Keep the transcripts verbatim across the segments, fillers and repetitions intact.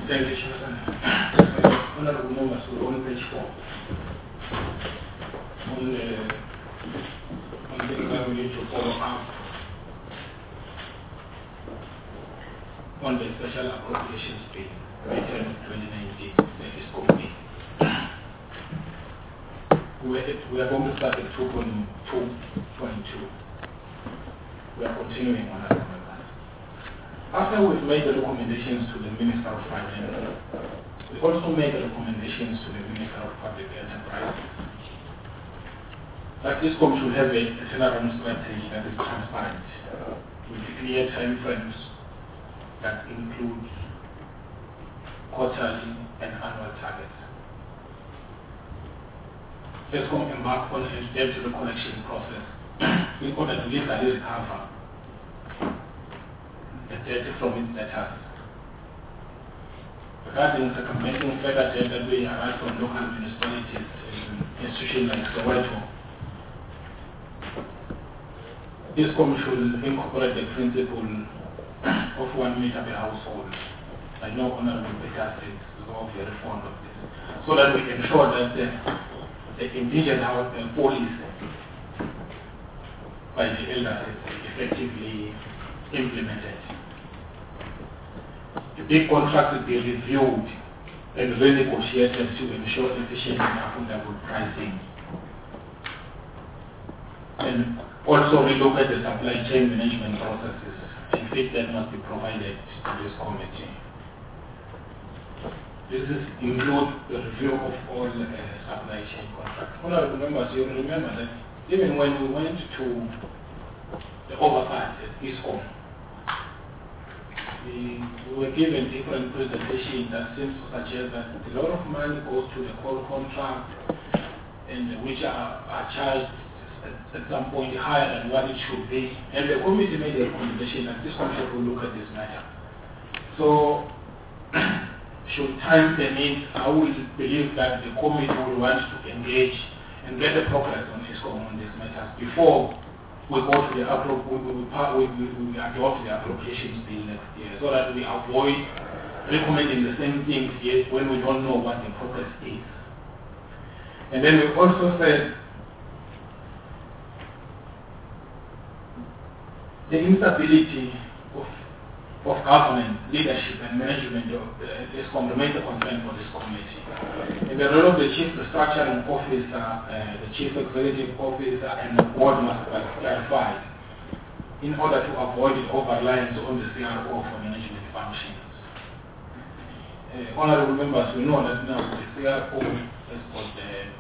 Thank you, Chairman. Honorable members, we're on page four. On the, on the exam, we need to follow up on the special appropriations bill, return of twenty nineteen, that is complete. We are, we are going to start at two point two point two. We are continuing on our members. After we've made the recommendations to the Minister of Finance, we also made the recommendations to the Minister of Public Enterprise that this ISCOM should have a, a turnaround strategy that is transparent, with clear time frames that include quarterly and annual targets. ISCOM embarked on a debt recollection process in order to legally recover the debt from its debtors. Regarding circumventing further debt that may arise from local municipalities and institutions like Soweto, ISCOM should incorporate the principle of one meter per household. I know Honorable Baker is all very fond of this, so that we ensure that the, the indigent house uh, policy by the elders is effectively implemented. The big contracts will be reviewed and renegotiated to ensure efficient and affordable pricing. And also relook at the supply chain management processes and feedback must be provided to this committee. This is include the review of all uh, supply chain contracts. Honorable members, you remember that even when we went to the oversight at ISCOM, we, we were given different presentations that seems to suggest that a lot of money goes to the coal contract and which are, are charged at, at some point higher than what it should be. And the committee made a recommendation that this committee will look at this matter. So, should time permit, I will believe that the committee will want to engage and get the progress on ISCOM on these matters before we go to the appro we, we, we, we, we adopt the appropriations bill next year, so that we avoid recommending the same things yet when we don't know what the progress is. And then we also said the instability of, of government, leadership and management of uh, ISCOM remains a concern for this committee. And the role of the chief restructuring officer, uh, the chief executive officer and the board must be clarified in order to avoid the over-reliance on the C R O for management functions. Uh, honorable members, we know that now the C R O has got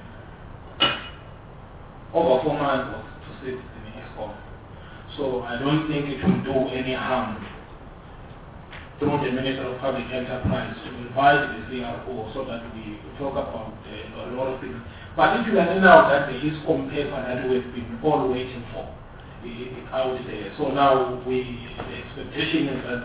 uh, over four months to sit in ISCOM. So I don't think it will do any harm through the Minister of Public Enterprise to invite the C R O so that we talk about uh, a lot of things. Particularly now that the ISCOM paper that we've been all waiting for is out there. So now we, the expectation is that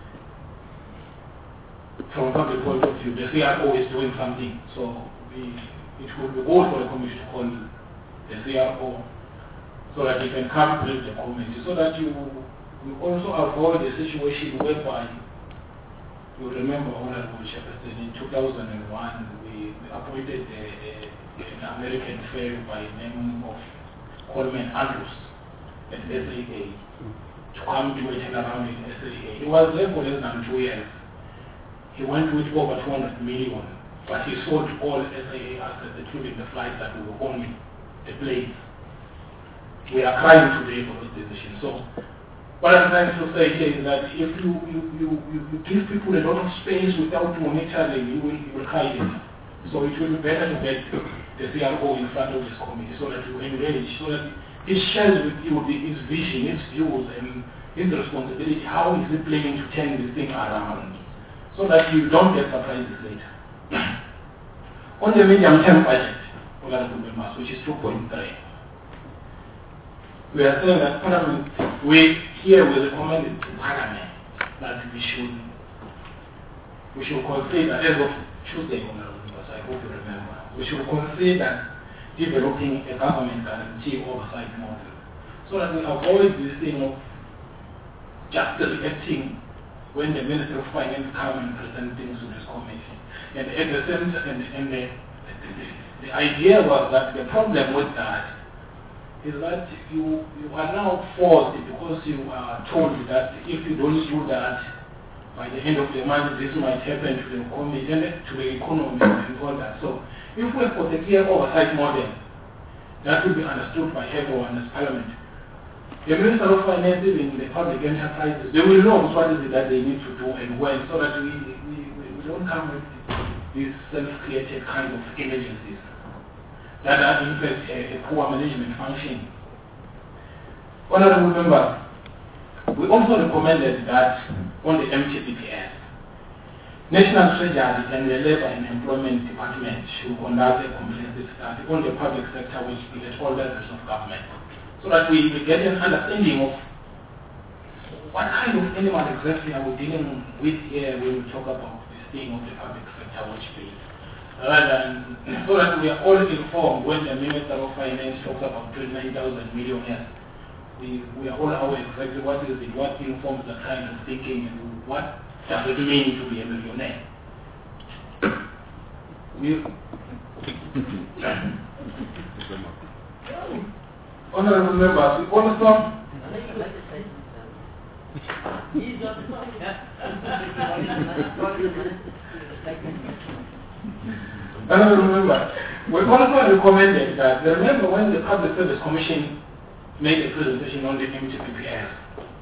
from a public point of view, the C R O is doing something. So we, it will be good for the committee to call the C R O so that you can come to the committee, so that you, you also avoid a situation whereby you remember, Honorable Chairperson, in two thousand one, we appointed a, a, an American firm by the name of Coleman Andrews at S A A to come do a turnaround in S A A. He was there for less than two years. He went with over two hundred million, but he sold all S A A assets, including the flights that we were on, the planes. We are crying today for this decision. So, what I'm trying to say here is that if you, you, you, you, you give people a lot of space without monitoring, you will, you will hide it. So it will be better to get the C R O in front of this committee so that you engage, so that he shares with you the, his vision, his views, and his responsibility. How is he planning to turn this thing around so that you don't get surprises later? On the medium-term budget, which is two point three, we are saying that Parliament, we here we recommended to Parliament that we should we should consider, as of Tuesday, Honorable Members, I hope you remember, we should consider developing a government guarantee oversight model so that we avoid this thing of just reacting when the Minister of Finance come and present things to this committee. And at the same time, and, and the, the, the idea was that the problem with that is that you, you are now forced, because you are told that if you don't do that, by the end of the month, this might happen to the committee and to the economy and all that. So if we put a clear oversight model, that will be understood by everyone as Parliament. The Minister of Finance, in the public enterprises, they will know what is it that they need to do and when, so that we, we, we don't come with these self-created kind of emergencies that are in fact a, a poor management function. Honourable members, we also recommended that on the M T P P S, National Treasury and the Labour and Employment Department should conduct a comprehensive study on the public sector, which is at all levels of government, so that we, we get an understanding of what kind of animal exactly are we dealing with here when we talk about this thing of the public sector, which is rather than, so that we are all informed when the Minister of Finance talks about twenty-nine thousand millionaires. We, we are all aware exactly what is it, what informs that kind of thinking, and what does it mean to be a millionaire. We, honourable members, we also honourable members, we also recommended that, remember when the Public Service Commission made a presentation on the M T P P S,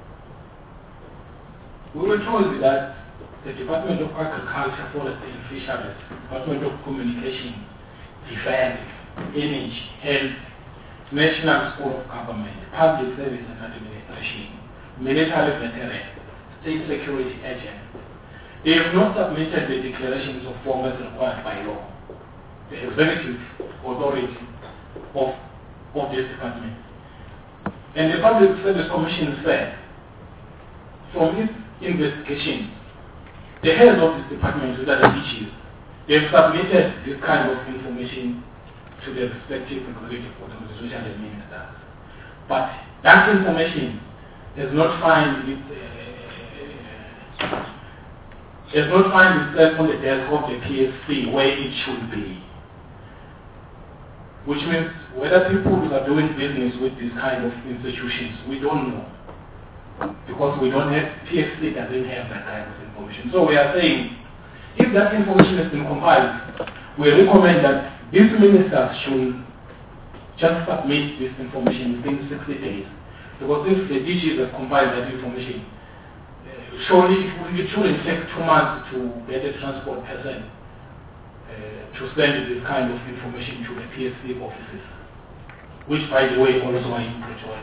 we were told that the Department of Agriculture, Forestry and Fisheries, Department of Communication, Defense, Energy, Health, National School of Government, Public Service and Administration, Military Veteran, State Security Agent, they have not submitted the declarations of form as required by law, the executive authority of, of this department. And the Public Service Commission said, from its investigation, the heads of this department, that are D Gs, they have submitted this kind of information to the respective executive authorities, which are the ministers. But that information does not find it, uh, does not find itself on the desk of the P S C where it should be. Which means whether people who are doing business with these kind of institutions, we don't know. Because we don't have, P S C doesn't have that kind of information. So we are saying, if that information has been compiled, we recommend that these ministers should just submit this information within sixty days. Because if the D Gs have compiled that information, uh, surely it shouldn't take two months to get a transport person Uh, to send this kind of information to the P S C offices, which, by the way, also are in Pretoria.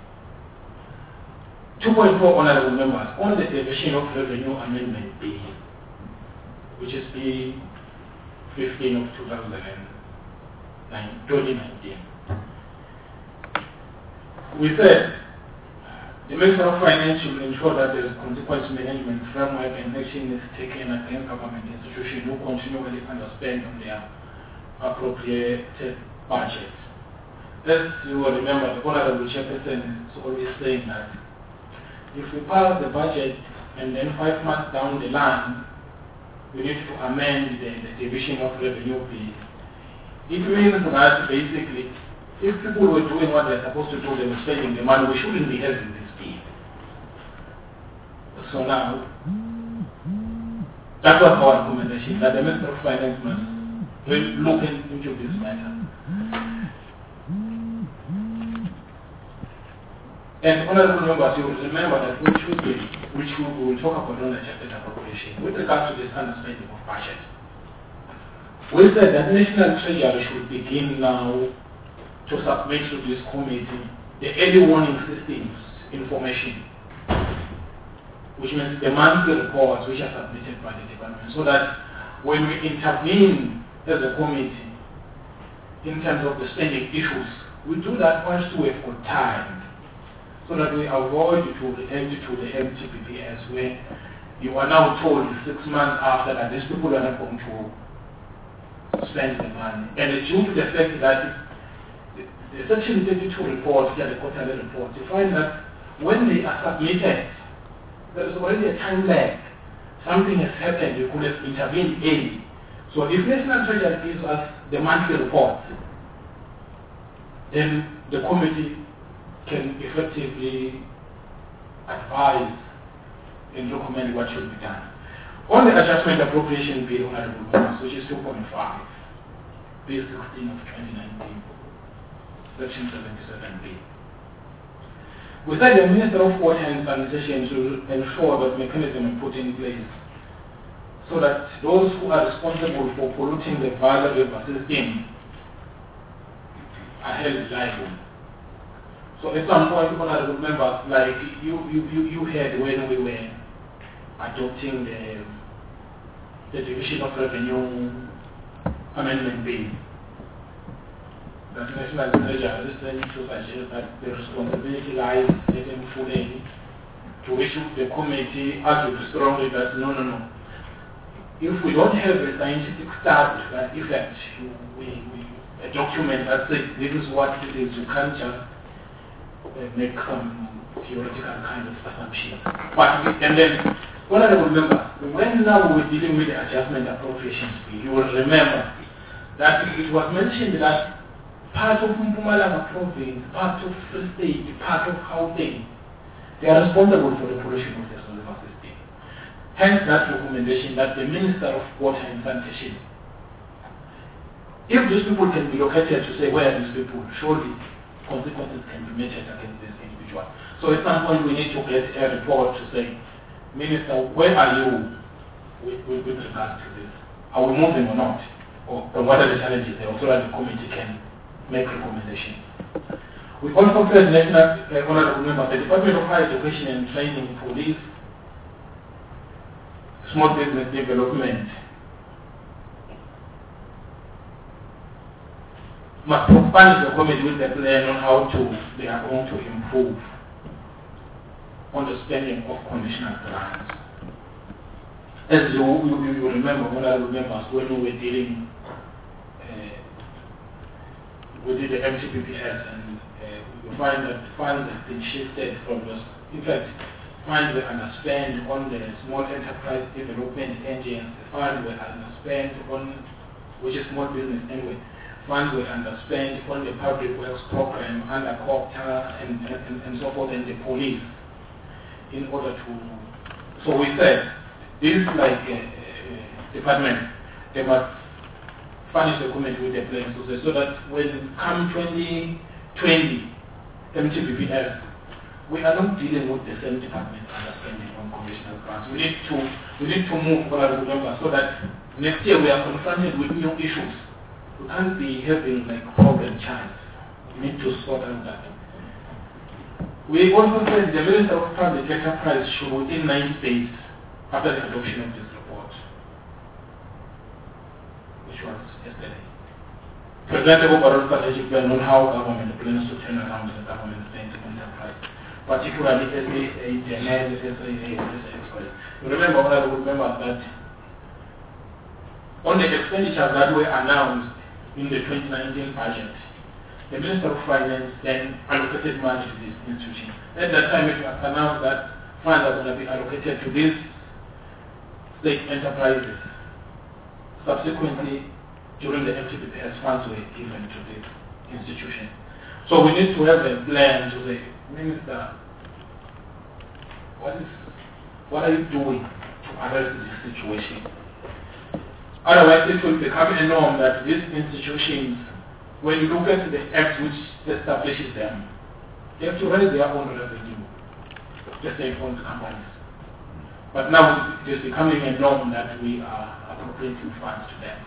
two point four honourable members on the Division of Revenue Amendment B, which is B fifteen of two thousand nineteen. We said the Minister of Finance should ensure that there is consequence management framework and action is taken against government institutions who continually underspend on their appropriated budgets. As you will remember, the Honourable Chairperson is always saying that if we pass the budget and then five months down the line, we need to amend the, the Division of Revenue B. It means that basically, if people were doing what they're supposed to do, they were spending the money, we shouldn't be having this fee. So now, that was our recommendation, that the Minister of Finance must look into this matter. And honourable members, you will remember that we should be, which we will talk about on the chapter appropriation, with regard to the standard spending of budget. We said that National Treasury should begin now to submit to this committee the early warning systems information, which means the monthly reports which are submitted by the department, so that when we intervene as a committee in terms of the spending issues, we do that once we have got time, so that we avoid to the end to the M T P P S where you are now told six months after that these people are not going to spend the money. And it's due to the fact that the Section thirty-two reports, yeah, the quarterly reports, you find that when they are submitted, there is already a time lag. Something has happened, you could have intervened early. So if National Treasury gives us the monthly report, then the committee can effectively advise and recommend what should be done. On the adjustment appropriation bill, Honorable Members, which is two point five, Bill sixteen of twenty nineteen, Section seventy-seven B. We said the Minister of Water and Sanitation should ensure that mechanism is put in place so that those who are responsible for polluting the Vala River system are held liable. So at some point, Honorable Members, like you, you, you, you heard when we were adopting the, the Division of Revenue Amendment Bill, the National Treasury is trying to suggest that the responsibility lies in fully, to which the committee argued strongly that no, no, no. If we don't have a scientific study that effect, we, we, a document that says this is what it is, you can't just uh, make some theoretical kind of assumption. But we, and then, Honorable Members, when now we're dealing with the adjustment appropriations bill, you will remember that it was mentioned that part of Mpumalanga province, part of Free State, part of Gauteng, they are responsible for the pollution of the river system. Hence that recommendation that the Minister of Water and Sanitation, if these people can be located to say where are these people, surely consequences can be measured against this individual. So at some point we need to get a report to say, Minister, where are you with, with, with regards to this? Are we moving or not? Or, or what are the challenges there? So that the committee can make recommendations. We also said National uh, Honorable Member, the Department of Higher Education and Training, Police, Small Business Development must furnish the committee with a plan on how to they are going to improve on the spending of conditional grants. As you, you, you remember, Honorable Members, when we were dealing we did the M T P P S, and uh, we find that funds have been shifted from the, in fact, funds were underspent on the small enterprise development engines, funds were underspent on, which is small business anyway, funds were underspent on the public works program, under COPTA, and, and, and so forth, and the police, in order to, so we said, this like a, a department, they must furnish the committee with a plan so, so that when come twenty twenty M T P P S, we are not dealing with the same department understanding on conditional grants. We need to we need to move Honorable Members so that next year we are confronted with new issues. We can't be having like problem child. We need to sort out that. We also said the Minister of Public Enterprise should within ninety days after the adoption of this report, which was yesterday, present the overall strategic plan on how government plans to turn around the government spending enterprise, particularly S A A, D N S, S A A, S A A. You remember, Honorable Members, that on the expenditures that were announced in the twenty nineteen budget, the Minister of Finance then allocated money to this institution. At that time, it was announced that funds are going to be allocated to these state enterprises. Subsequently, during the M T P P S, funds were given to this institution. So we need to have a plan to say, Minister, what is, what are you doing to address this situation? Otherwise, it will become a norm that these institutions, when you look at the act which establishes them, they have to raise their own revenue, just like owned companies. But now it is becoming a norm that we are appropriating funds to them.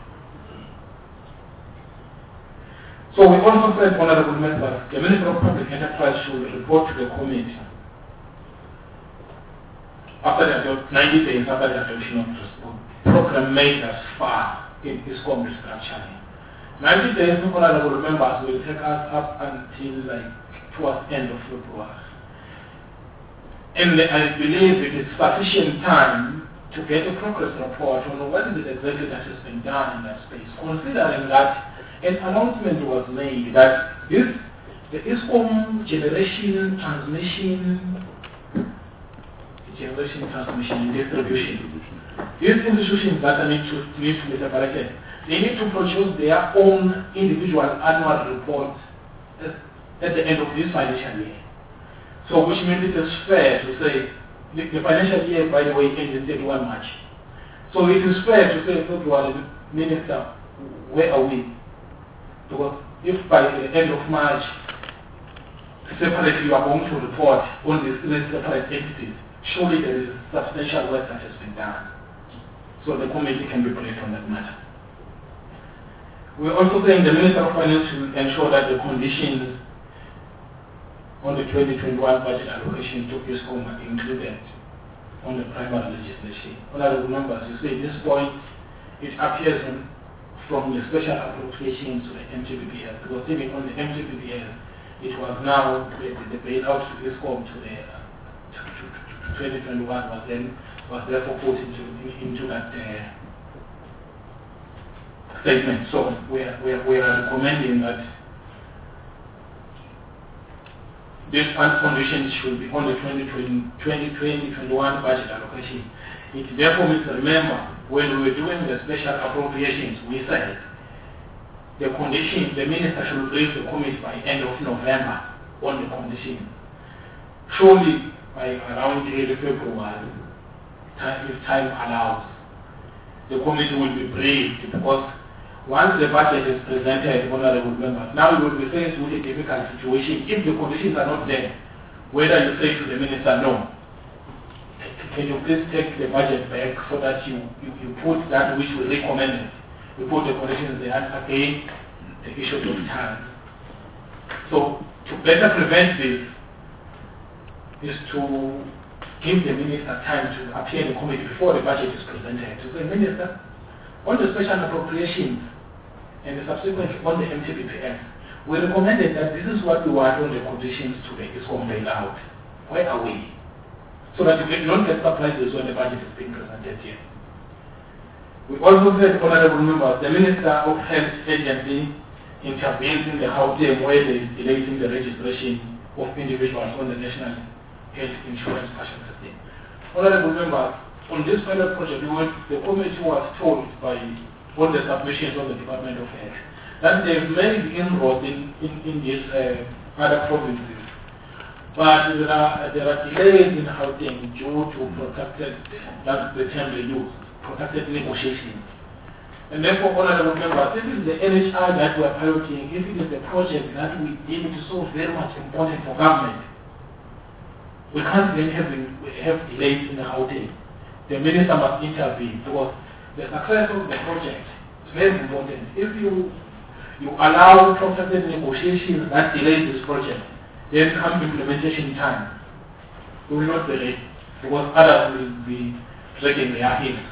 So we also said, Honorable Members, the Minister of Public Enterprise should report to the committee after the ninety days after the adoption of the program made thus far in this committee restructuring. ninety days, Honorable Members, will take us up until like towards the end of February. And I believe it is sufficient time to get a progress report on what is it exactly that has been done in that space, considering that an announcement was made that this, the ISCOM generation transmission, it generation, transmission, and distribution. These institutions that need to, need to be separated, they need to produce their own individual annual reports at, at the end of this financial year. So which means it is fair to say, the, the financial year, by the way, ends thirty-first March. So it is fair to say, look, the Minister, where are we? Because if by the end of March, separately you are going to report on these three separate entities, surely there is substantial work that has been done. So the committee can be placed on that matter. We're also saying the Minister of Finance should ensure that the conditions on the twenty twenty-one budget allocation to ESCOM are included on the primary legislation. Honorable members, you see at this point, it appears in, from the special appropriations to the M T B P S, because even on the M T B P S, it was now the, the bailout to ESCOM to the uh, to, to, to twenty twenty-one was then was therefore put into into that uh, statement. So we are, we are, we are recommending that these conditions should be on the twenty twenty twenty-one budget allocation. It therefore means, remember, when we were doing the special appropriations, we said the condition, the minister should raise the committee by end of November on the condition. Surely by around early February, time, if time allows, the committee will be briefed, because once the budget is presented, honorable members, now we will be faced with a difficult situation. If the conditions are not there, whether you say to the minister, no, can you please take the budget back so that you, you, you put that which we recommended, you put the conditions there, again, the issue of time. So to better prevent this is to give the minister time to appear in the committee before the budget is presented, to say, Minister, on the special appropriations and the subsequent on the M T B P S, we recommended that this is what we want on the conditions to make this home bailout. Where are we? So that you don't get surprises when the budget is being presented here. We also said, honorable members, the Minister of Health Agency intervenes in the Gauteng where there is delays in the registration of individuals on the National Health Insurance Pension System. Honorable members, on this pilot project, the committee was told by all the submissions of the Department of Health that they've made inroads in, in, in these uh, other provinces. But there are, there are delays in Gauteng due to protracted, that's the term they use, protracted negotiations. And therefore, honorable members, this is the N H I that we are piloting, if it is a project that we deem it so very much important for government, we can't then have, have delays in Gauteng. The minister must intervene, because the success of the project is very important. If you you allow protracted negotiations that delays this project, then come implementation time, we will not be ready, because others will be dragging their heels.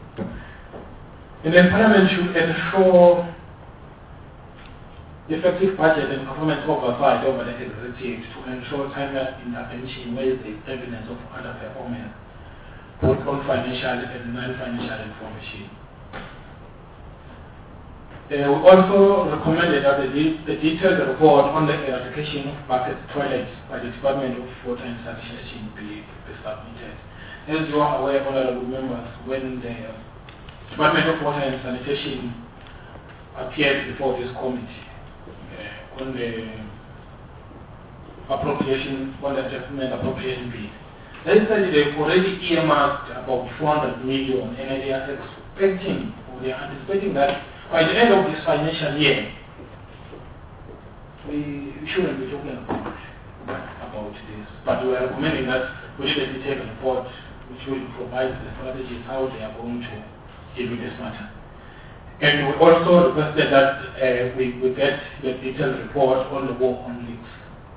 And then Parliament should ensure effective budget and performance oversight over the executive to ensure timely intervention where there is evidence of underperformance, both on financial and non-financial information. Uh, we also recommended that the, de the detailed report on the eradication of bucket toilets by the Department of Water and Sanitation be, be submitted. As you are aware, honorable members, when the Department of Water and Sanitation appeared before this committee uh, on the appropriation, on the development appropriation bill, they said they've already earmarked about four hundred million, and they are expecting, or they are anticipating that by the end of this financial year, we shouldn't be talking about, about this, but we are recommending that we need a detailed report which will provide the strategies how they are going to deal with this matter. And we also requested that uh, we, we get the detailed report on the war on leaks.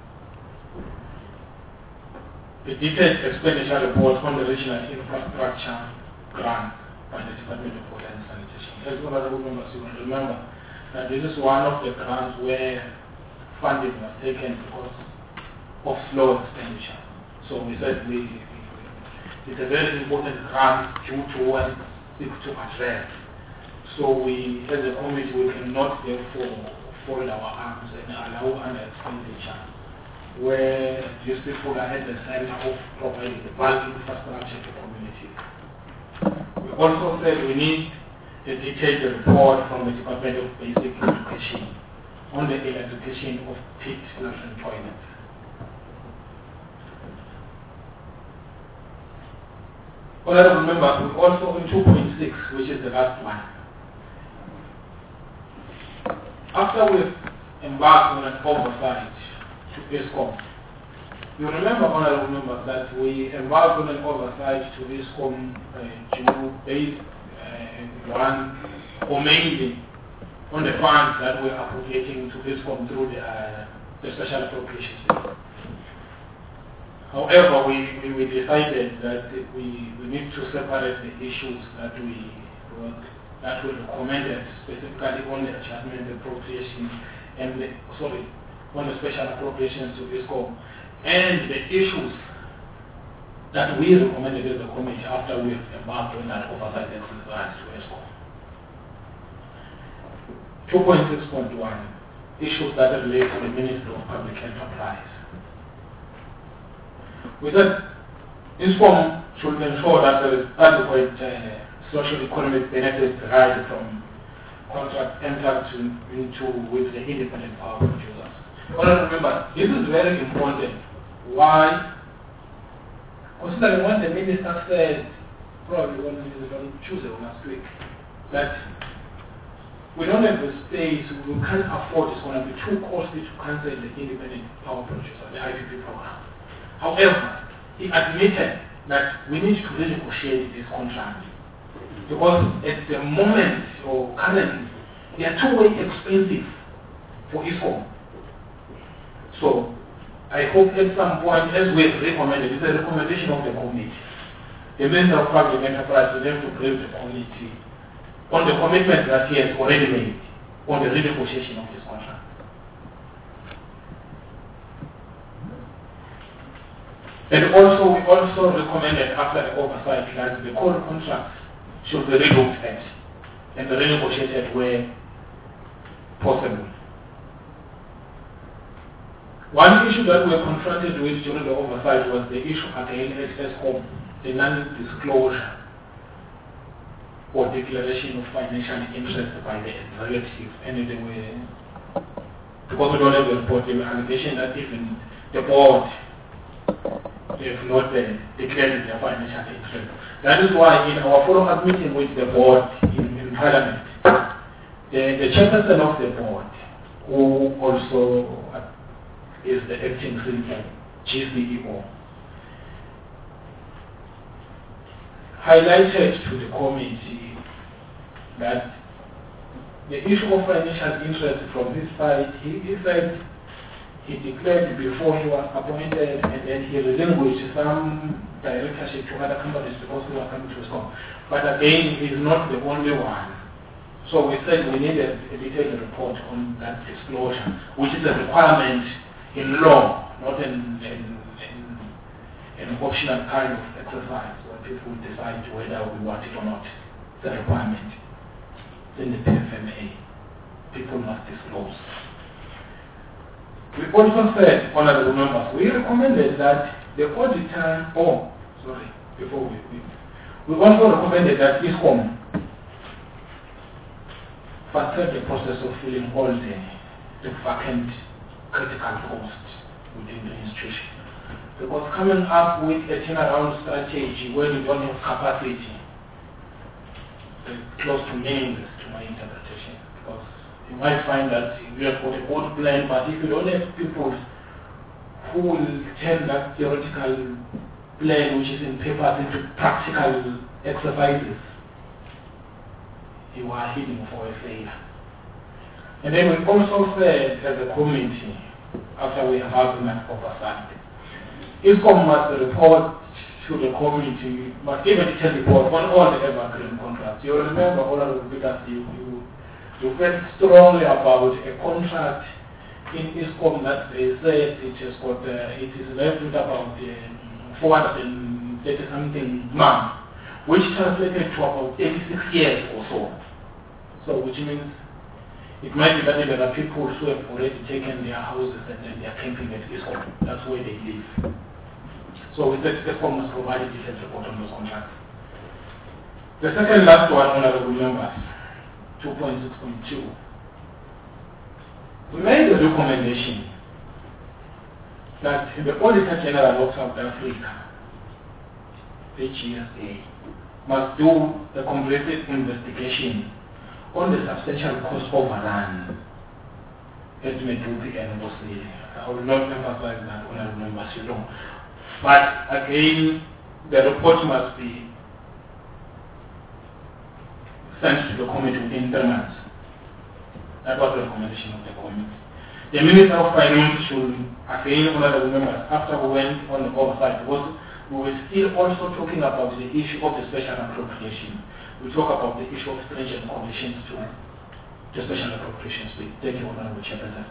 The detailed expenditure report on the regional infrastructure grant by the Department of Water and Sanitation. As honorable members, you will remember that this is one of the grants where funding was taken because of slow expenditure. So we said we, we, it's a very important grant due to what it seeks to address. So we, as a committee, we cannot therefore fold our arms and allow under expenditure where these people are at the center of providing the bulk infrastructure to communities. We also said we need a detailed report from the Department of Basic Education on the eradication of pit latrine toilets. Honorable members, we also in two point six, which is the last one. After we've embarked on an oversight to ESCOM, you remember, honorable members, that we embarked on an oversight to ESCOM uh, to base uh, one or mainly on the funds that we're appropriating to ESCOM through the, uh, the special appropriations bill. However, we, we, we decided that we, we need to separate the issues that we that were recommended specifically on the adjustment appropriation and the, sorry, on the special appropriations to ESCOM, and the issues that we recommended as a committee after we have embarked on that oversight exercise to ESCOM. two point six point one, issues that relate to the Ministry of Public Enterprise. We said ESCOM should ensure that there is adequate uh, social economic benefits derived from contracts entered into with the independent power producers. But remember, this is very important. Why? Considering what the minister said, probably on Tuesday or last week, that we don't have the space, we can't afford, it's going to be too costly to cancel the independent power producer, the I P P program. However, he admitted that we need to renegotiate this contract because at the moment or currently, they are too way expensive for ESCOM. So, I hope at some point, as we have recommended, it's a recommendation of the committee. The Minister of Public Enterprise will have to brief the committee on the commitment that he has already made on the renegotiation of this contract. And also, we also recommended after the oversight that the coal contracts should be relooked at and renegotiated where possible. One issue that we were confronted with during the oversight was the issue again at ESCOM, the non-disclosure or declaration of financial interest by the executive. And they were, because we don't have the report, there were allegations that even the board they have not uh, declared their financial interest. That is why in our follow-up meeting with the board in, in Parliament, the, the chairperson of the board, who also is the acting C E O, Chief C E O, highlighted to the committee that the issue of financial interest from his side, he, he said he declared before he was appointed, and then he relinquished some directorship to other companies because he was coming to ESCOM. But again, he's not the only one. So we said we need a, a detailed report on that disclosure, which is a requirement in law, not in, in, in, in an optional kind of exercise where people decide whether we want it or not. It's a requirement. It's in the P F M A. People must disclose. We also said, honorable members, we recommended that the auditor, oh, sorry, before we, we, we also recommended that ESCOM facilitate the process of filling all the, the vacant critical posts within the institution. Because coming up with a turnaround strategy when you don't have capacity, it's close to meaningless to my interpretation. Because you might find that you have got a good plan, but if you don't have people who will turn that theoretical plan, which is in papers, into practical exercises, you are heading for a failure. And then we also said as a committee, after we have argument oversight, ESCOM must report to the committee, must give a detailed report on all the evergreen contracts. You remember, Honorable Peters, you, you You felt strongly about a contract in ESCOM that they said it has got, uh, it is left with about uh, four hundred thirty something months, which translated to about eighty-six years or so. So, which means It might be that there are people who have already taken their houses and then they are camping at Eskom. That's where they live. So we said Eskom must provide a detailed report on those contracts. The second last one, honorable members, two point six point two. We made a recommendation that the Auditor General of South Africa, H E S A, must do a comprehensive investigation on the substantial cost overrun at Medupi and Mosili. I will not emphasize that, honorable members, you know. But again, the report must be sent to the committee within three months. That was the recommendation of the committee. The Minister of Finance should, again, honorable members, after we went on the oversight, because we were still also talking about the issue of the special appropriation. We talk about the issue of stringent conditions to the special appropriations. Thank you, Honorable Chairperson.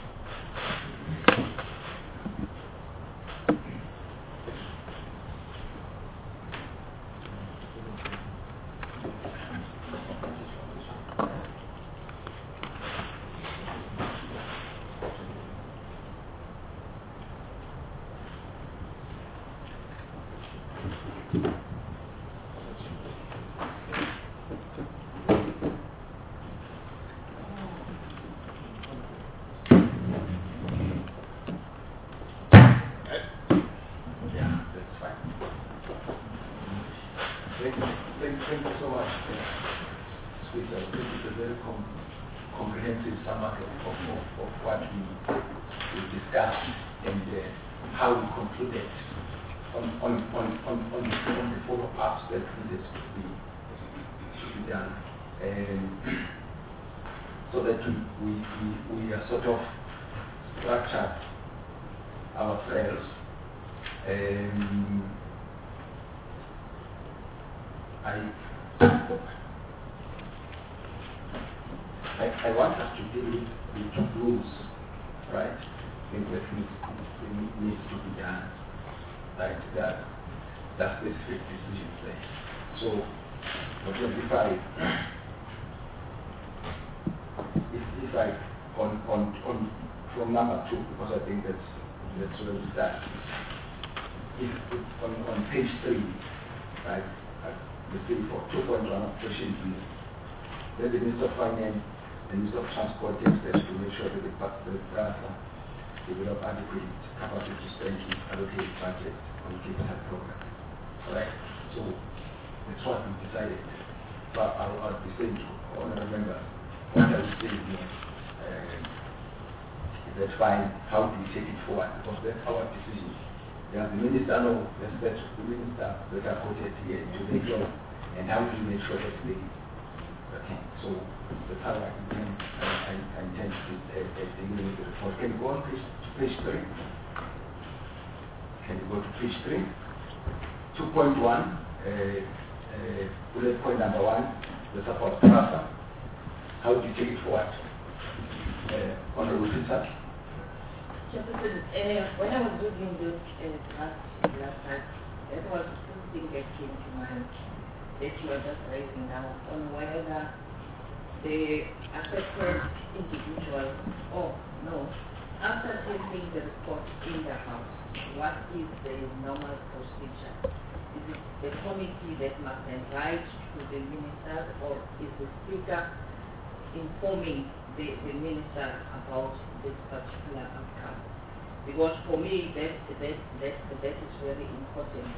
Informing the, the minister about this particular outcome, because for me that that that that is very important.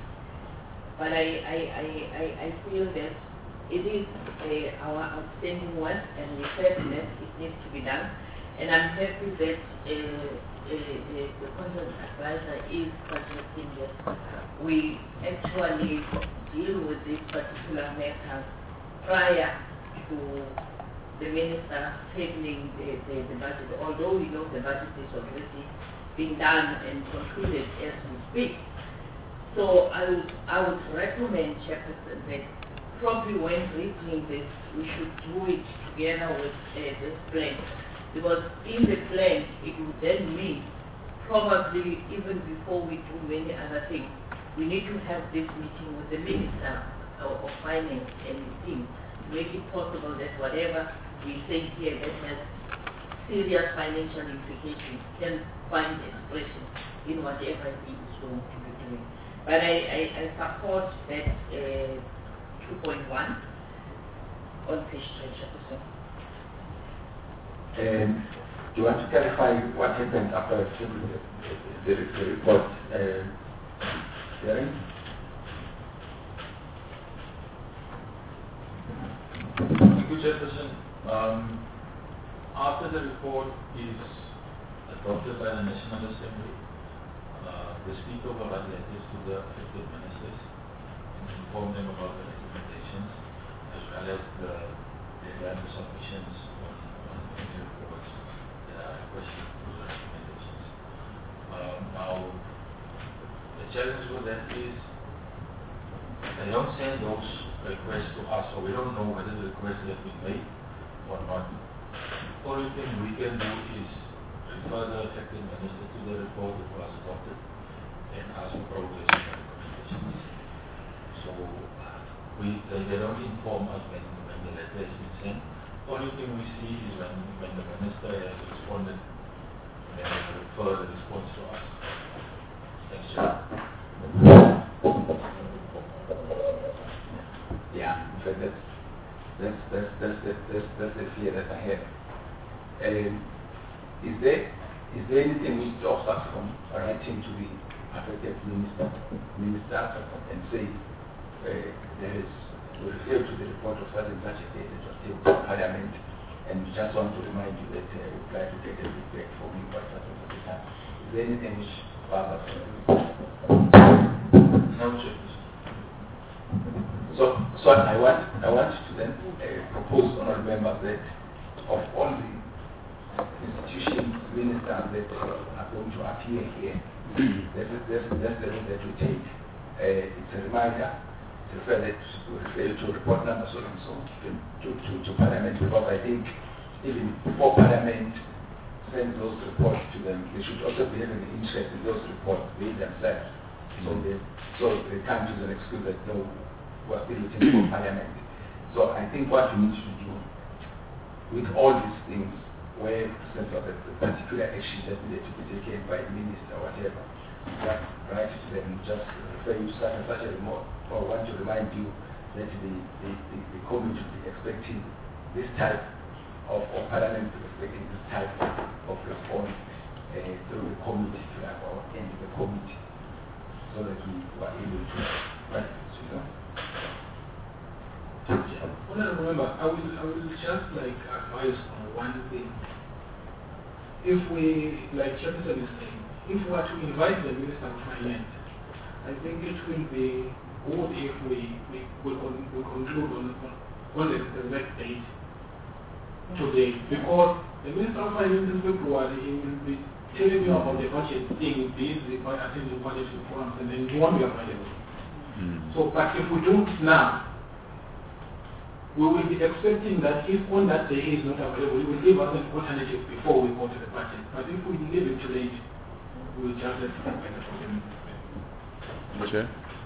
But I I, I, I, I feel that it is uh, our outstanding work, and we said that it needs to be done. And I'm happy that uh, uh, uh, the content advisor is suggesting that we actually deal with this particular matter prior to the minister tabling the, the, the budget, although we know the budget is already being done and concluded as we speak. So I would, I would recommend, Chairperson, that probably when reading this, we should do it together with uh, this plan. Because in the plan, it would then mean, probably even before we do many other things, we need to have this meeting with the Minister of, of Finance and the team, to make it possible that whatever we say here that has serious financial implications can find expression in whatever he is going to be doing. But I, I, I support that uh, two point one on page twenty-two. Um, do you want to clarify what happened after the, the, the report? Uh, hearing? Thank you, Chairperson. Um, after the report is adopted by the National Assembly, uh, the Speaker will write letters to the affected ministers and inform them about the recommendations as well as the deadline for submissions on, on any reports that are requested for the recommendations. Um, now, the challenge with that is they don't send those requests to us, so we don't know whether the requests have been made or not. The only thing we can do is refer the affected minister to the report that was adopted and ask for progress in the recommendations. So we they, they don't inform us when, when the letter has been sent. The only thing we see is when, when the minister has responded, then they refer the response to us. Thanks, Chair. Yeah, so that's that's that's that's that's that's, that's the fear that I have. Um, is there is there anything which stops us from writing to the affected minister minister and say uh, there is we refer to the report of such and such a date that was tabled in Parliament, and we just want to remind you that uh, we would like to get a feedback from you by such and such a time. Is there anything which stops us from No, Chair. So, so I want, I want to then uh, propose, honourable members, that of all the institutions, ministers that uh, are going to appear here, that's, that's, that's the route that we take. Uh, it's a reminder to refer, that, to refer to report number so and so to, to, to, to Parliament, because I think even before Parliament sends those reports to them, they should also be having an interest in those reports, they themselves. So they, so they can't use an excuse that no, we're still waiting for Parliament. So I think what we need to do with all these things, where sense of the particular action that needed to be taken by the minister or whatever, just write to them, just refer you to such and such a remote, or want to remind you that the, the, the, the committee will be expecting this type of, or Parliament is expecting this type of response uh, through the committee, or end the committee, so that we were able to write this, you know. Honourable Member, I will, I will just like advise on one thing. If we, like Chairperson is saying, if we are to invite the Minister of Finance, I think it will be good if we we, we, con we conclude on, on, on the, the next date today, because the Minister of Finance in February he will be telling you about the budget thing, busy by attending budget forums, and then you won't be available. Mm. So, but if we do it now, we will be expecting that if on that day he is not available, he will give us an alternative before we go to the budget. But if we leave it too late, we will just let it by the problem. Chair.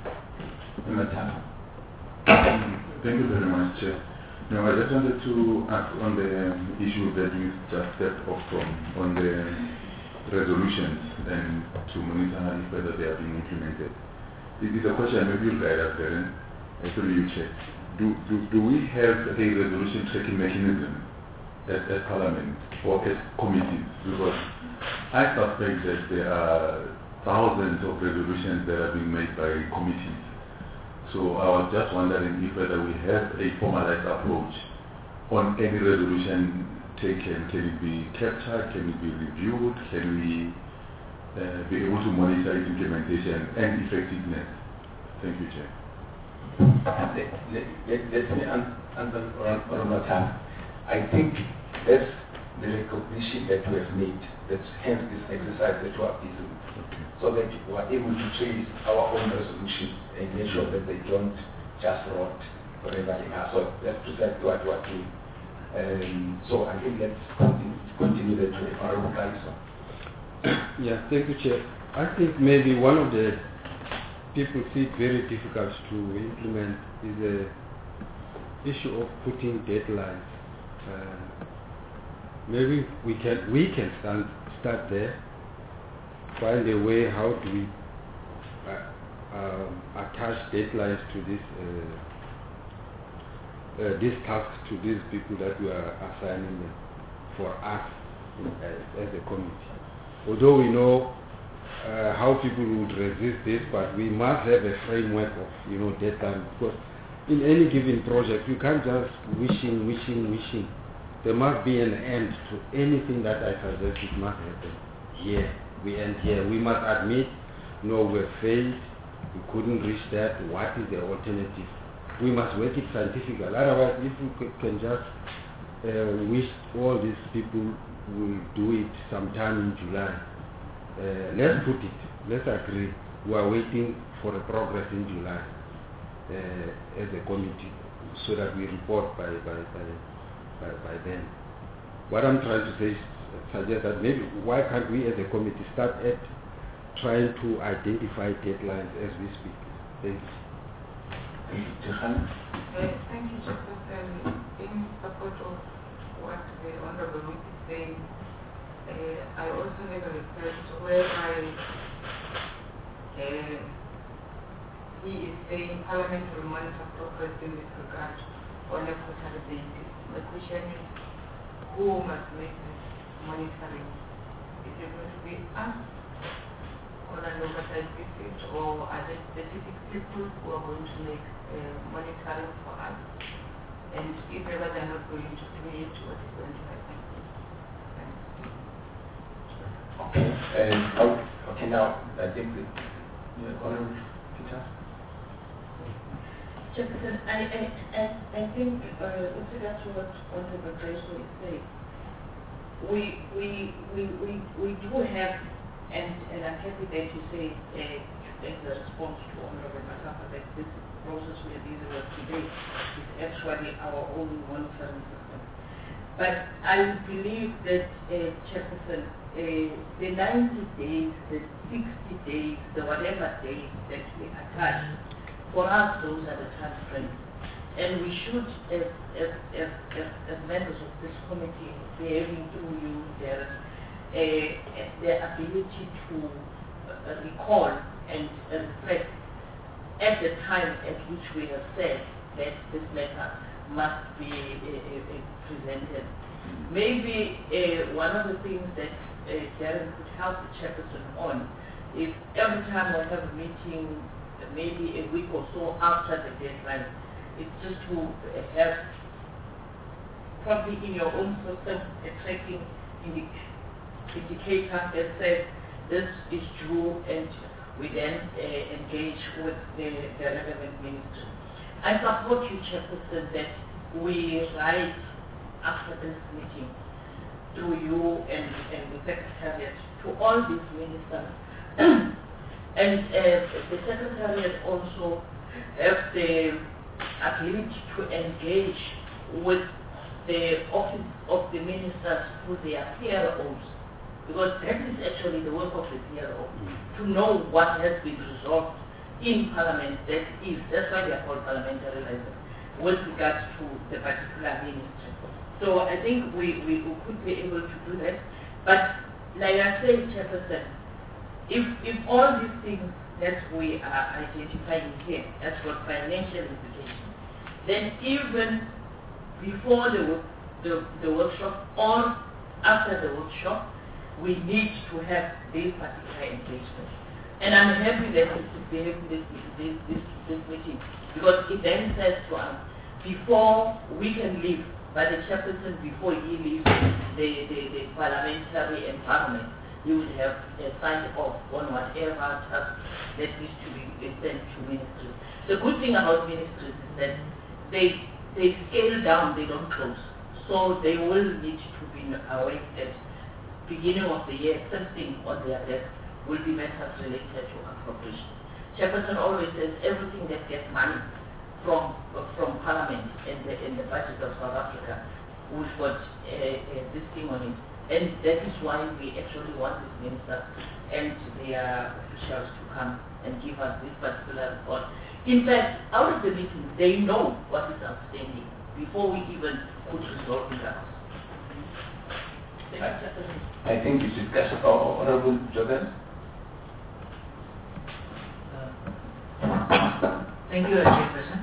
Thank you very much, Chair. Now, I just wanted to ask on the um, issue that you just stepped off from, on the resolutions, and to monitor whether they are being implemented. It is a question, maybe you'll guide us there, actually you check. Do, do, do we have a resolution tracking mechanism at, at Parliament or as committees? Because I suspect that there are thousands of resolutions that are being made by committees. So I was just wondering if whether we have a formalized approach on any resolution taken. Can it be captured? Can it be reviewed? Can we uh, be able to monitor its implementation and effectiveness? Thank you, Chair. Let, let, let, let me answer on my time. I think that's the recognition that we have made, that's hence this exercise that we are doing, okay. So that we are able to trace our own resolutions and make sure that they don't just rot forever in us. So that's precisely what we are doing. Um, so I think let's continue, continue that way. Honorable Kaliso. Yeah, thank you, Chair. I think maybe one of the people see it very difficult to implement is the issue of putting deadlines. Uh, maybe we can we can stand, start there, find a way how do we uh, um, attach deadlines to this uh, uh, this task to these people that we are assigning them for us as, as a committee. Although we know uh, how people would resist this, but we must have a framework of, you know, deadline, because in any given project you can't just wishing, wishing, wishing. There must be an end to anything that I suggest. It must happen here. We end here. We must admit, no, we have failed. We couldn't reach that. What is the alternative? We must work it scientifically. Otherwise, if we can just uh, wish all these people will do it sometime in July. Uh, let's put it. Let's agree. We are waiting for a progress in July uh, as a committee, so that we report by by by. By, by then. What I'm trying to say is suggest that maybe why can't we as a committee start at trying to identify deadlines as we speak. Thank you. Uh, thank you, Chairperson. In support of what the Honorable Wick is saying, uh, I also have a request whereby uh, he is saying Parliament will monitor progress in this regard on a quarterly basis. The question is, who must make this monitoring? Is it going to be us on an oversight basis, or are there specific people who are going to make uh, monitoring for us? And if ever they're not going to create, what is going to happen? Okay. And uh, okay, now I think the yeah, Honorable Peter. Chairperson, I, I, I, I think uh, with regard to what Honorable Grayson is saying, we, we, we, we, we do have, and, and I'm happy that you say, uh, as a response to Honorable Matafa, that this process we are dealing with today is actually our own monitoring system. But I believe that, uh, Chairperson, uh, the ninety days, the sixty days, the whatever days that we attach, for us, those are the time frames. And we should, as, as, as, as, as members of this committee, be having through you their, uh, their ability to uh, recall and uh, reflect at the time at which we have said that this matter must be uh, uh, presented. Maybe uh, one of the things that uh, Darren could help the chairperson on is every time we have a meeting, maybe a week or so after the deadline, it's just to have probably in your own system a tracking indi indicator that says this is due, and we then uh, engage with the, the relevant ministry. I support you, Chairperson, that we write after this meeting through you and, and the Secretariat to all these ministers. And uh, the Secretariat also have the ability to engage with the office of the ministers through their P R Os, because that is actually the work of the P R O, to know what has been resolved in Parliament. That is, that's why they are called parliamentary license, with regards to the particular ministry. So I think we, we, we could be able to do that. But like I said, Chairperson, If, if all these things that we are identifying here as for financial implications, then even before the, the, the workshop or after the workshop, we need to have this particular engagement. And I'm happy that we should be having this, this, this, this meeting, because it then says to us, before we can leave, by the chairperson, before he leaves the, the, the parliamentary environment, you would have uh, signed off on whatever task that needs to be sent to ministries. The good thing about ministries is that they they scale down, they don't close. So they will need to be aware that beginning of the year, something on their desk will be matters related to appropriation. Chairperson always says everything that gets money from uh, from Parliament and the, and the budget of South Africa, we've got uh, uh, this thing on it. And that is why we actually want this minister and their officials to come and give us this particular report. In fact, out of the meeting, they know what is outstanding before we even put resolve in the house. I think it's discussed. Oh, Honorable Jordan. Thank you, Chairperson.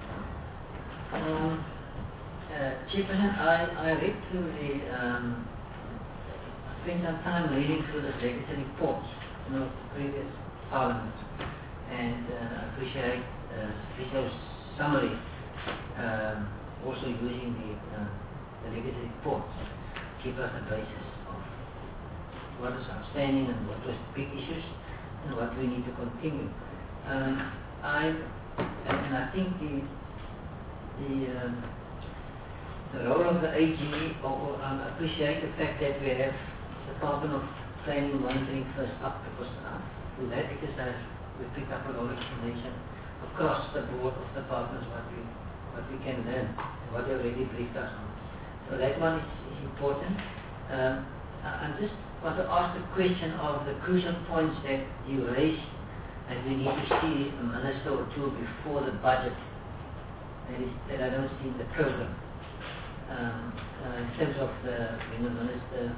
Um, uh, Chairperson, I, I read through the, um, spent some time reading through the legislative reports, you know, the previous Parliament, and uh, I appreciate uh, special summary, um, also using the, uh, the legislative reports to give us a basis of what is outstanding and what was big issues and what we need to continue. Um, I and, and I think the the um, the role of the A G, or, or um, appreciate the fact that we have the Department of Planning and Monitoring first up, because uh, through that exercise we pick up a lot of information across the board of departments what we what we can learn and what they already briefed us on. So that one is, is important. Um, I, I just want to ask the question of the crucial points that you raised. And we need to see a minister or two before the budget that, is, that I don't see in the program. Um, uh, in terms of the, when the minister,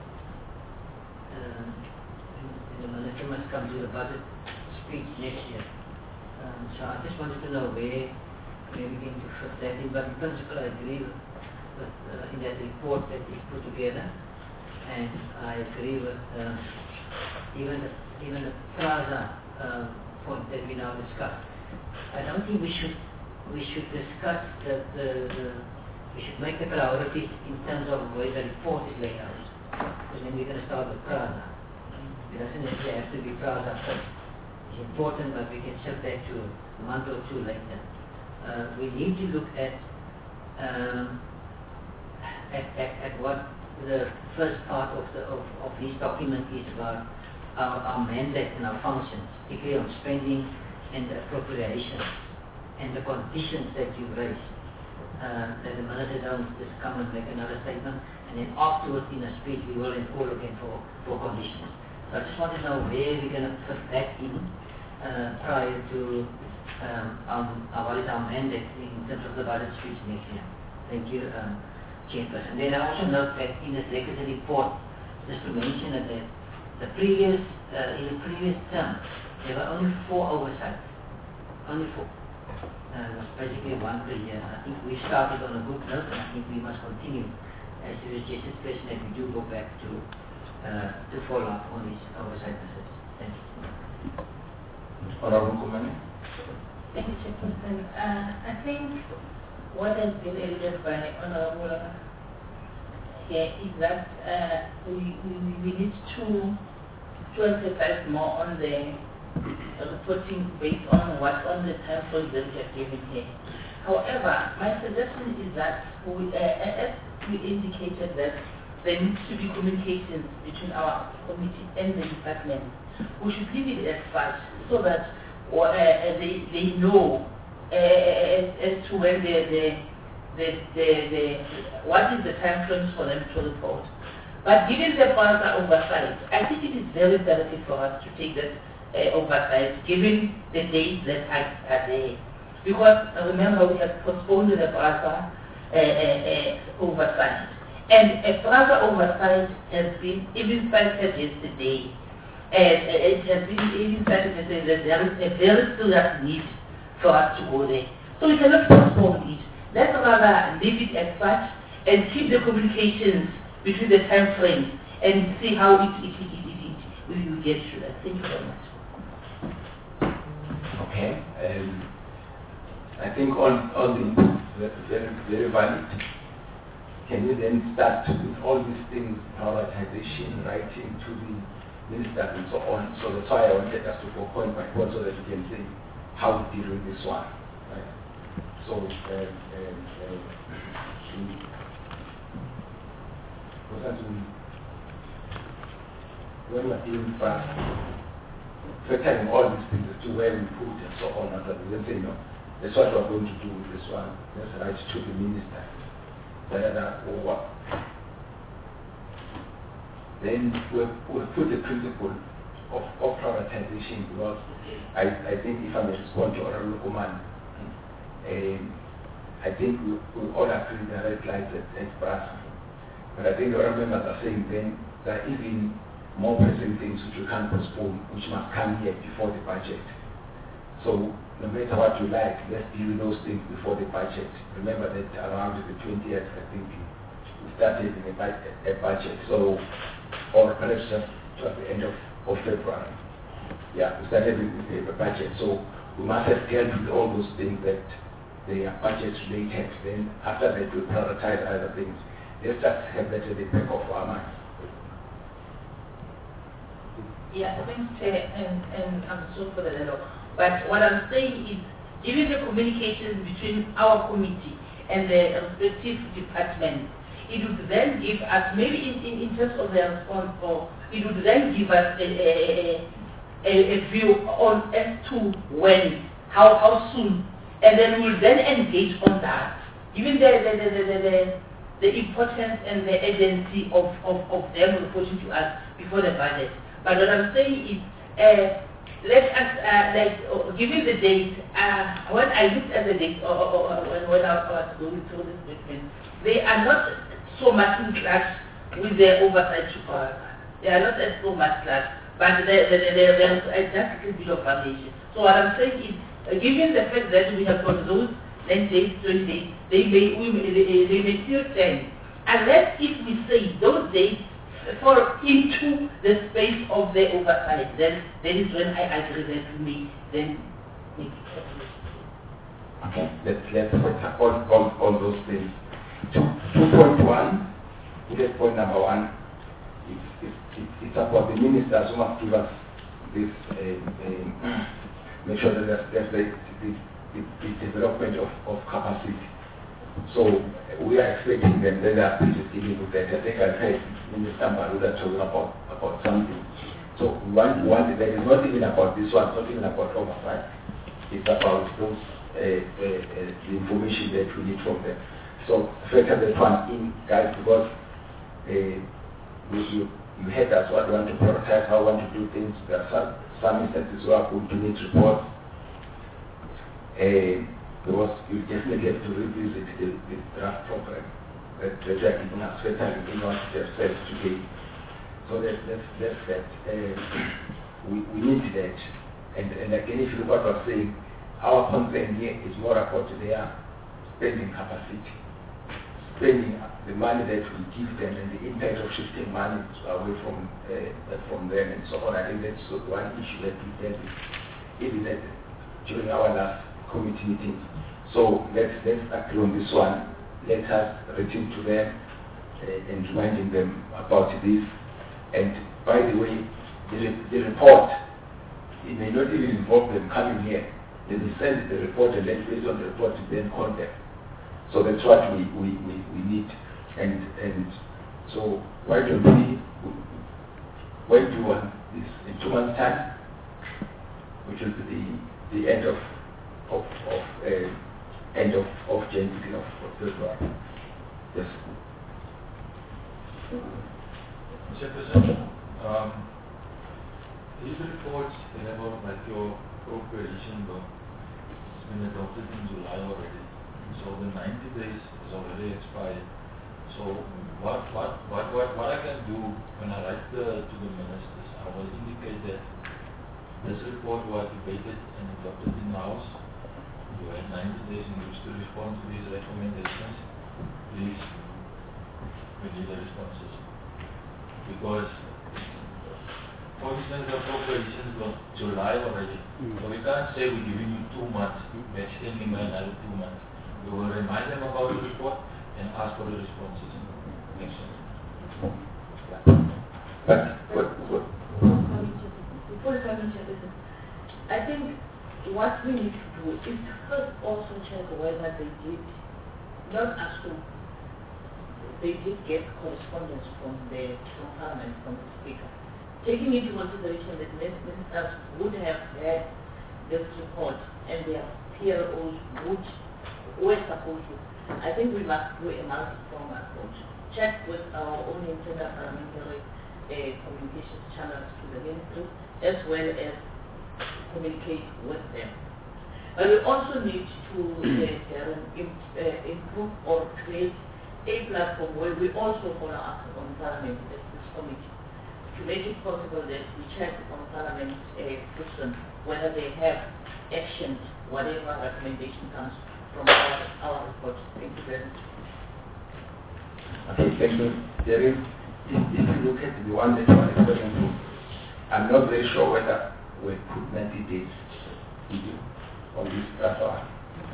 um, when the minister must come to the budget speech next year. Um, so I just wanted to know where, where we can fit that in. But in principle, I agree with, with uh, in that report that is put together, and I agree with um, even the, even the Plaza Uh, point that we now discussed. I don't think we should we should discuss the, the, the we should make the priorities in terms of where the report is laid out. Because then we're going to start with Plaza. It doesn't necessarily have to be Plaza first. It's important, but we can shift that to a month or two later. Uh, we need to look at, um, at, at at what the first part of the of, of this document is about. Our, our mandate and our functions, particularly on spending and appropriation and the conditions that you raised. Uh, that the minister don't just come and make another statement, and then afterwards in a speech we will then call again for, for conditions. So I just want to know where we're going to put that in uh, prior to um, um, uh, what is our mandate in terms of the budget speech next year. Thank you, um, Chairperson. Then I also note that in the secretary report, just to mention that the The previous, uh, in the previous term, there were only four oversights. Only four. Uh, it was basically one per year. I think we started on a good note, and I think we must continue, as you suggested, especially that we do go back to uh, to follow up on these oversight measures. Thank you. Honorable Kumani. Thank you, Chairperson. Uh, I think what has been alluded by Honorable here is that uh, we, we, we need to to emphasize more on the reporting based on what on the time frames that we have given here. However, my suggestion is that we, uh, as we indicated that there needs to be communications between our committee and the department. We should leave it as such so that uh, they, they know uh, as, as to when the, the, the, the, the what is the time frames for them to report. But given the further oversight, I think it is very imperative for us to take that uh, oversight, given the dates that are, are there. Because uh, remember, we have postponed the further uh, uh, uh, oversight. And a further oversight has been even cited yesterday. And uh, it has been even cited yesterday that there is a very serious need for us to go there. So we cannot postpone it. Let's rather leave it as such and keep the communications between the time frames and see how it, it, it, it, it, it we will get to that. Thank you very much. Okay. Um, I think all, all the inputs very, very valid. Can you then start with all these things, prioritization, writing to the minister and so on? So that's why I wanted us to go point by point so that you can say how we deal with this one. Right? So, um, um, um, when we're dealing first, factoring all these things as to where we put and so on, and then say, no, that's what we're going to do with this one. Let's write to the minister. Or what? Then we'll, we'll put the principle of, of prioritization, because I, I think if I may respond to Honorable Oman, um, I think we, we all agree the red lights at, at Brasa. But I think the other members are saying then there are even more pressing things which we can't postpone, which must come here before the budget. So no matter what you like, let's deal with those things before the budget. Remember that around the twentieth, I think, we started in a, bu- a budget. So, or perhaps just at the end of, of February. Yeah, we started with a budget. So we must have dealt with all those things that they are budget related. Then after that, we prioritize other things. Let's just have that at the back of our minds. Yeah, thanks, Chair, and, and I'm sorry for the letter. But what I'm saying is, given the communications between our committee and the respective departments, it would then give us, maybe in, in, in terms of the response, or it would then give us a, a, a, a view on as to when, how, how soon, and then we'll then engage on that. Given the, the, the, the, the, the importance and the urgency of, of, of them reporting to us before the budget. But what I'm saying is, uh, let us, uh, like, uh, given the date, uh, when I looked at the date, or, or, or when, when I was going through this statement, they are not so much in clash with the oversight report. They are not as so much clash, but there is just a bit of variation. So what I'm saying is, uh, given the fact that we have got those ten days, twenty days, they may, we may, they, they may still stand. Unless if we say those dates fall into the space of the oversight, then that is when I agree that we may then make it. Okay, let's let's all, all, all those things. Two point one, bullet point number one, it's, it's, it's about the ministers who must give us this, uh, uh, make sure that there's, there's the, the, the, the development of, of capacity. So we are expecting them, they are busy dealing with that. I think I heard Minister Maruda talking about, about something. So one, one, that is not even about this one, not even about oversight. It's about those, uh, uh, uh, the information that we need from them. So factor that one in, guys, because uh, you, you heard us what we want to prioritize, how we want to do things. There are some, some instances where we do need reports. Uh, because you definitely have to revisit the, the draft program that they are giving us, especially in what they have said today. So that, that's, that's that. Uh, we, we need that. And, and again, if you look at what we're saying, our concern here is more about their spending capacity. Spending the money that we give them and the impact of shifting money away from uh, from them and so on. I think that's one issue that we dealt with even at, during our last committee meeting. So let's let's agree on this one. Let us return to them uh, and reminding them about this. And by the way, the, the report, it may not even involve them coming here. They will send the report and then based on the report then call them. So that's what we, we, we, we need. And and so why don't we why do one this in two months time, which will be the, the end of of, of uh, end of, of January of, of February. Yes. Mister President, um, these reports they have about like your appropriation work. It's been adopted in July already. So the ninety days is already expired. So what what what what, what I can do when I write the, to the ministers, I will indicate that this report was debated and adopted in the House. You had ninety days in which to respond to these recommendations. Please, we need the responses. Because, for instance, the appropriations of July already. Mm. So we can't say we're giving you two months, we're extending by another two months. We will remind them about the report and ask for the responses. Next one. But, what, what? Before coming to this, I think what we need to do is to first also check whether they did, not assume, they did get correspondence from the from Parliament, from the Speaker. Taking into consideration that ministers would have had this report and their P L Os would were supposed to, I think we must do a multi-pronged approach. Check with our own internal parliamentary uh, communications channels to the ministry, as well as communicate with them. But we also need to uh, uh, improve or create a platform where we also follow up on Parliament as this committee to make it possible that we check on Parliament uh, person whether they have actions, whatever recommendation comes from our, our report. Thank you very much. Okay, thank you. There is, if, if you look at the one that you are referring to, I'm not very sure whether we put ninety days on this platform.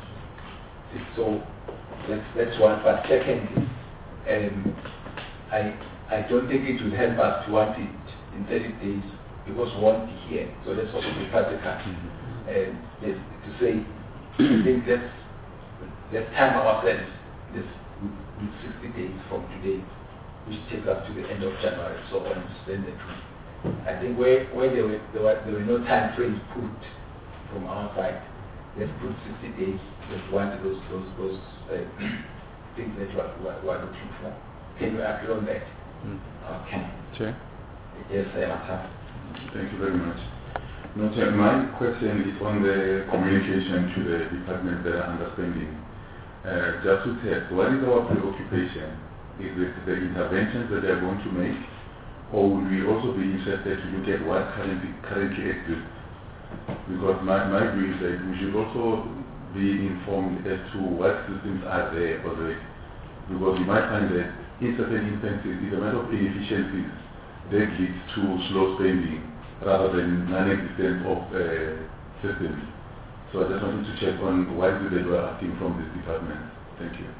So that's, that's one. But secondly, um, I I don't think it will help us to want it in thirty days because we won't be here. So let's also be practical. Uh, let's, to say, I think let's, let's time ourselves this, with sixty days from today, which takes us to the end of January. So on then the truth. I think where, where there, were, there, were, there were no time frames put from our side, let's put sixty days. Let's want those those those uh, things that we are, we are looking for. Can you agree on that? Mm. Okay. Chair? Yes, sir. Thank you very much. No, Chair, my question is on the communication to the department that are understanding. Uh, just to test, what is our preoccupation? Is it the interventions that they are going to make? Or would we also be interested to look at what currently, currently exists? Because my, my view is that we should also be informed as to what systems are there already. Because you might find that in certain instances, it's a matter of inefficiencies that leads to slow spending rather than non-existence of uh, systems. So I just wanted to check on what is it that we're asking from this department. Thank you.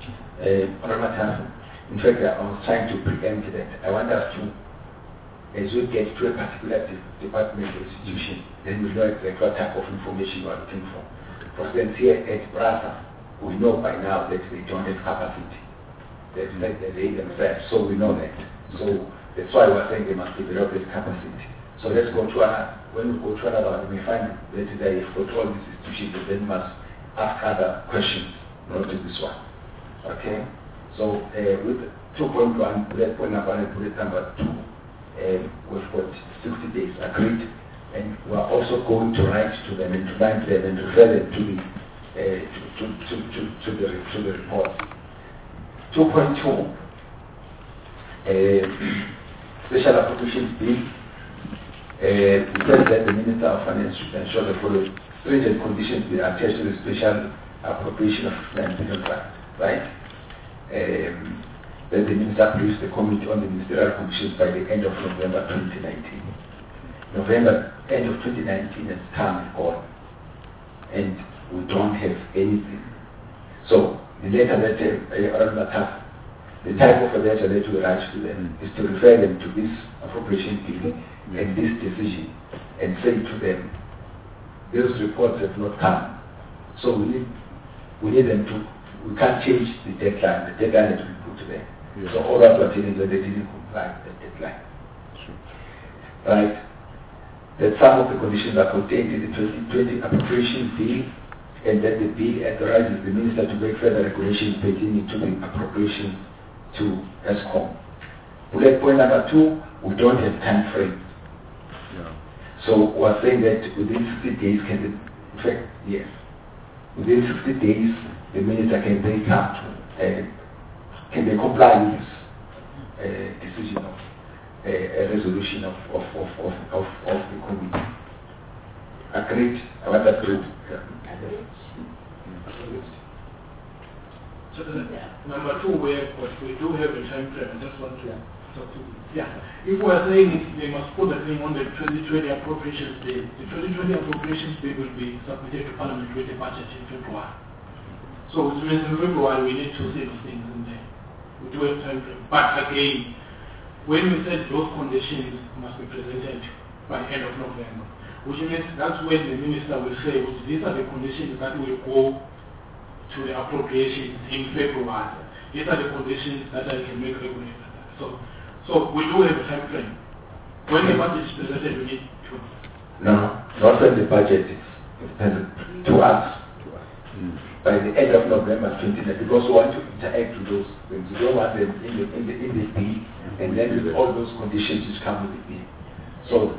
Uh, in fact, I was trying to preempt that. I want us to, as we get to a particular de department or institution, then we know exactly what type of information we are looking for. For instance, here at Brasa, we know by now that they don't have capacity. That's like they themselves, so we know that. So that's why we're saying they must develop this capacity. So let's go to another. When we go to another one, we find that they have got all these institutions, then must ask other questions, not just this one. Okay? So uh, with two point one, bullet point number one and bullet number two, uh, we've got sixty days agreed, and we are also going to write to them and to remind them and refer them to the uh, to, to, to, to the to the report. two point two, uh, special appropriations bill. Uh, it says that the Minister of Finance should ensure the following stringent conditions be attached to the special appropriation of nine billion rand, right? Um, that the Minister briefs the committee on the ministerial commissions by the end of November twenty nineteen. November, end of twenty nineteen has come and gone, and we don't have anything. So the letter that uh, the type of a letter that we write to them is to refer them to this appropriation bill and this decision and say to them, those reports have not come. So we need we need them to, we can't change the deadline, the deadline that we put there. Yeah. So all that we're telling them, they didn't comply with the deadline. Sure. Right? That some of the conditions are contained in the twenty twenty appropriation bill, and that the bill authorizes the minister to make further regulations pertaining to the appropriation to ESCOM. Bullet point number two, we don't have time frame. Yeah. So we're saying that within sixty days, can the, in fact, yes, within sixty days, the minister can take up to, uh, can they comply with this uh, decision of uh, a resolution of, of, of, of, of, of the committee. Agreed? I want that agreed. Yeah. So, uh, number two, we, have, we do have a time frame. I just want to talk to you. Yeah. If we are saying they must put the thing on the twenty twenty appropriations bill, the twenty twenty appropriations bill will be submitted to Parliament with the budget in February. So which means in February we need to see those things in there. We do have time frame. But again, when we said those conditions must be presented by end of November, which means that's when the minister will say, well, these are the conditions that will go to the appropriations in February. These are the conditions that I can make regulations. So, so we do have a time frame. When the budget is presented, we need to. No, not when the budget is presented to us. Mm. By the end of November twenty nineteen, because we want to interact with those things. We don't want them in the in the in the bill, and then with all those conditions which come with the bill. So,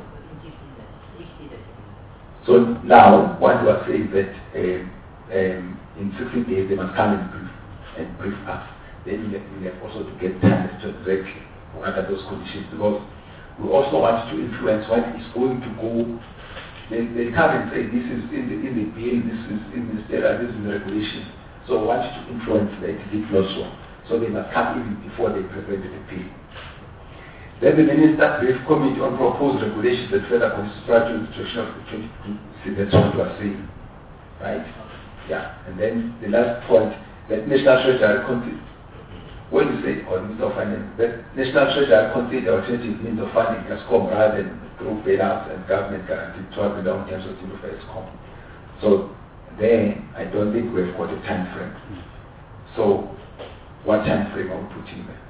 so now what we are saying that um, um, in sixty days they must come and brief and brief us. then we have, we have also to get time to exactly under those conditions, because we also want to influence what is going to go. They, they come and say this is in the in the bill, this is in the statute, this is in the regulation. So we want to influence the executive also. So they must come even before they present the bill. Then the Minister Brief Committee on proposed regulations that further constitute institution of the twenty-two. See, that's what we are saying, right? Yeah. And then the last point, that National Treasury consider, when you say, or Minister of Finance, that National Treasury consider alternative means of funding ESCOM rather than through bailouts and government guaranteed to have the long term sustainable for ESCOM. So then I don't think we've got a time frame. So what time frame are we putting there?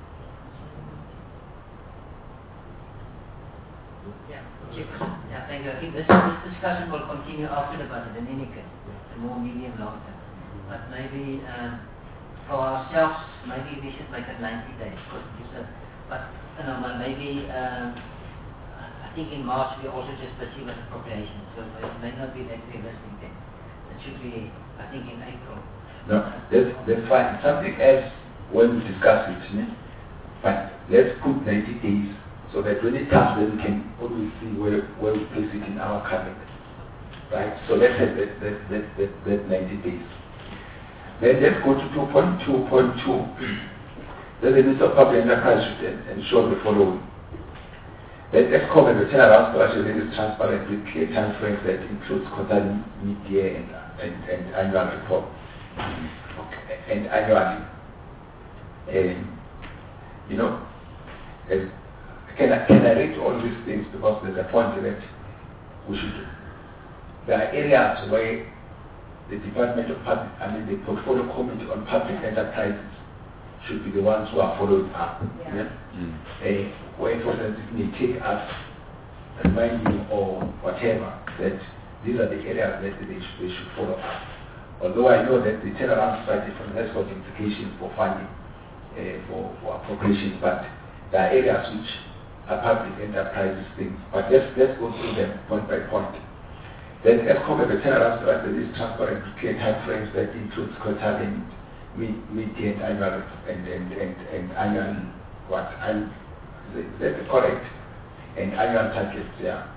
Yeah, thank you. I think this, this discussion will continue after the budget in any case, the more medium long term. But maybe um, for ourselves, maybe we should make it ninety days. But you know, maybe um, I think in March we also just busy with appropriations, so it may not be that realistic then. It should be, I think, in April. No, that's, that's fine. Something else when we discuss it, né? But let's put ninety days. So that when it comes, then we can always see where, where we place it in our cabinet. Right? So let's have that, that, that, that, that ninety days. Then let's go to two point two point two. Then the Minister of Public Enterprise should ensure the following. That ESCOM and the turnaround strategy that is transparent with clear time frames that includes quarterly, mid-year, and, and, and annual report. Okay. And annually. And, you know, as Can I, can I read all these things, because there's a point that we should do. There are areas where the Department of Public, I mean the Portfolio Committee on Public Enterprises should be the ones who are following up. Yeah. Yeah? Mm. Uh, where, for instance, it may take us reminding or whatever that these are the areas that they should, they should follow up. Although I know that the turnaround strategy for the got implications for funding, uh, for, for appropriations, but there are areas which public enterprises things, but let's, let's go through them point by point. Then ESCOM has a turnaround strategy is transparent with clear time frames that includes quarterly, mid, mid-year, and annual, and, and, and, and annual, what, and that's correct, and annual targets, yeah.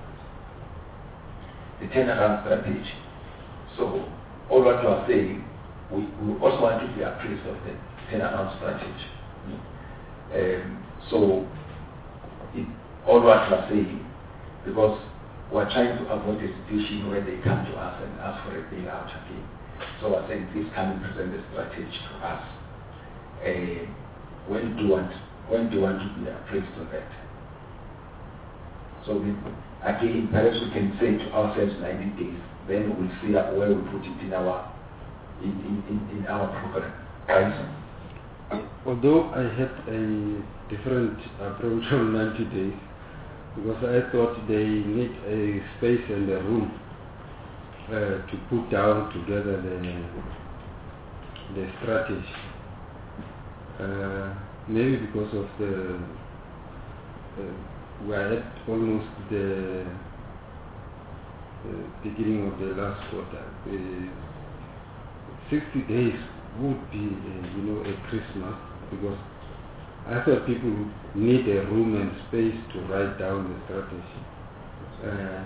The turnaround strategy. So, all what you are saying, we, we also want to be appraised of the turnaround strategy. Um, so, It, all what we are saying, because we are trying to avoid a situation where they come to us and ask for a bailout again. So we are saying, please come and present the strategy to us. Uh, when do you want, when do you want to be appraised of that? So we, again, perhaps we can say to ourselves ninety days. Then we'll see where we put it in our in in, in, in our program. Right? Although I had a different approach on ninety days, because I thought they need a space and a room uh, to put down together the, the strategy. Uh, maybe because of the, uh, we are at almost the, the beginning of the last quarter. The sixty days would be, uh, you know, a Christmas, because I thought people need a room and space to write down the strategy. Uh,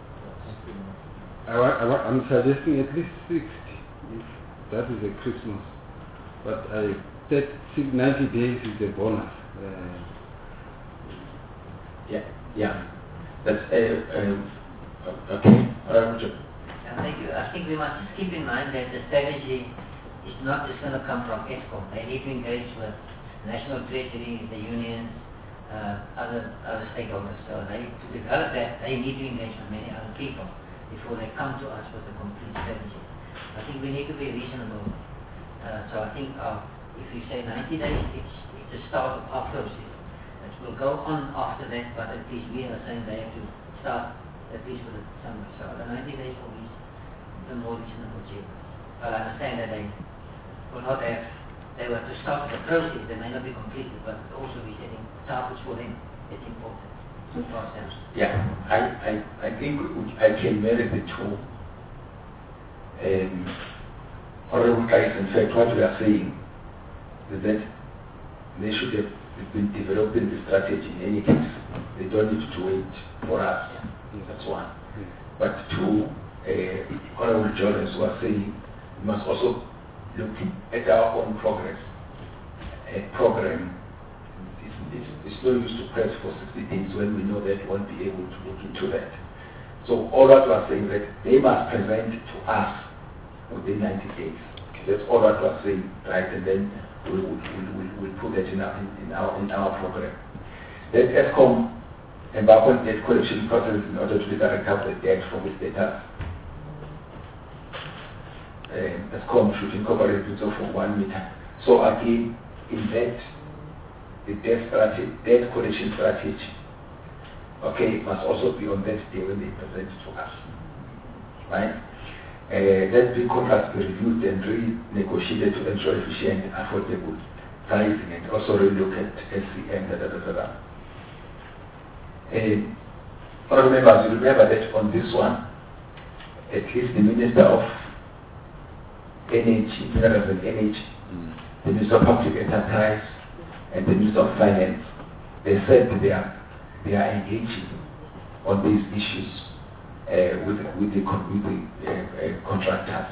I, I, I'm suggesting at least sixty, if that is a Christmas. But I said ninety days is a bonus. Uh, yeah, yeah. That's uh, uh, okay. Uh, Thank you. I think we must just keep in mind that the strategy is not just going to come from ESCOM. They need to engage with National Treasury, the unions, uh, other other stakeholders. So they, to develop that, they need to engage with many other people before they come to us with a complete strategy. I think we need to be reasonable. Uh, so I think uh, if we say ninety days, it's, it's the start of our process. It will go on after that, but at least we are saying they have to start at least with the summer. So the ninety days will be the more reasonable achievement. But I understand that they will not have, they were to start the process, they may not be completed, but also be setting targets for them. It's important for ourselves. Yeah, I, I, I think I can marry the two. Um, Honorable guys, in fact, what we are saying, is that they should have been developing the strategy in any case. They don't need to wait for us. That's one. But two, uh, Honorable Jones was saying, we must also look at our own progress. A program, it's, it's, it's no use to press for sixty days when we know that we won't be able to look into that. So all that was saying that they must present to us within ninety days. That's all that was saying, right? And then we'll, we'll, we'll, we'll put that in our, in our, in our program. Let ESCOM embark on debt collection process in order to recover the debt from its debtors. Um, ESCOM should incorporate it for one meter. So again, in that, the debt strategy, debt collection strategy, okay, must also be on that day when they present to us, right? Uh, that big contracts be reviewed and renegotiated to ensure efficient and affordable pricing, and also relook at S C M, da da da da da. Uh, Honourable members, you remember that on this one, at least the Minister of Energy, Minerals and Energy, mm. the Minister of Public Enterprise, and the Minister of Finance, they said they are, they are engaging on these issues uh, with, with the, with the uh, uh, contractors.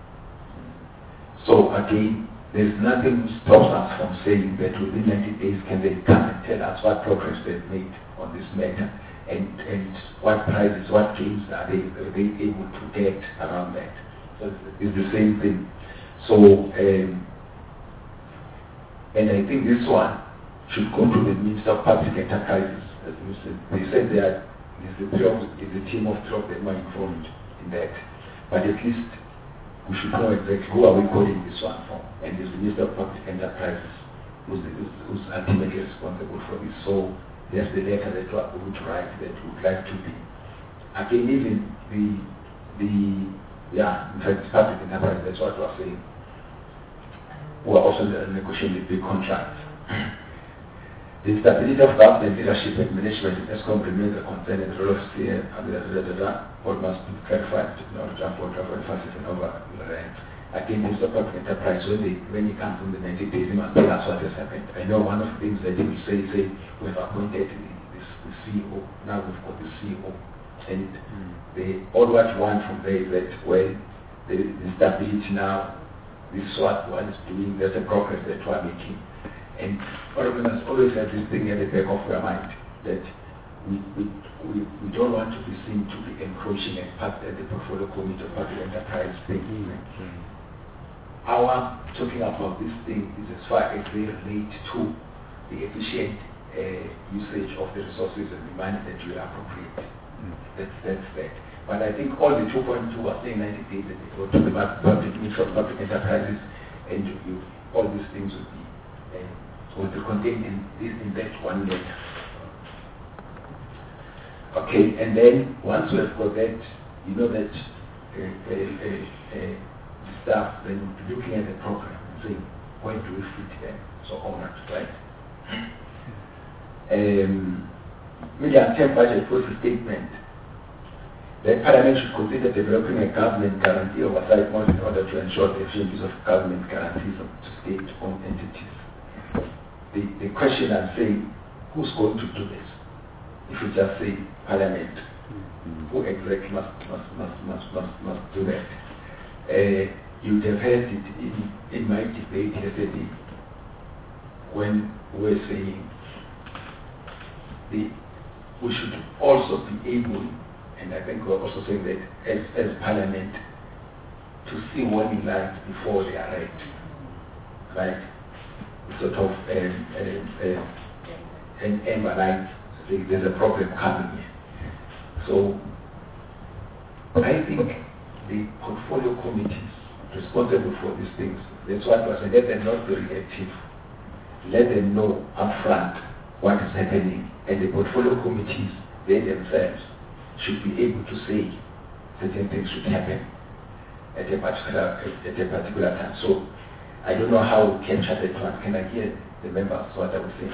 So again, there is nothing which stops us from saying that within ninety days can they come and tell us what progress they've made on this matter, and, and what prizes, what gains are they, are they able to get around that. So it's the same thing. So, um, and I think this one should go to the Minister of Public Enterprises. As you said. They said they are, is a, is a team of twelve that were informed in that. But at least we should know exactly who are we calling this one for. And it's the Minister of Public Enterprises who's, the, who's, who's ultimately responsible for this. So there's the letter that we are going to write that we would like to be. Again, even the, the yeah, in fact, public enterprise, that's what we are saying. We are also negotiating the big contracts. The stability of government leadership and management in ESCOM remains a concern, and the role of C M what must be clarified, you know, jump for travel emphasis and over ranks. Again, this public enterprise, when, they, when he comes in the ninety days, he must tell us what has happened. I know one of the things that he will say, say, we've appointed the, this, the C E O, now we've got the C E O. And mm. they, all what you want from there is that, well, the, the stability now, this is what one is doing, there's a progress that we are making. And organizers always have this thing at the back of their mind that we, we, we, we don't want to be seen to be encroaching and part at the portfolio committee of public enterprise thing. Mm-hmm. Our talking about this thing is as far as they relate to the efficient uh, usage of the resources and the money that we appropriate. Mm-hmm. That's, that's that. But I think all the two point two are saying ninety days that they go to the public ministry of public enterprises, and you, you, all these things would be uh, will be contained in, in that one letter. Okay, and then once we have got that, you know that uh, uh, uh, uh, the staff then will be looking at the program and saying, where do we fit them? So on that, right? Um, medium-term budget policy statement. The Parliament should consider developing a government guarantee oversight model in order to ensure the efficient use of government guarantees to state-owned entities. The, the question I'm saying, who's going to do this? If you just say Parliament, mm-hmm. who exactly must must must must must, must do that? Uh, you'd have heard it in, in my debate yesterday when we were saying the, we should also be able, and I think we're also saying that as, as Parliament, to see warning lights before they are red, right? Sort of um, um, um, an amber light, saying there's a problem coming here. So I think the portfolio committees responsible for these things, that's what was said, let them not be reactive. Let them know upfront what is happening, and the portfolio committees, they themselves, should be able to say certain things should happen at a particular at a particular time. So I don't know how we can chat that one. Can I hear the members what I was saying?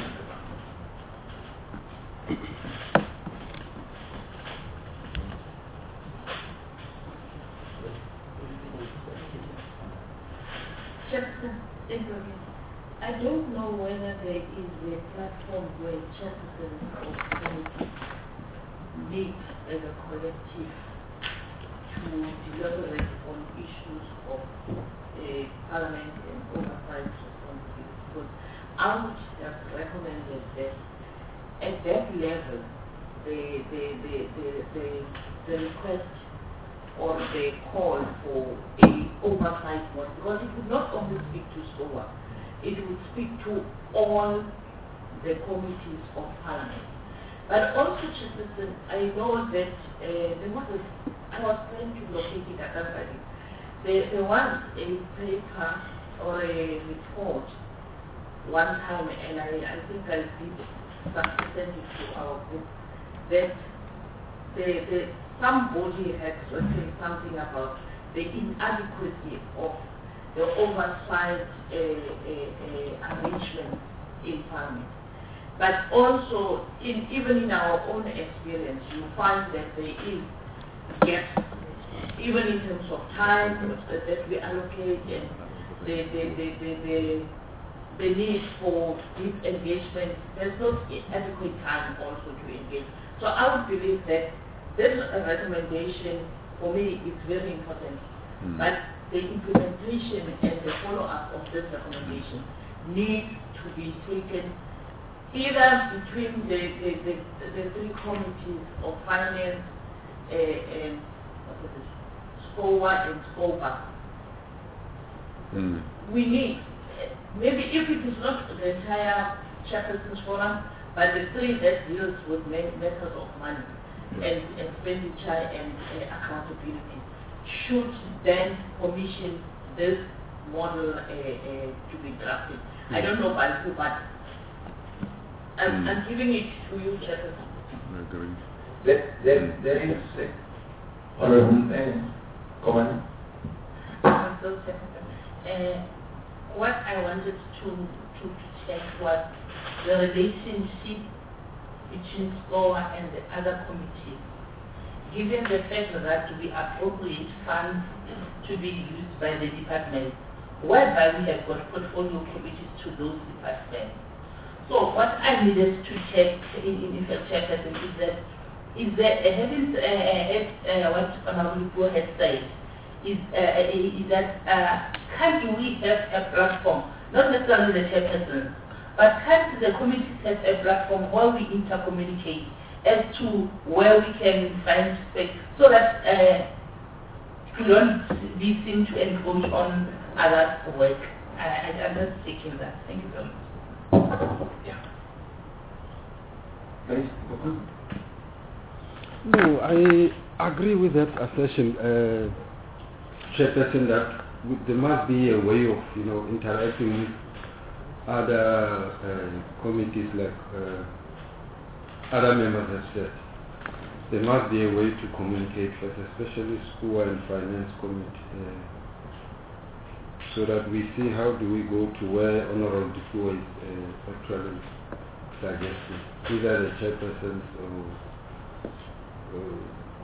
Just uh, I don't know whether there is a platform where chairpersons of committees meet as a collective to deliberate on issues of uh, parliament and oversight responsibilities. Because I would have recommended that at that level, the the the the, the, the request or the call for a oversight board, because it would not only speak to SCOA, it would speak to all the committees of parliament. But also, Chairperson, I know that uh, there was a, I was trying to locate it, I can't find it. There, there was a paper or a report one time, and I, I think I did send it to our group, that the, the, somebody had written something about the inadequacy of the oversight uh, uh, uh, arrangement in parliament. But also, in, even in our own experience, you find that there is gaps, even in terms of time that, that we allocate and the, the, the, the, the, the need for deep engagement. There's not adequate time also to engage. So I would believe that this recommendation, for me, is very important. Mm. But the implementation and the follow-up of this recommendation needs to be taken either between the, the, the, the three committees of finance, uh, and what is it, SCOA and SCOPA. Mm. We need, maybe if it is not the entire chairperson's forum, but the three that deals with matters of money and expenditure and uh, accountability should then commission this model uh, uh, to be drafted. Mm. I don't know about who, but I'm, mm. I'm giving it to you, Chairperson. There, there, there is uh, honorable uh, comment. Uh, what I wanted to, to, to check was the relationship between SCOA and the other committees, given the fact that we appropriate funds to be used by the department, whereby we have got portfolio committees to those departments. So what I needed to check in, in the chairperson is that is that uh, having uh, uh, uh, what Honorable had said is uh, is that uh, can we have a platform, not necessarily the chairperson, but can the committee have a platform where we intercommunicate as to where we can find space so that uh, we don't be seen to encroach on other work. I, I, I'm just taking that. Thank you very much. Yeah. No, I agree with that assertion, uh, Chairperson, that there must be a way of, you know, interacting with other uh, committees like uh, other members have said. There must be a way to communicate first, especially school and finance committee, uh, so that we see how do we go to where Honorable Dupuo is uh, actually suggesting, either the chairpersons or uh,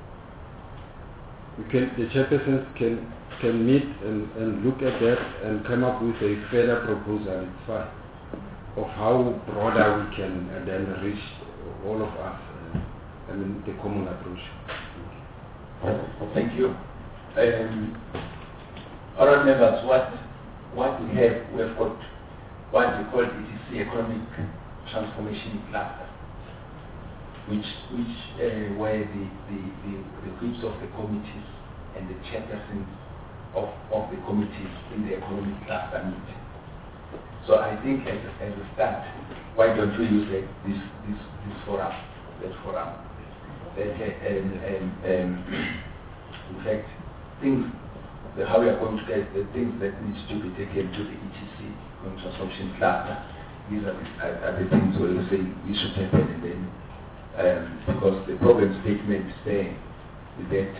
we can, the chairpersons can can meet and, and look at that and come up with a further proposal, it's fine, of how broader we can uh, then reach all of us, uh, I mean the common approach. Thank you. Um, other members, what what we have, we have got what we call it is the economic transformation cluster, which which uh, where the, the, the, the groups of the committees and the chairpersons of, of the committees in the economic cluster meet. So I think as a, as a start, why don't we use the, this this this forum, that forum, that uh, um, um, um, in fact things the, how we are going to get the things that needs to be taken to the E T C consumption cluster. These are the, are, are the things where you say we should happen, and then um, because the problem statement is saying is that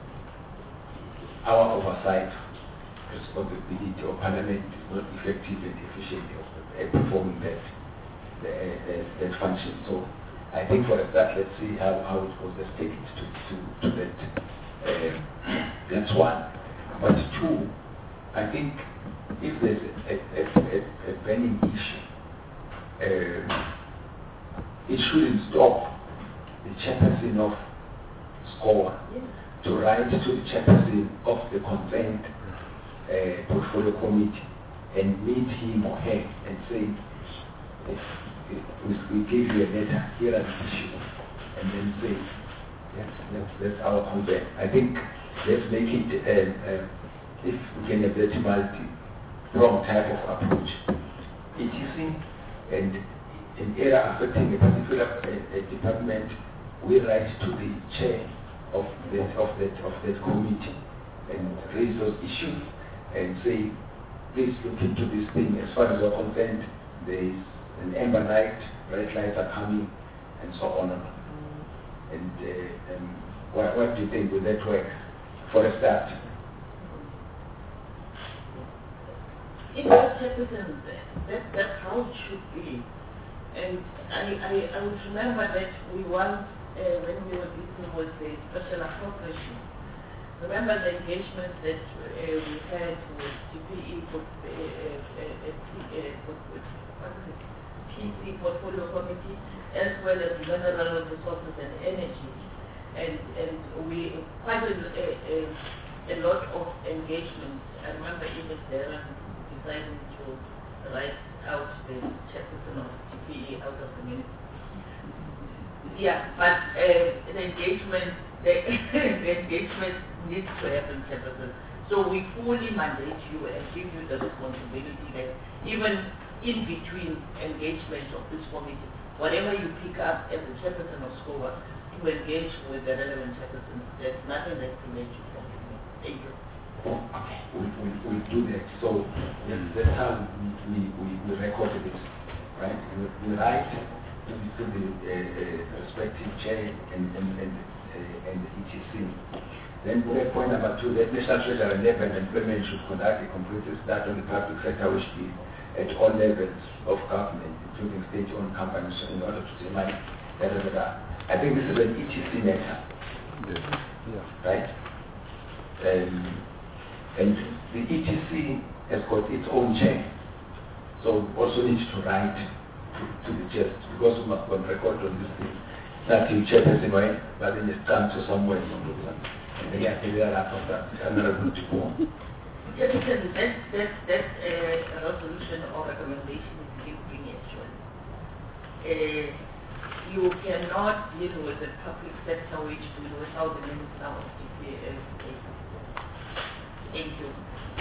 our oversight responsibility of Parliament is not effective and efficient at performing that, that, that, that function. So I think for that, let's see how, how it goes. Let's take it to, to, to that. Uh, that's one. But two, I think if there's a, a, a, a burning issue, uh, it shouldn't stop the chairperson of SCOA Yes. to write to the chairperson of the concerned uh, portfolio committee and meet him or her and say, if, if we, we give you a letter, here are the issues, and then say, yes, that's, that's our concern. I think let's make it, um, um, if we can have that multi-pronged type of approach. E T C and an area affecting a particular uh, a department, we write to the chair of that of that of that committee and raise those issues and say, please look into this thing. As far as you're concerned, there is an amber light, red lights are coming, and so on and on. And uh, um, what, what do you think? Will that work for a start? In that chairperson, that, that's how it should be. And I, I, I would remember that we once, uh, when we were dealing with the special appropriation, remember the engagement that uh, we had with G P E, for, uh, uh, uh, uh, what is it? P C Portfolio Committee, as well as Mineral Resources and Energy. And, and we, quite a, a, a lot of engagement. I remember even Darren deciding to write out the chairperson of G P E out of the minute. Yeah, but uh, the engagement, the, the engagement needs to happen, chairperson. So we fully mandate you and give you the responsibility that even in between engagement of this committee, whatever you pick up as a chairperson of SCOA, to engage with the relevant chairperson. There's nothing that prevents you from doing it. Thank you. Okay, we, we, we do that. So yes, that's how we, we, we record it, right? We, we write to the, to the uh, uh, respective chair and, and, and, uh, and the E T C. Then bullet point number two, the National Treasury level and employment should conduct a comprehensive study on the public sector, which is at all levels of government, including state-owned companies, in order to determine da, da, da, da. I think this is an E T C matter, Yes. Yeah. right? Um, and the E T C has got its own chair, so we also need to write to, to the chair, because we must go on record on this thing. Not you chairperson, right? But then it's come to somewhere, and then you have to do that after that. I'm not able to go on. Yes, because that, that, that uh, resolution or recommendation is linking actually. Uh, you cannot deal with the public sector wage bill without the Minister of G P A. Thank you.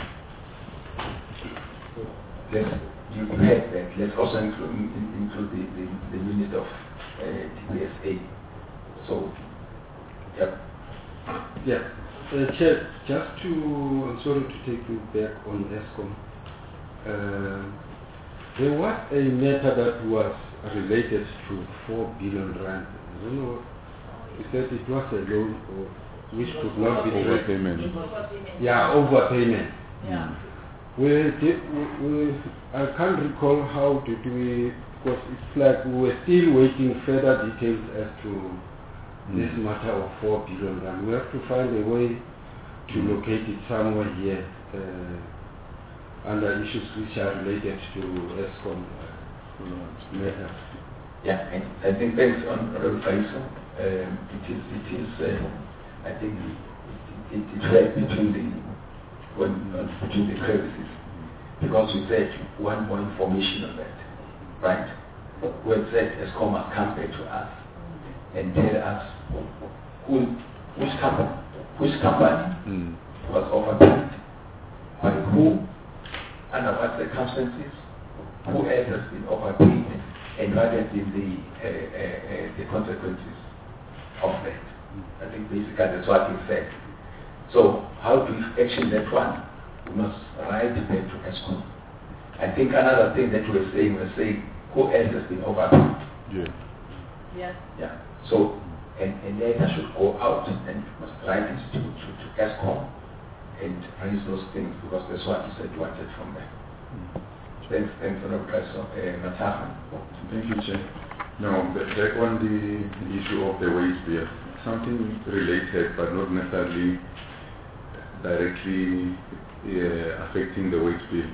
Let's, you have that. Let's also include, include the, the, the Minister of uh, D P S A. So, yep. Yeah. Uh, Chair, just to, I'm sorry to take you back on ESCOM. Uh, there was a matter that was related to four billion rand. I don't know. You said it was a loan or which could not be Overpayment. Yeah, overpayment. Yeah. We did, we, we, I can't recall how did we, because it's like we were still waiting further details as to this matter of four billion rand. We have to find a way to locate it somewhere here uh, under issues which are related to ESCOM uh, matters. Yeah, and I think based on Honorable Faiso, um, it is, it is uh, I think it, it, it fell between the, when, uh, between the crevices, because we said we want more information on that, right? We had said ESCOM must come back to us and tell us who, which company, which company Mm. was overpaid, by who, under what circumstances, who else has been overpaid, and what has been the, uh, uh, uh, the consequences of that. I think basically that's what he said. So how do we action that one? We must write back to ESCOM. I think another thing that we're saying, we're saying who else has been overpaid. Yeah. Yeah. Yeah. So and a letter should go out and you must write it to, to, to ESCOM and raise those things, because that's what you said you wanted from them. Mm. Thanks, thanks for the press of uh, Mataha. Thank you, Chair. Now, back on the issue of the wage bill, something related but not necessarily directly uh, affecting the wage bill.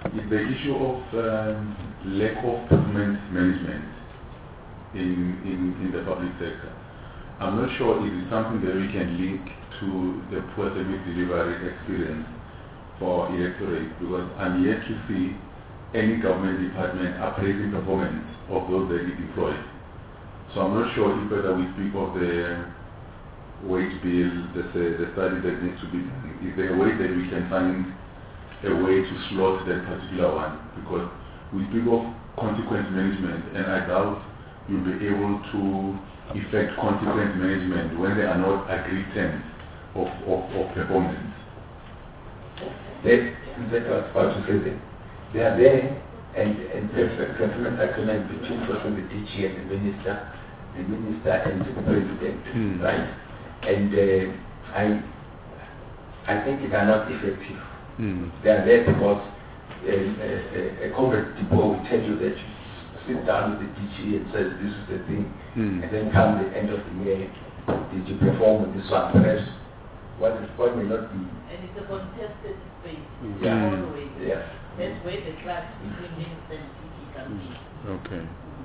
is the issue of um, lack of performance management in, in, in the public sector. I'm not sure if it's something that we can link to the poor service delivery experience for electorate, because I'm yet to see any government department appraising performance of those that it deploys. So I'm not sure if whether we speak of the wage bill, the, the study that needs to be done, is there a way that we can find a way to slot that particular one? Because we speak of consequence management, and I doubt you'll be able to effect consequence management when there are not agreed terms of, of, of performance. That, that was about to say that. They are there, and, and performance agreement between person, the D G and the minister, the minister and the president, Hmm. right? And uh, I, I think they are not effective. Hmm. They are there because uh, uh, a comrade depot will tell you that you sit down with the D G and says this is the thing, Hmm. and then come the end of the year, did you perform with this one? Perhaps what, is, what may not be. And it's a contested space. Yeah. Always. Yes. That's where the clash between minister and D G comes in. Okay.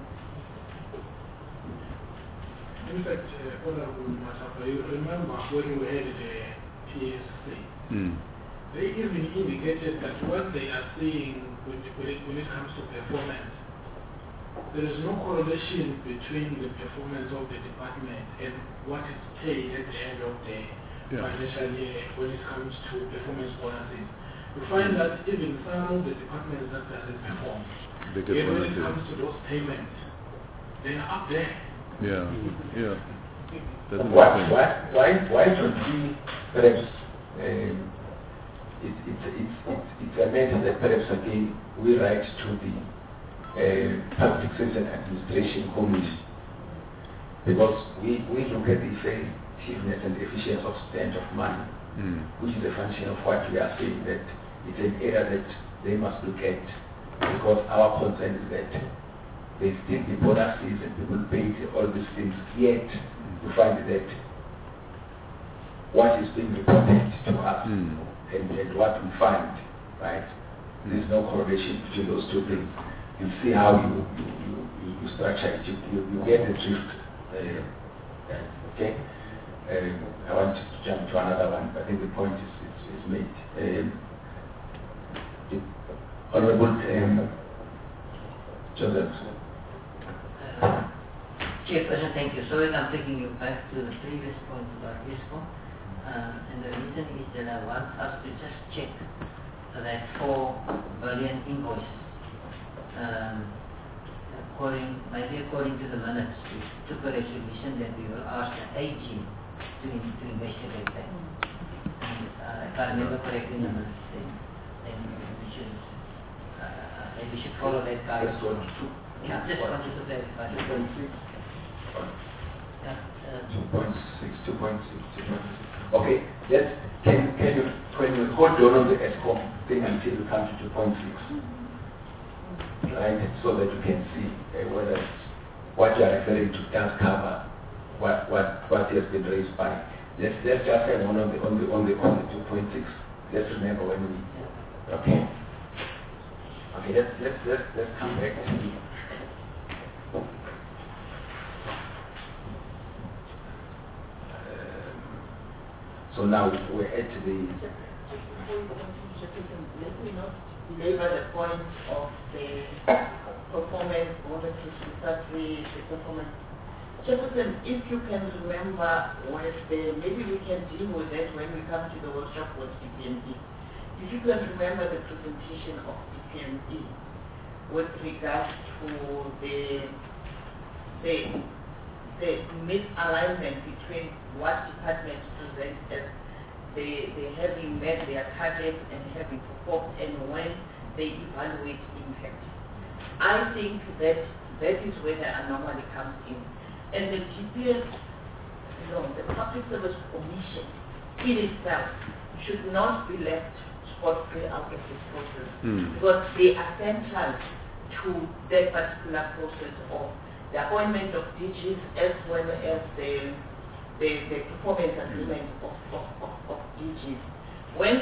In fact, uh, Honorable Masapa, you remember when we had the P S C, Hmm. they even indicated that what they are seeing when, when, it, when it comes to performance, there is no correlation between the performance of the department and what is paid at the end of the Yeah. financial year when it comes to performance bonuses. You find that even some of the departments that doesn't perform, They get yet when it bonuses. comes to those payments, they are up there. Yeah. Yeah. That's Why, interesting. why, why, why don't we perhaps, um, it, it, it, it, it's a matter that perhaps again we write to the uh, Public Service and Administration Committee, because we, we look at the effectiveness and efficiency of spend of money, Hmm. which is a function of what we are saying, that it's an area that they must look at, because our concern is that they still the bonuses and people paid all these things, yet we find that what is being reported to us Hmm. and, and what we find, right, there's no correlation between those two things. You see how you, you, you, you structure it, you, you, you get the drift. Uh, okay? Um, I want to jump to another one, but I think the point is, is, is made. Um, the Honorable um, Joseph. Uh, Chairperson, thank you. Sorry, I'm taking you back to the previous point about ISCOM. Uh, and the reason is that I want us to just check that four billion invoice. Um, according, maybe according to the minutes, we took a resolution that we will ask the A G to, in, to investigate that. And uh, if I remember correctly in the minutes, then, then we should, uh, then we should follow that guidance. Yeah, just wanted to clarify. two point six. Yeah, uh, two point six, two point six, two point six. Okay, let's, can, can you, can you hold on on the ESCOM thing until you come to two point six? Right, so that you can see uh, whether what you are referring to does cover what, what, what has been raised by. Let's, let's just have one on the, on the, on the, on the two point six. Let's remember when we, okay. Okay, let's, let's, let's, let's come back to the, so now we're at the... Let me not belabor the point of the performance bonuses to start with the performance. Jefferson, if you can remember, with the, maybe we can deal with that when we come to the workshop with D P M E. If you can remember the presentation of D P M E with regards to the the the misalignment between what departments present as they, they having met their targets and having performed and when they evaluate impact. I think that that is where the anomaly comes in. And the G P S, you know, the Public Service Commission in itself should not be left scot-free out of this process, Mm. because they are central to that particular process of the appointment of D Gs as well as the the, the performance agreement of, of, of, of D Gs. When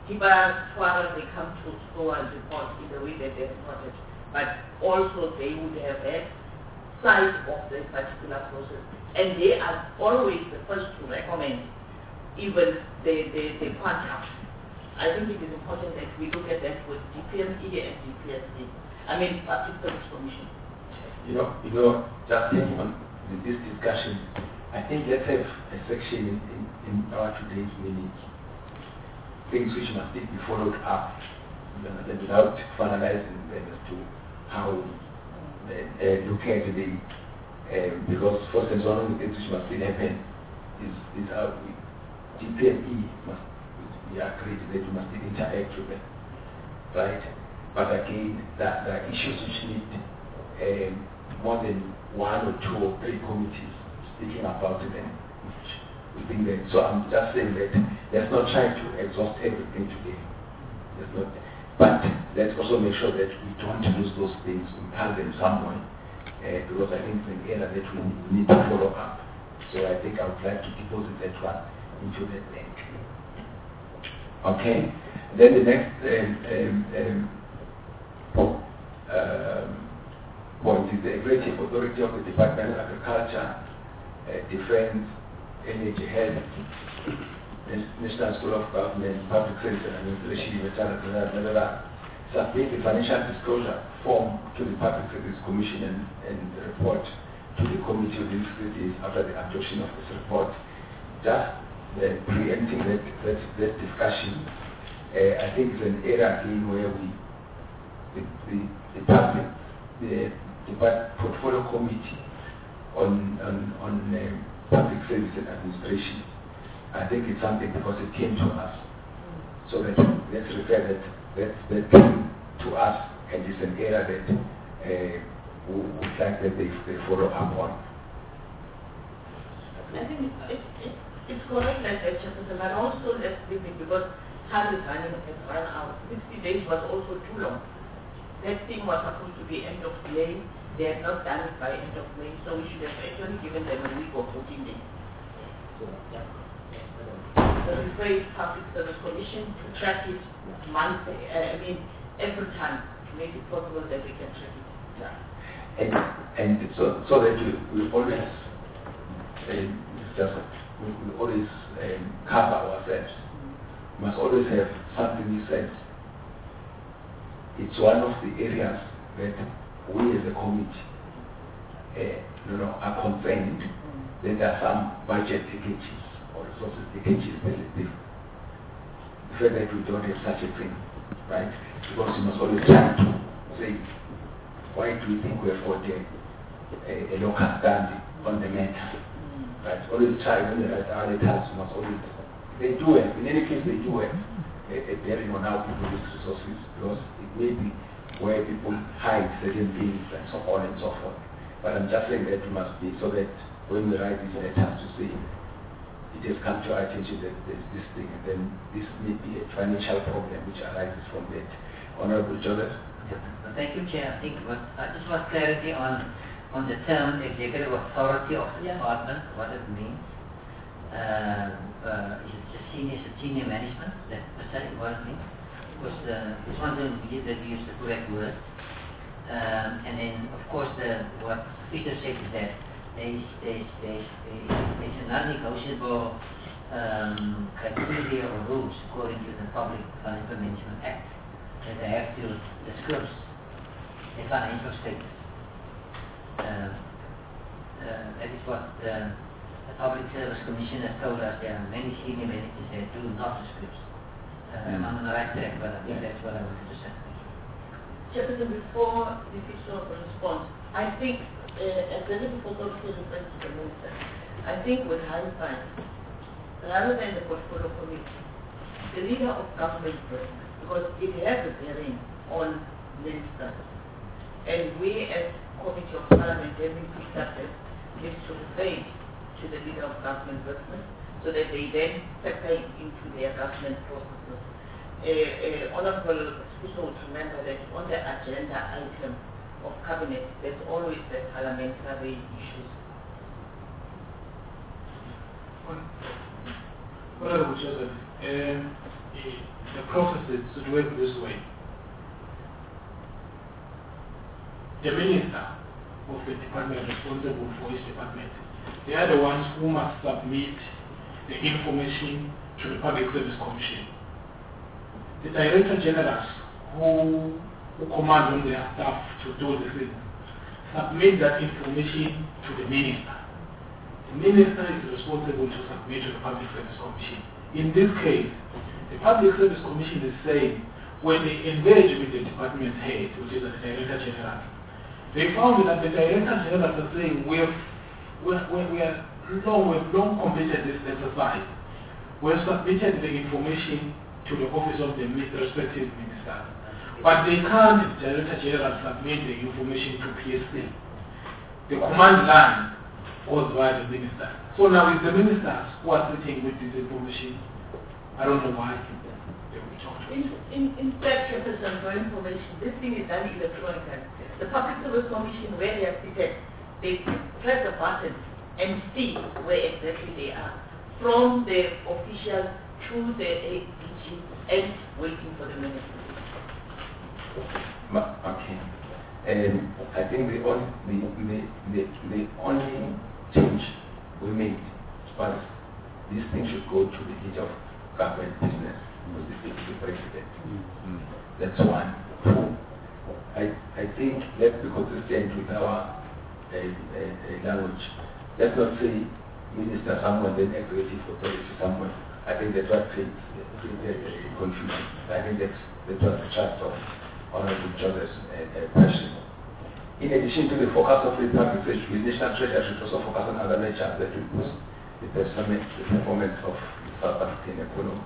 Tiba they come to store and report in the way that they reported, but also they would have had sight of this particular process. And they are always the first to recommend even the, the, the quantum. I think it is important that we look at that with D P M E and D P S C. I mean, Public Service Commission. You know, you know, just taking on this discussion, I think let's have a section in, in, in our today's minutes. Things which must be followed up, you know, without finalizing them as to how uh, uh, look at the, uh, because first and one of the things which must still happen is, is how we, D P M E must, we agree that we must still interact with them, right? But again, that there are issues which need um, more than one or two or three committees speaking about them. We think that, so I'm just saying that let's not try to exhaust everything today. Let's not, but let's also make sure that we don't lose those things, we have them somewhere, uh, because I think it's an area that we need to follow up. So I think I would like to deposit that one into that bank. Okay? Then the next um, um, um, um, point is the executive authority of the Department of Agriculture, uh, Defense, Energy, Health, National School of Government, Public Service and Administration, submit the financial disclosure form to the Public Service Commission and, and report to the Committee of the Securities after the adoption of this report. Just uh, preempting that, that, that discussion, uh, I think it's an area again where we, the, the, the public, the, the portfolio committee on, on, on um, Public Service and Administration, I think it's something because it came to us. So that let's refer that that, that came to us, and it's an area that uh, we would like that they, they follow up on. I think it's, it's, it's, it's correct like that, Chairperson, but also let's leave it because time is running has run out. sixty days was also too long. That thing was supposed to be end of May. They have not done it by end of May, so we should have actually given them a week or fourteen days. So, yeah. The Referred Public Service Commission to track it monthly, uh, I mean, every time to make it possible that we can track it. Yeah. And, and so, so that we, we always, um, just, we, we always um, cover ourselves. We must always have something we said. It's one of the areas that we as a committee uh, you know, are concerned that there are some budget leakages or resources leakages. The fact that we don't have such a thing, right? Because you must always try to say, why do we think we have got a, a, a local standing on the matter? Right? Always try when the other letters must always, they do have, in any case they do have a, a bearing on how people use resources, because it may be where people hide certain things and so on and so forth. But I'm just saying that we must be so that when we write these letters to say it has come to our attention that there's this thing, and then this may be a financial problem which arises from that. Honorable Joseph? Thank you, Chair. I think what, I just want clarity on on the term executive authority of the yeah. department, what it means. Uh, uh, is it just senior, is it senior management? That precisely what it means? Because uh, it's one thing to get that we use the correct word. Um, and then, of course, the, what Peter said is that there's, there's, there's, there's a non-negotiable um, criteria or rules according to the Public Financial Management Act that they have to disclose their financial status. Uh, uh, that is what uh, the Public Service Commission has told us. There are many senior managers that do not disclose. Uh, mm. I'm on the right track, but I think yeah. that's what I wanted to say. Chairperson, before the official response, I think, uh, as the authority refers to the minister, I think with hindsight, rather than the portfolio committee, the leader of government first, because it has a bearing on ministers. And we as Committee of Parliament have been picked up as needs to refer to the leader of government first, so that they then factor into their government processes. Uh, uh, Honorable Speaker would remember that on the agenda item of cabinet, there's always the parliamentary issues. Honorable Joseph, um, eh, the processes should work this way. The minister of the department responsible for his department, they are the ones who must submit the information to the Public Service Commission. The Director Generals who, who command on their staff to do the thing submit that information to the minister. The minister is responsible to submit to the Public Service Commission. In this case, the Public Service Commission is saying when they engage with the department head, which is the Director General, they found that the Director General is saying we have we have, we have long we have long completed this exercise. We have submitted the information to the office of the respective minister. But they can't, Director General, submit the information to P S C. The command line goes via the minister. So now it's the ministers who are sitting with this information. I don't know why they will talk to In, in, in fact, Chairperson, for information, this thing is done electronically. The Public Service Commission, where they are seated, they press a button and see where exactly they are. From the official to the A D G and waiting for the minister. Okay. Um, I think the only, the, the, the, the only change we made was this thing should go to the head of government business, who's the deputy president. Mm. That's one. Two, I, I think let's be consistent with our uh, uh, uh, language. Let's not say minister somewhere, then executive authority somewhere. I think that's what creates uh, confusion. I think that's, that's what the trust of Honorable Joseph's uh, uh, question. In addition to the focus of the public sector, the national treasury should also focus on other measures that will boost the performance, the performance of the South African economy.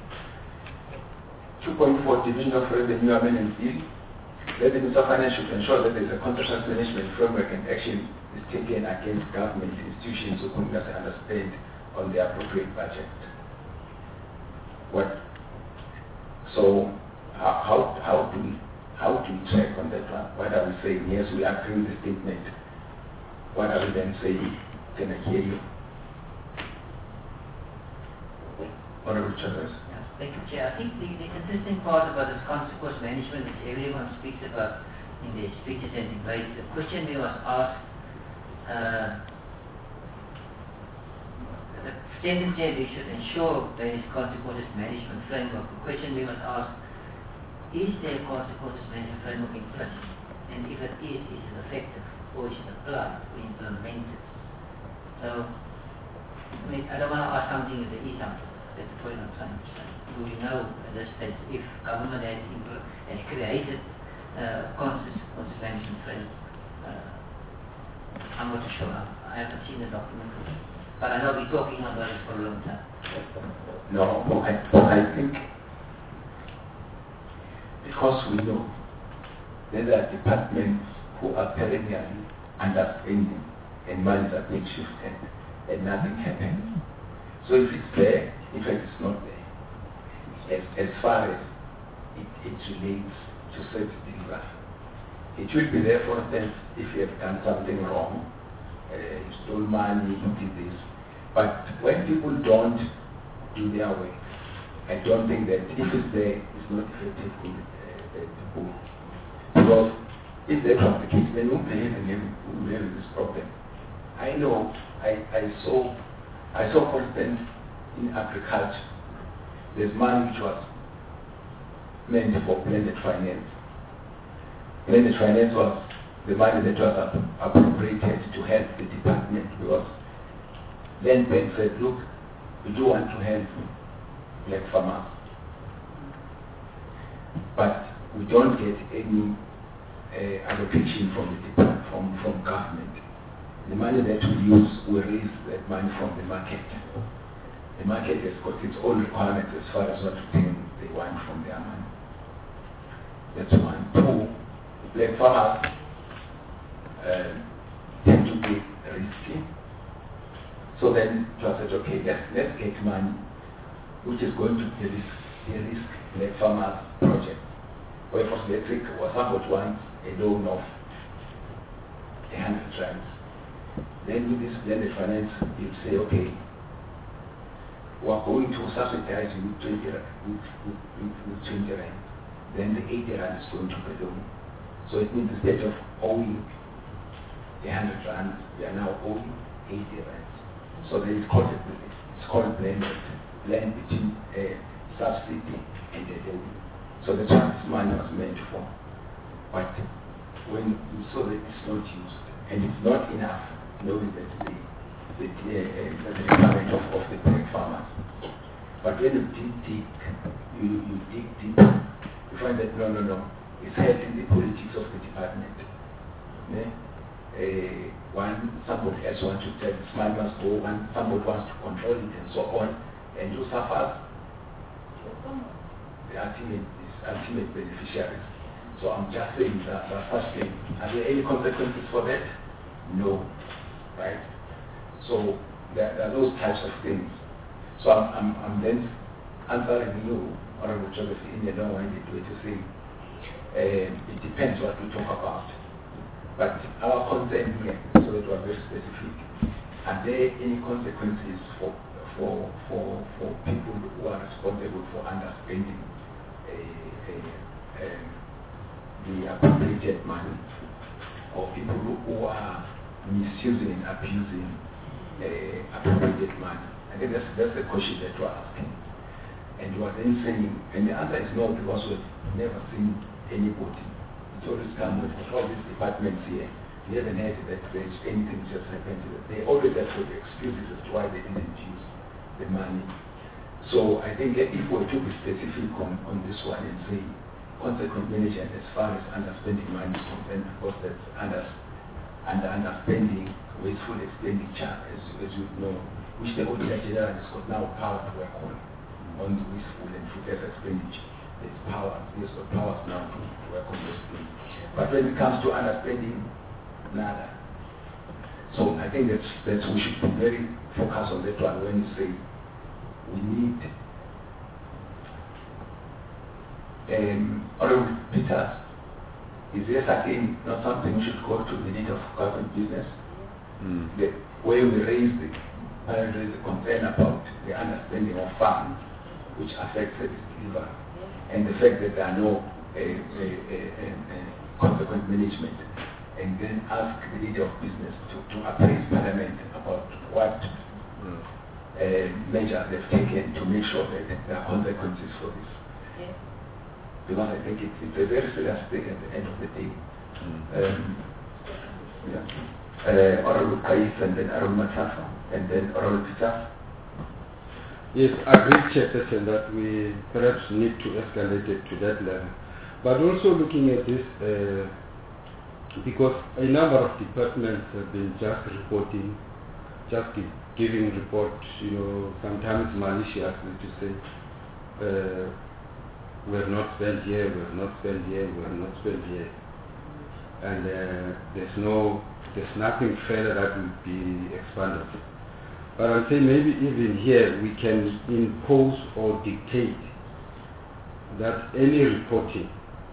two point four Division of Revenue Amendment Bill. The Minister of Finance should ensure that there is a contract management framework and action is taken against government institutions who couldn't understand on the appropriate budget. What? So, how, how, how do we how do we check on that one? What are we saying? Yes, we agree with the statement. What are we then saying? Can I hear you? Honorable Chairman. Yeah, thank you, Chair. I think the, the interesting part about this consequence management, which everyone speaks about in their speeches and debates, the question we was asked, uh, the statement said we should ensure there is consequences management framework. The question we was asked, is there a consequences management framework in place? And if it is, is it effective or is it applied or implemented? So, I mean, I don't want to ask something if there is something. That's the point I'm trying to say. Do we know at this stage if government has, has created uh, consequences management framework? Uh, I'm not sure. I haven't seen the document. But I know we're talking about it for a long time. No, I, I think because we know there are departments who are perennially underspending and monies are being shifted and nothing happens. So if it's there, in fact it's not there. As, as far as it, it relates to service delivery. It will be there, for instance, if you have done something wrong, uh, you stole money, you did this. But when people don't do their work, I don't think that if it's there, it's not effective in the, uh, the pool. Because if that was the case, then we wouldn't have this problem. I know, I, I saw, I saw, for instance, in agriculture, there's money which was meant for blended finance. Blended finance was the money that was appropriated to help the department, because then Ben said, look, we do want to help black farmers, but we don't get any uh, allocation from the department, from, from government. The money that we use, we raise that money from the market. The market has got its own requirements as far as what thing they want from their money. That's one. Two, black farmers uh, tend to be risky. So then it was said, okay, let's, let's get money which is going to be risk, a risk black farmers project. Where for electric was somebody wants a loan of a hundred rands. Then with this blended finance, you say, okay, who are going to subsidize with twenty rand, with, with, with, with twenty rand, then the eighty rand is going to below. So it means instead of owing a hundred rand, we are now owing eighty rand. So there is called it's called blended, blend between a subsidy and a levy. So that's what this money was meant for. But when you saw that it's not used and it's not enough, knowing that the the, uh, the requirement of, of the black farmers. But when you dig deep, you, you dig deep, you find that no, no, no, it's helping the politics of the department. Yeah? Uh, one, somebody else wants to tell this man must go, one, somebody wants to control it and so on, and you suffer the ultimate, ultimate beneficiaries. So I'm just saying that that's such thing. Are there any consequences for that? No. Right? So there, there are those types of things. So I'm, I'm, I'm then answering you, Honorable Joseph, in the long-winded way to say, um, it depends what we talk about. But our concern here, so that we're very specific, are there any consequences for for for, for people who are responsible for underspending uh, uh, um, the appropriated money, or people who, who are misusing and abusing uh, appropriated money? I think that's, that's the question that we're asking. And you are then saying, and the answer is no, because we've never seen anybody. It's always come with all these departments here. We haven't heard that there's anything just happened to them. They always have got excuses as to why they didn't use the money. So I think if we were to be specific on, on this one and say consequent management as far as underspending money is concerned, of course that's under, under underspending, wasteful expenditure, as, as you know, which the Auditor General has got now power to work on, on the wasteful and fruitless expenditure. There's power, there's got powers now to, to work on those things. But when it comes to underspending, nada. So I think that's, that's we should be very focused on that one when you say we need um Honorable Peters, is this again not something we should go to the need of government business? Mm. The way we raise the raise the concern about the understanding of funds which affects the delivery, and the fact that there are no uh, uh, uh, uh, consequent management, and then ask the leader of business to, to appraise Parliament about what mm. uh, measures they've taken to make sure that there are consequences for this. Yeah. Because I think it's, it's a very serious thing at the end of the day. Mm. Um, yeah. uh, Honorable Kaif, and then Honorable Matafa, and then Honorable Peter. Yes, I agree, Chairperson, that we perhaps need to escalate it to that level. But also looking at this, uh, because a number of departments have been just reporting, just give, giving reports, you know, sometimes maliciously to say, uh, we have not spent here, we have not spent here, we have not spent here. And uh, there's no, there's nothing further that will be expanded. But I'll say maybe even here we can impose or dictate that any reporting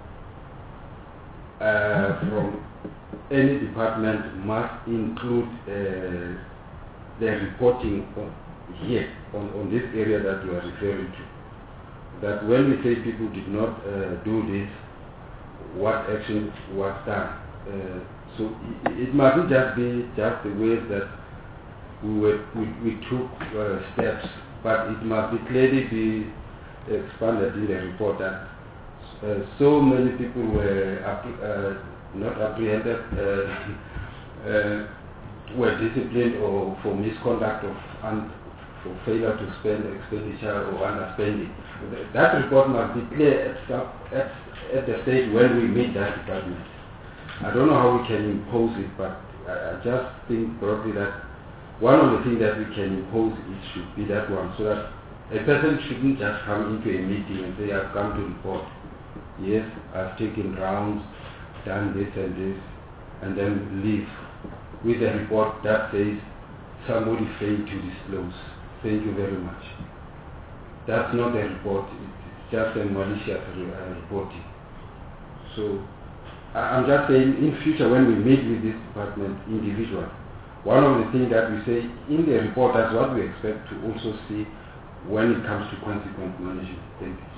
uh, from any department must include uh, the reporting on here, on, on this area that you are referring to. That when we say people did not uh, do this, what action was done. Uh, so it, it mustn't just be just the way that we, were, we, we took uh, steps, but it must be clearly be expanded in the report that uh, so many people were uh, not apprehended, uh, uh, were disciplined or for misconduct of and for failure to spend expenditure or underspending. That report must be clear at, some, at, at the stage when we meet that department. I don't know how we can impose it, but I, I just think probably that one of the things that we can impose it should be that one, so that a person shouldn't just come into a meeting and say, I've come to report. Yes, I've taken rounds, done this and this, and then leave with a report that says somebody failed to disclose. Thank you very much. That's not a report, it's just a malicious uh, reporting. So I'm just saying in future when we meet with this department individually, one of the things that we say in the report, that's what we expect to also see when it comes to consequence management. Thank you.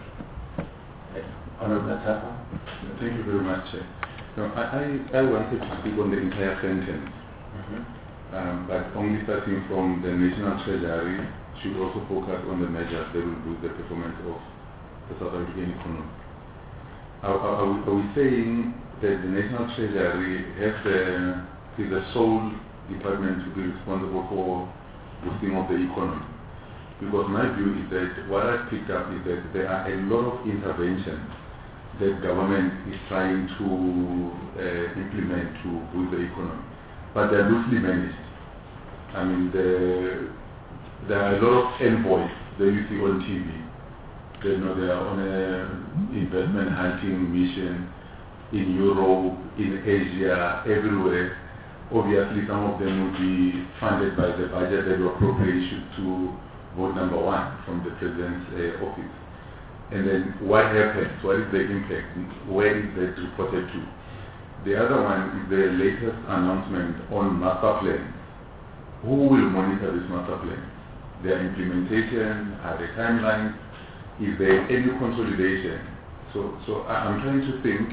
Honorable Natapa. Thank you very much. No, I, I, I wanted to speak on the entire sentence, Mm-hmm. um, but only starting from the National Treasury should also focus on the measures that will boost the performance of the South African economy. Are, are, are, we, are we saying that the National Treasury has the, is the sole department to be responsible for boosting of the economy? Because my view is that what I picked up is that there are a lot of interventions that government is trying to uh, implement to boost the economy, but they're loosely managed. I mean, the, there are a lot of envoys that you see on T V. They know they are on an investment hunting mission in Europe, in Asia, everywhere. Obviously, some of them will be funded by the budget that were appropriated to vote number one from the president's uh, office. And then what happens? What is the impact? Where is that reported to? The other one is the latest announcement on master plans. Who will monitor this master plan? Their implementation, are there timelines? Is there any consolidation? So, so I- I'm trying to think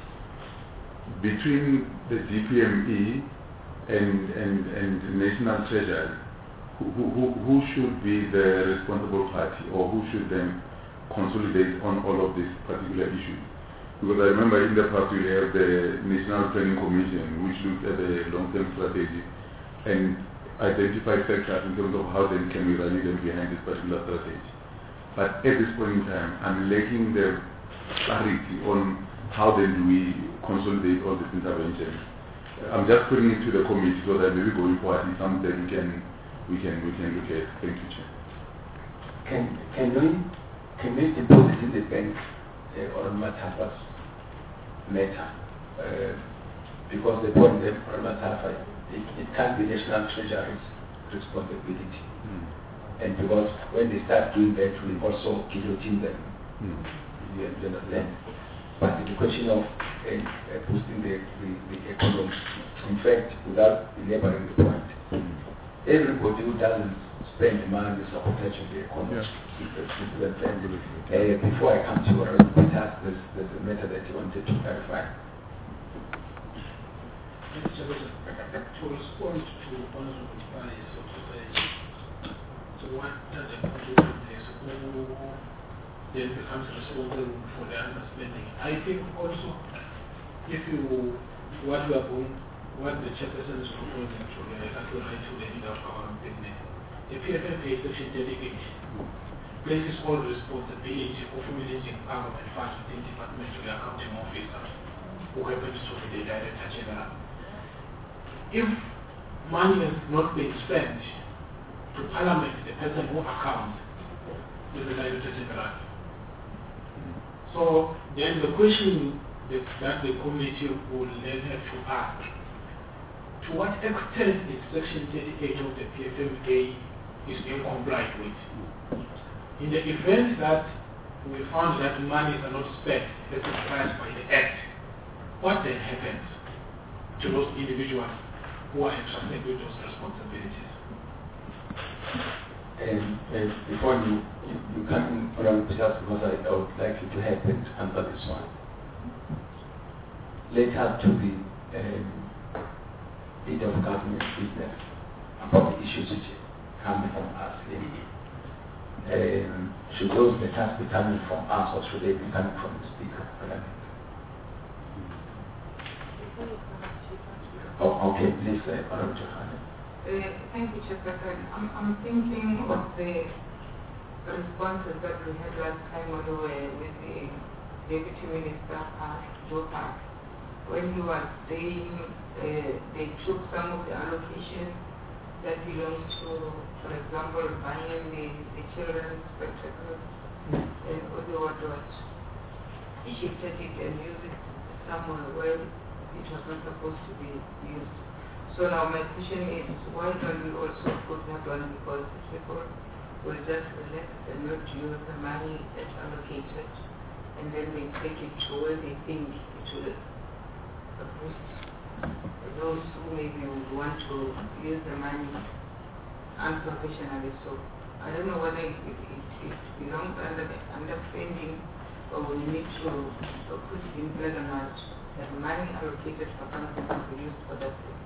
between the D P M E and, and, and the National Treasury, who, who, who should be the responsible party, or who should then consolidate on all of these particular issues? Because I remember in the past we have the National Planning Commission, which looked at the long-term strategy and identified sectors in terms of how then can we rally them behind this particular strategy. But at this point in time, I'm lacking the clarity on how then do we consolidate all these interventions. I'm just putting it to the committee so that maybe going forward is something that we can we can we can look at. Thank you, Chair. Can can we can we deposit in the bank uh, on Matapa's matter? Uh, because the point that on Matapa, it, it can't be National Treasury's responsibility. Mm. And because when they start doing that, we also guillotine them. Mm. You you understand? But it's a question of uh, uh, boosting the, the, the economy. In fact, without elaborating the point, Mm. everybody who doesn't spend money is sabotage of the economy. Yeah. Uh, before I come to you, Peter, there's, there's a matter that you wanted to clarify. To respond to Honorable Pari, so to say, so what does the constitution is, who then becomes responsible for the understanding? I think also, if you, what you are going, what the chairperson is proposing to the exactly right to the leader of our business, the P F M A section thirty-eight places all responsibility of managing government funds within department to the accounting officer, who happens to be the director general. If money has not been spent to Parliament, the person who accounts is the director general. So then the question that, that the committee will then have to ask, to what extent is section thirty-eight of the P F M A is being complied with? In the event that we found that monies are not spent as prescribed by the Act, what then happens to those individuals who are entrusted with those responsibilities? And, and before you, you, you come in, Honorable Peters, because I, I would like you to help and answer this one. Let's have to the um, leader of government business about the issues which come from us. Um, should those letters be coming from us, or should they be coming from the Speaker of Parliament? Oh, okay, please, uh, Honorable Johanna. Uh, thank you, Chairperson. I'm, I'm thinking of the responses that we had last time when we were with the Deputy Minister, uh, Joe Park, when he was saying uh, they took some of the allocations that belongs to, for example, buying the, the children's spectacles and other what was shifted it and used it somewhere where it was not supposed to be used. So now my question is, why don't we also put that one, because people will just elect and not use the money that's allocated, and then they take it to where they think it will boost those who maybe would want to use the money unprofessionally. So I don't know whether it, it, it belongs under the underspending or we need to uh, put it in black and white that money allocated for something to be used for that thing.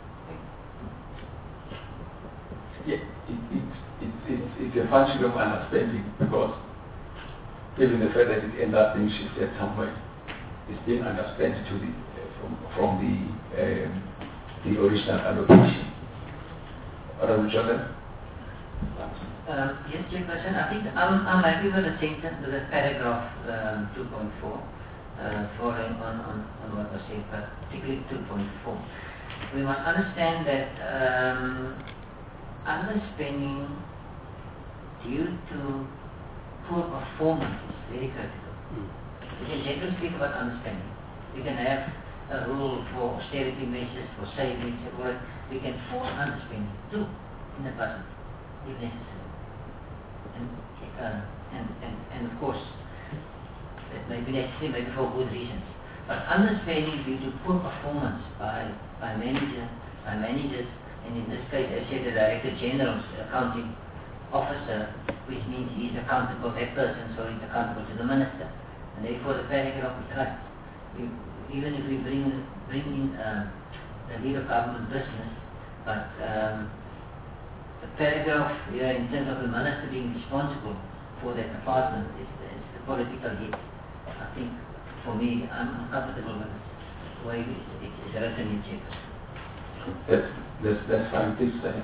Yeah, it, it, it, it, it's a function of understanding because given the fact that it ends up being shifted somewhere, it's being underspent to the, uh, from, from the, um, the original allocation. Honorable Jordan? Um, yes, Chairperson, I think I'm, I'm happy with the sentence, with the paragraph um, two point four, uh, following on, on, on what was said, but particularly two point four. We must understand that um, underspending due to poor performance is very critical. Mm. We can generally speak about underspending. We can have a rule for austerity measures, for savings, or we can force underspending too in the budget if necessary. And, uh, and, and, and of course, that may be necessary, maybe for good reasons. But underspending due to poor performance by, by, manager, by managers, and in this case, as said, the Director General's accounting officer, which means he is accountable, that person, so he's accountable to the Minister. And therefore the paragraph is right. We, even if we bring, bring in uh, the lead of government business, but um, the paragraph here in terms of the Minister being responsible for that department is, is the political hit. I think, for me, I'm comfortable with the way it's, it's written in Chairperson. That's, that's, that's fine. Please, uh,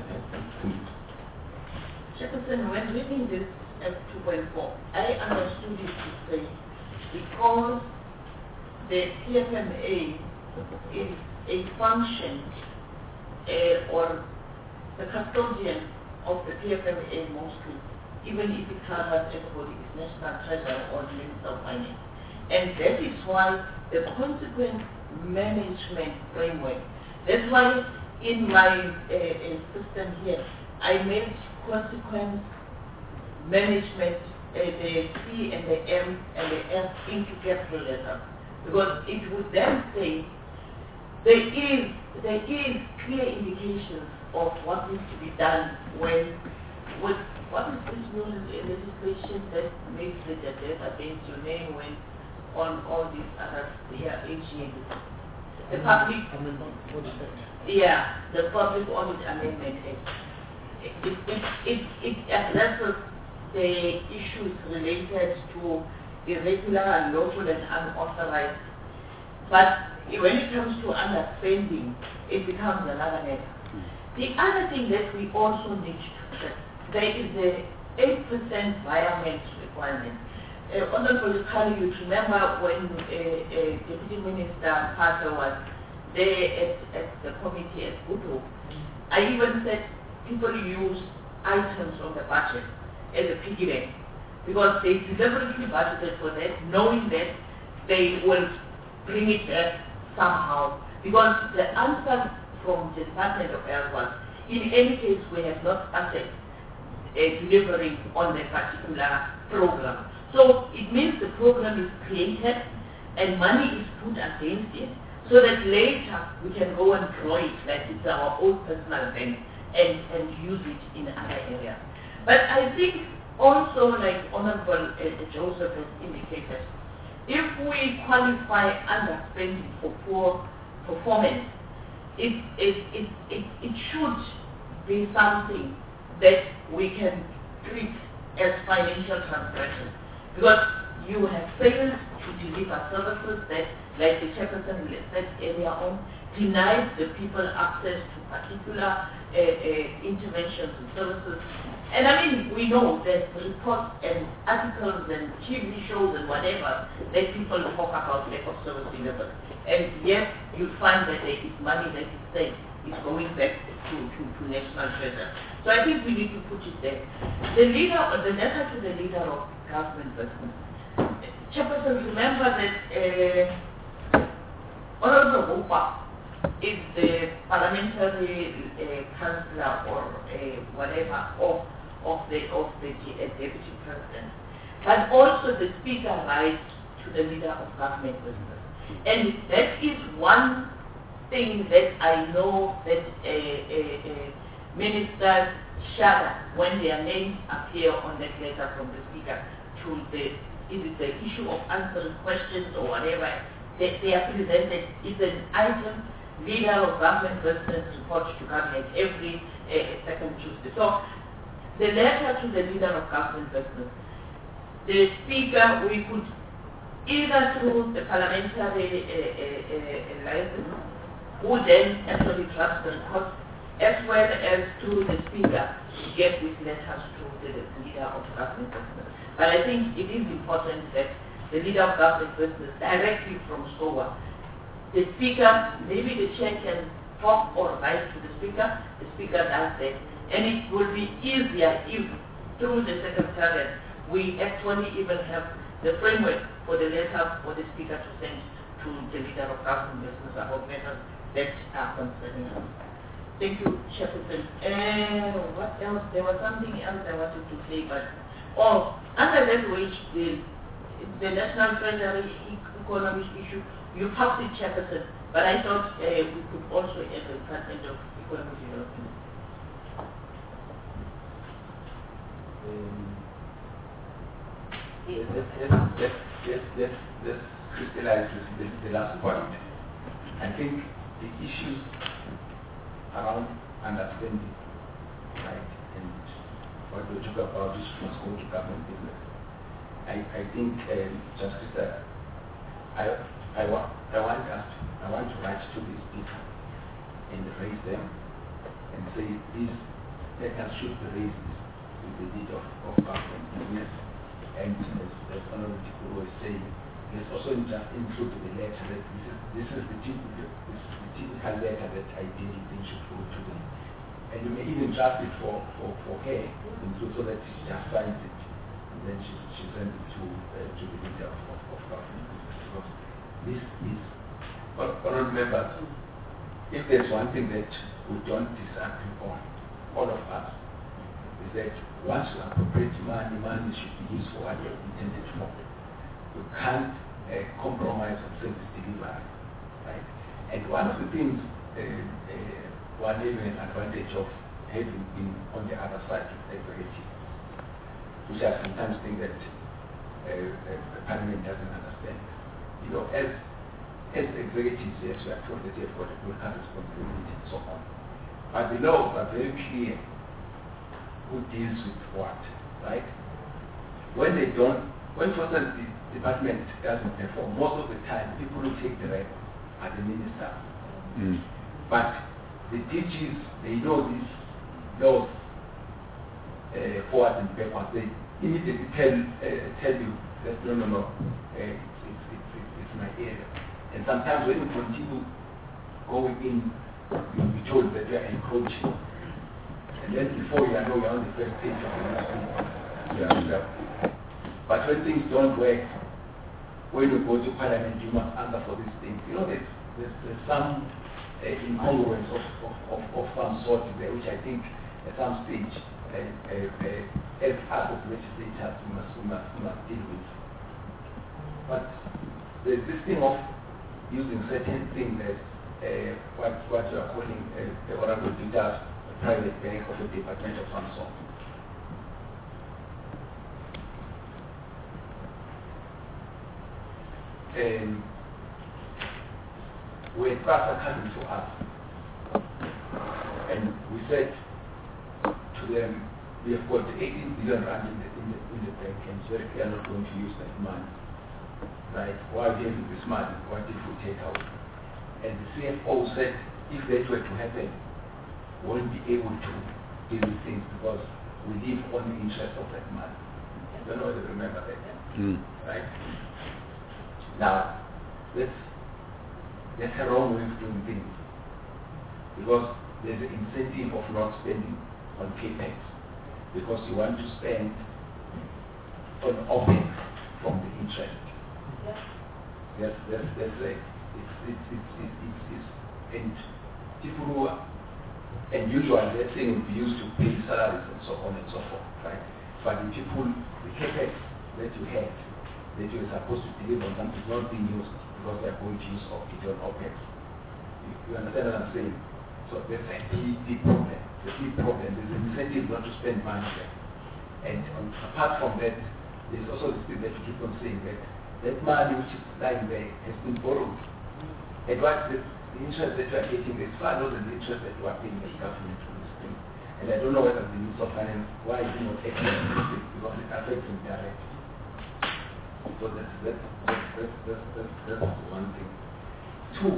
Chairperson, when reading this F two point four, I understood it to say because the P F M A is a function uh, or the custodian of the P F M A mostly, even if it covers everybody, is National Treasurer or Minister of Finance. And that is why the consequent management framework, that's why in my uh, uh, system here, I made consequent management, uh, the C and the M and the F into capital letter. Because it would then say there is, there is clear indications of what needs to be done when, with, what is this new legislation that makes the debt against your name when on all these other, yeah, A G M, the public, yeah, the Public Audit Amendment Act. It, it, it, it addresses the issues related to irregular, unlawful and unauthorized. But when it comes to underspending, it becomes another matter. The other thing that we also need to check, there is the eight percent environment requirement. Uh, Honorable Kali, you remember when uh, uh, Deputy Minister Carter was there at, at the committee at Budo, I even said people use items from the budget as a piggy bank because they deliberately budgeted for that, knowing that they will bring it back somehow. Because the answer from the Department of Health was, in any case, we have not started uh, delivering on that particular program. So it means the program is created and money is put against it so that later we can go and draw it like it's our own personal bank and, and use it in other areas. But I think also, like Honorable uh, Joseph has indicated, if we qualify underspending for poor performance, it, it, it, it, it should be something that we can treat as financial transgression. Because you have failed to deliver services that, like the Chairperson said earlier on, denies the people access to particular uh, uh, interventions and services. And I mean, we know that reports and articles and T V shows and whatever that people talk about lack of service delivery. And yet you find that there is money that is saved, is going back to, to, to national treasure. So I think we need to put it there. The leader, the letter to the leader of government business. Chairperson, remember that uh, Honorable Hopa is the parliamentary uh, councillor or uh, whatever of of the of the uh, deputy president, but also the speaker writes to the leader of government business, and that is one thing that I know that uh, uh, uh, ministers shudder when their names appear on that letter from the Speaker to the, is it the issue of answering questions or whatever, they, they are presented, it's an item, leader of government president's report to cabinet every uh, second Tuesday. So the letter to the leader of government president, the Speaker, we could either through the parliamentary uh, uh, uh, license, who then actually drafts the report, as well as through the Speaker to get these letters to the leader of government business. But I think it is important that the leader of government business directly from SCOA, the Speaker, maybe the chair can talk or write to the Speaker, the Speaker does that, and it will be easier if through the Secretariat we actually even have the framework for the letter for the Speaker to send to the leader of government business about matters that are concerning us. Thank you, Chairperson. Uh, what else? There was something else I wanted to say, but oh, under that which the the national treasury economic issue, you talked it, Chairperson, but I thought uh, we could also add the Department of Economic Development. Um, yes, yes, yes, yes, yes, yes, yes, crystallize the, the last point. I think the issues around understanding, right, and what we talk about is must go to government business. I, I think, um, Justice, uh, I, I, wa I want us, to, I want to write to these people and raise them and say these letters should be raised with the need of, of government business. And as, as Honorable Tikuru was saying, let's also just include the letter that this is, this is the typical, this is the typical letter that ideally they should go to them. And you may even draft it for, for, for her, include so that she just signs it. And then she, she sends it to, uh, to the leader of, of, of government. Because this is, honorable members, if there's one thing that we don't disagree on, all of us, is that once you appropriate money, money should be used for what it was intended for. You can't uh, compromise on service delivery, right? And one of the things, uh, uh, one even advantage of having been on the other side of executive, which I sometimes think that uh, uh, the parliament doesn't understand. You know, as as executives, yes, we are told that they have got a broadcast responsibility and so on. But the laws are very clear who deals with what, right? When they don't, when for instance the department doesn't perform, most of the time people who take the record are the minister. Mm. But the D Gs, they know these laws uh, forward and backwards. They immediately tell uh, tell you that no, no, no, uh, it's, it's, it's, it's my area. And sometimes when you continue going in, you'll be told that you are encroaching. And then before you know, you're on the first page of the newspaper. Yeah. But when things don't work, when you go to parliament, you must answer for these things. You know, there's, there's, there's some uh, incongruence of, of, of, of some sort there, which I think at some stage, uh, uh, uh, as us as legislators, we must, we must, we must deal with. But there's this thing of using certain things as uh, what, what you are calling uh, the Oracle data, a private bank of a department of some sort. Um, when Prasa coming to us, and we said to them, we have got eighteen billion rand in the, in the, in the bank, and so we are not going to use that money. Right? Why do you have this money? What if we take out? And the C F O said, if that were to happen, we won't be able to deal with things because we live on the interest of that money. I don't know whether you remember that. Mm. Right? Now, that's, that's a wrong way of doing things. Because there's an incentive of not spending on capex. Because you want to spend on OPEX from the interest. Yes, that's, that's right. It's, it's, it's, it's, it's, it's, and people who are, and usually that thing would be used to pay salaries and so on and so forth, right? But the people, the capex that you had, that you were supposed to deliver on something is not being used because they are going to use it on OPEX. You, you understand what I'm saying? So that's a big, big problem. the big problem. There's an incentive not to spend money there. And um, apart from that, there's also this thing that you keep on saying that that money which is lying there has been borrowed. And what the, the interest that you are getting is far lower than the interest that you are paying as government for this thing. And I don't know whether the Minister of Finance, why is he not acting on this, because it affects him directly. So that's, that's, that's, that's, that's, that's, that's one thing. Two,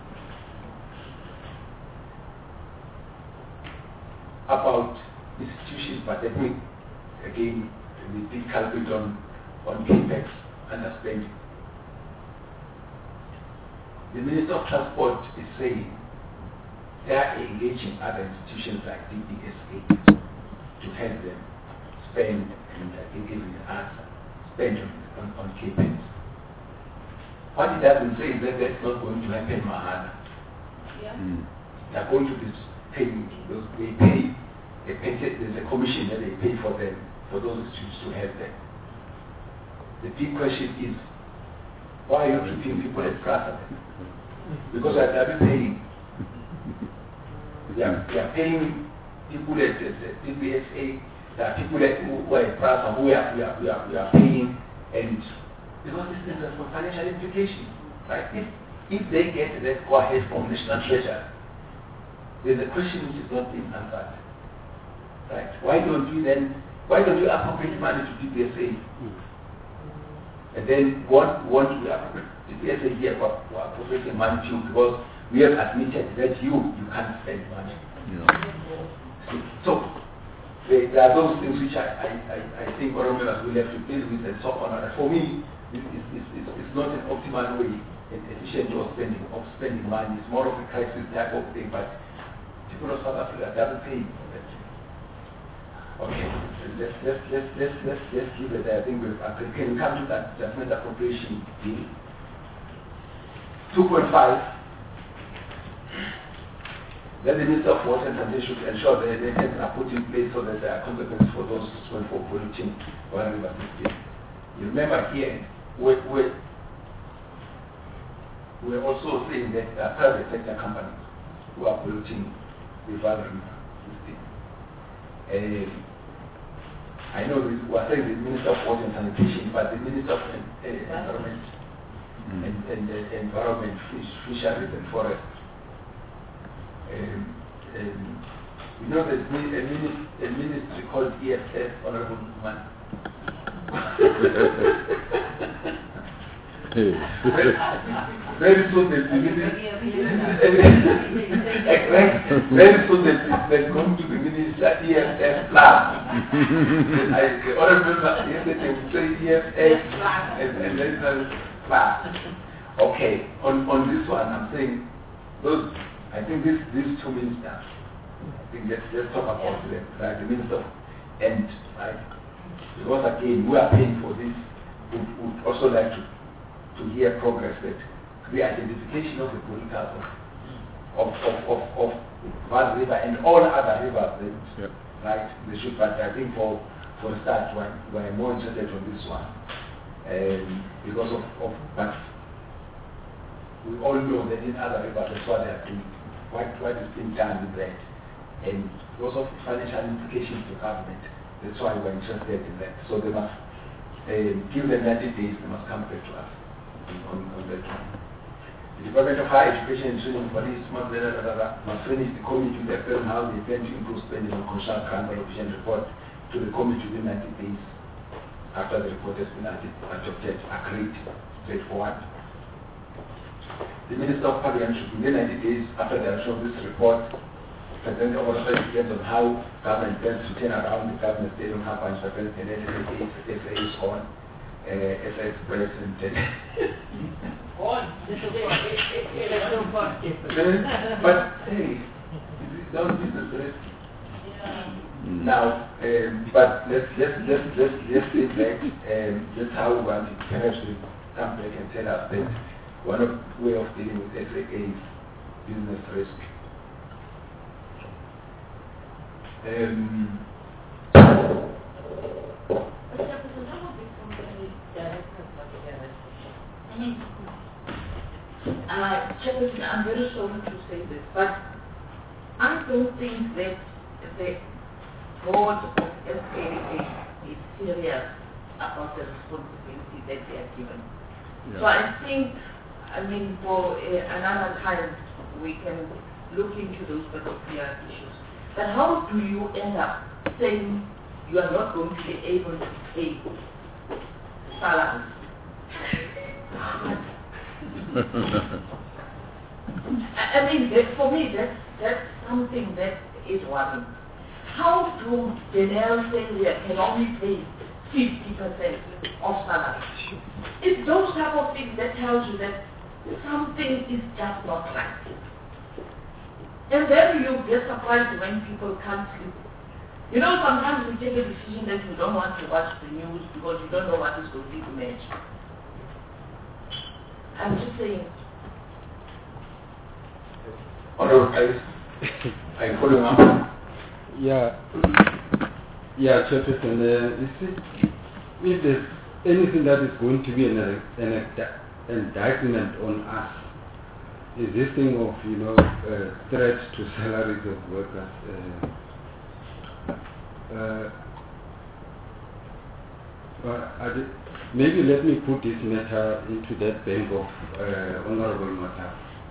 about institutions, but I think, again, the big culprit on, on capex underspending. The Minister of Transport is saying they are engaging other institutions like D B S A to help them spend, and I think even the answer, spend on, on, on capex. What it doesn't say is that that's not going to happen mahala. Yeah. Mm. They are going to be paying, they pay, they pay, there's a commission that they pay for them, for those institutes to help them. The big question is, why are you keeping people at Prasa? Because they are paying. They are, they are paying people at the D B S A, there are people that, who, who are at Prasa who are, we, are, we, are, we are paying, and because these things are for financial implications. Right? If, if they get that go ahead from National Treasury, there's a question which is not being answered. Right? Why don't you then, why don't you appropriate money to D B S A? And then what want to appropriate D B S A here for, for appropriating money to you, because we have admitted that you you can't spend money. Yeah. So there, there are those things which I, I, I, I think Oromelas will have to deal with and so on. And for me, it, it, it, it, it's not an optimal way, an efficient way of spending of spending money. It's more of a crisis type of thing, but people of South Africa doesn't pay for that. Okay, let's let's let's let's let's let's leave it there. I think we've agreed. Can we come to that judgment appropriation deal? Two point five. Then the Minister of Water and Sanitation should ensure that the heads are put in place so that there are consequences for those who for polluting One River System. You remember here, we we we're also saying that there are private sector companies who are polluting the One River System. Uh, I know this, we are saying the Minister of Water and Sanitation, but the Minister of uh, Environment mm. and, and uh, Environment, Fish, Fisheries and Forest. Um, um, you know there's a, mini, a ministry called E F S, Honorable Man. Very soon there's the ministry. Very soon there's going to be minister E F S plan. I remember yesterday we say E F S and, and then there's plan. Okay, on, on this one I'm saying those I think this, these two ministers, I think let's, let's talk about them, right? The minister and right? Because again, we are paying for this. We would also like to, to hear progress that the identification of the polluters of, of, of, of, of Vaal River and all other rivers, yep. Right? They should, but I think for, for the start, we're, we're more interested on this one. Um, because of, of, but we all know that in other rivers, that's what they are doing. What, what is being done with that, and because of financial implications to government, that's why we're interested in that. So they must uh, give them ninety days, they must come back to us on, on that one. The Department of Higher Education and Training Police must, blah, blah, blah, blah, must finish the committee to explain how they plan to improve spending on constitutional grant allocation report to the committee within ninety days after the report has been adopted, agreed, straightforward. The Minister of Parliament should within ninety days after the adoption of this report present the order that depends on how government plans to turn around the government state-owned companies, and then S A is on, uh, S A Express and On. But hey, it's down business risk. Now, um, but let's let's let's let's let's say that um, that's how we want it. Perhaps we come back and tell us that one of way of dealing with S A is business risk. Um, Uh, Chairperson, I'm very sorry to say this, but I don't think that the board of S A A is serious about the responsibility that they are given. Yeah. So I think, I mean, for uh, another time, we can look into those particular issues. But how do you end up saying you are not going to be able to pay salaries? I I mean, that, for me, that's, that's something that is worrying. How do Denel say we can only pay fifty percent of salary? It's those type of things that tells you that something is just not right. And then you get surprised when people can't sleep. You know, sometimes we take a decision that we don't want to watch the news because we don't know what is going to be next. I'm just saying. Honorable Price, are you following up? Yeah, yeah, Chairperson, uh, you see, if there's anything that is going to be an, an indictment on us, is this thing of, you know, uh, threats to salaries of workers. Uh, uh, but I did, maybe let me put this matter into that bank of uh, Honorable Matter.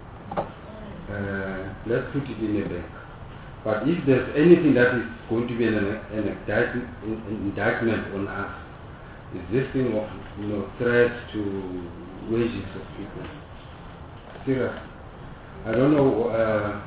Uh, let's put it in a bank. But if there's anything that is going to be an, an indictment, an indictment on us, is this thing of, you know, threats to wages of people. Serious. I don't know. Uh,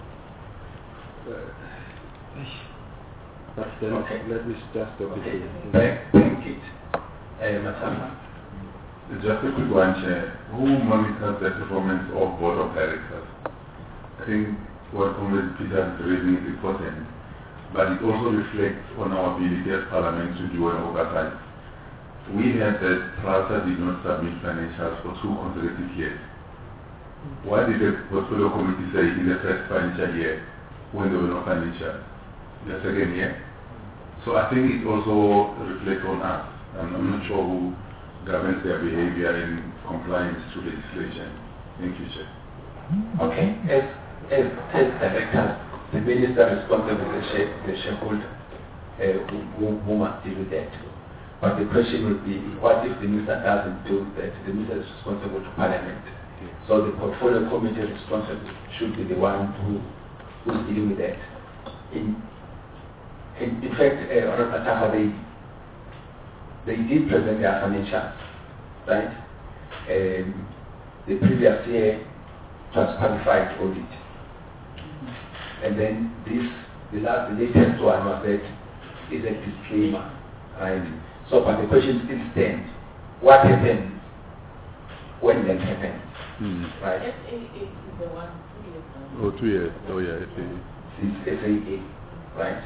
uh, but then Okay. let me just stop Okay. it here. Thank, thank it. Uh, Matama. Just a quick one, Chair. Who monitors the performance of Board of Directors? I think what Comrade Peter is raising is important, but it also reflects on our ability as Parliament to do an oversight. We heard that PRASA did not submit financials for two consecutive years. What did the Portfolio Committee say in the first financial year when there were no financials? The second year? So I think it also reflects on us. I'm, I'm not sure who governs their behavior in compliance to legislation. Thank you, Chair. Okay. As, as as directors, the minister responsible for the, share, the shareholder uh, who, who, who must deal with that. But the question would be, what if the minister doesn't do that? The minister is responsible to Parliament. So the portfolio committee responsible should be the one who who's dealing with that. In in, in fact, uh, Honorable Ataha, they they did present their financials, right? Um, the previous year it was qualified audit, and then this the last the latest one was that is a disclaimer, right? So, but the question still stands: what happens when that happens? Hmm. Right? S A A is the one two years now. Oh, two years. Oh, yeah, I see. It's S A A, right?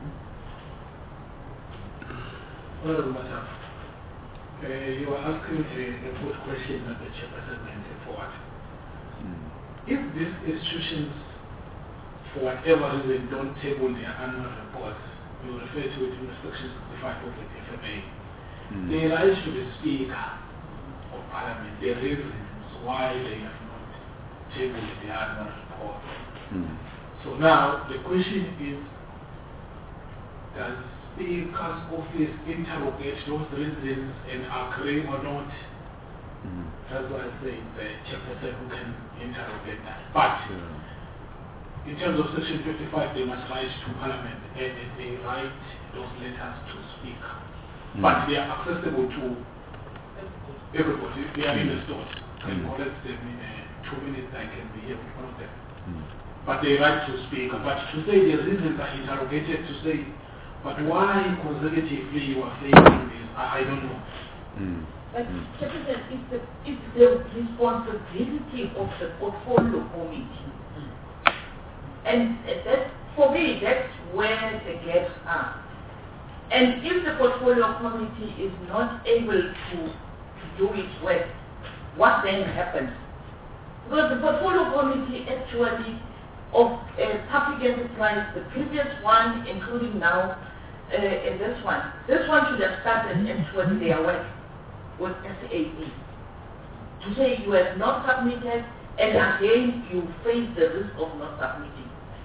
Honorable Matter, uh, you are asking a, a good question that the chairperson can take forward. Hmm. If these institutions, for whatever reason, don't table their annual reports, you refer to it in section sixty-five of the F M A, Hmm. they rise to the Speaker of Parliament, the reasons why they have not tabled the annual report. Hmm. So now the question is, does Speaker's office interrogate those reasons and agree or not? Hmm. That's why I say the chairperson who can interrogate that. But Yeah. in terms of section fifty-five, they must write to Parliament and they write those letters to Speaker. Hmm. But they are accessible to everybody. They are in the stores. I can Hmm. collect them in uh, two minutes. I can be here with one of them. Hmm. But they write to Speaker. But to say the reasons are interrogated, to say, but why consecutively you are failing this, I, I don't know. Hmm. But Hmm. Chairperson, it's the, it's the responsibility of the portfolio committee. And uh, that, for me, that's where the gaps are. And if the portfolio committee is not able to, to do its work, what then happens? Because the portfolio committee actually of uh, public enterprise, the previous one, including now, uh, and this one, this one should have started actually their work with S A A. To say you have not submitted, and again you face the risk of not submitting.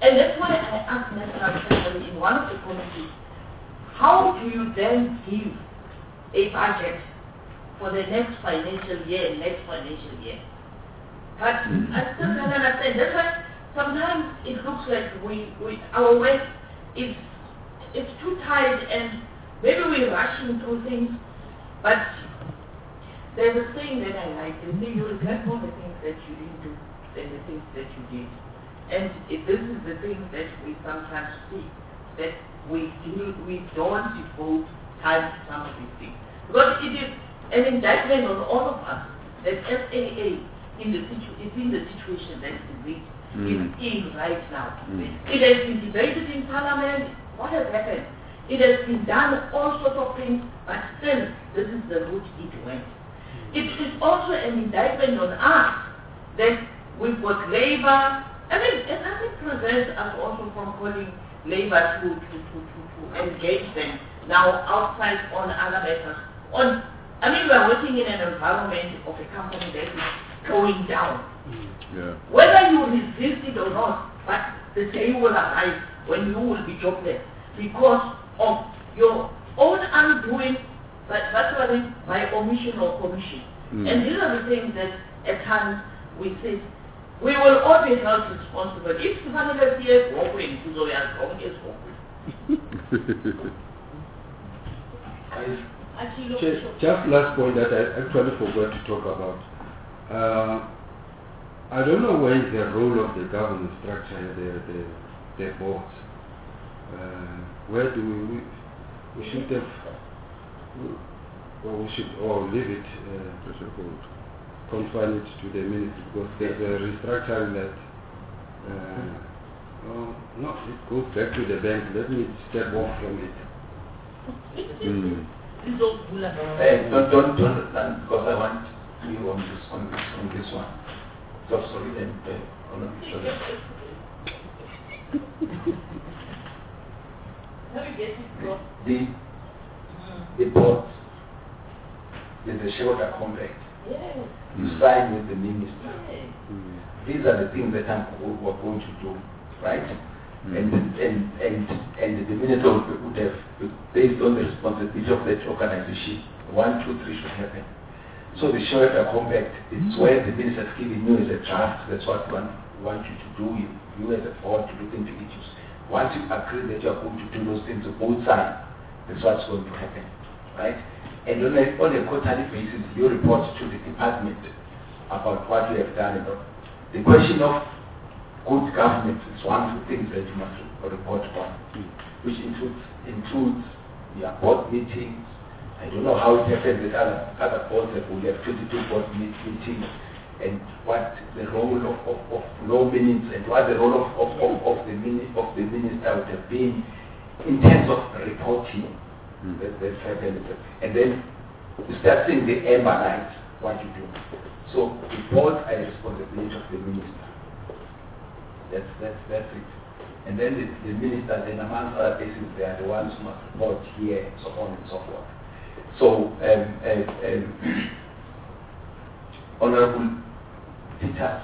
And that's why I asked National Assembly in one of the committees, how do you then give a budget for the next financial year, next financial year? But I still don't understand. That's why sometimes it looks like we, we our work is it's too tight and maybe we're rushing through things. But there's a saying that I like. They say you regret more the things that you didn't do than the things that you did. And it, this is the thing that we sometimes see, that we do, we don't devote time to some of these things. Because it is an indictment on all of us that S A A in the situ- is in the situation that it mm. is in right now. Mm. It has been debated in Parliament. What has happened? It has been done all sorts of things, but still, this is the route it went. It is also an indictment on us that we've got labor. I mean, and nothing prevents us also from calling labor to, to, to, to, to engage them now outside on other matters. On, I mean, we are working in an environment of a company that is going down. Yeah. Whether you resist it or not, but the day will arrive when you will be jobless because of your own undoing, but virtually by omission or commission. Mm. And these are the things that at times we say, we will all be held responsible. If somebody is here walking, so we are wrong is walking. Just, just last point that I actually forgot to talk about. Uh, I don't know where is the role of the governance structure, the, the, the boards. Uh, where do we, we should have, or we should, or leave it, uh, confine it to the ministry, because there's a restructuring that, uh, oh, no, it goes back to the bank. Let me step off from it. Mm. Hey, don't, don't, don't understand, because I want you on this, on this, on this one. So sorry, and uh, on this one. The, the board, there's a shareholder contract. Yes. You sign with the minister. Yes. Mm. These are the things that I'm, we're going to do, right? Mm. And, and, and, and the minister would have, based on the responsibility of that organization, one, two, three should happen. So the shareholder compact is where the minister is giving you as a draft. That's what we want, want you to do. You, you as a board to look into issues. Once you agree that you are going to do those things on both sides, that's what's going to happen, right? And on a, on a quarterly basis, you report to the department about what you have done. The question of good governance is one of the things that you must report on, which includes includes your board meetings. I don't know how it happens that other, other boards that will have twenty-two board meetings, and what the role of, of, of law minutes and what the role of, of, of, of, the, mini, of the minister would have been in terms of reporting mm. that, that's happened. And then you start seeing the amber light, what you do. So the board are the responsibility of the minister. That's, that's, that's it. And then the, the minister, then amongst other things, they are the ones who must report here, and so on and so forth. So, um, um, um, Honorable Peters,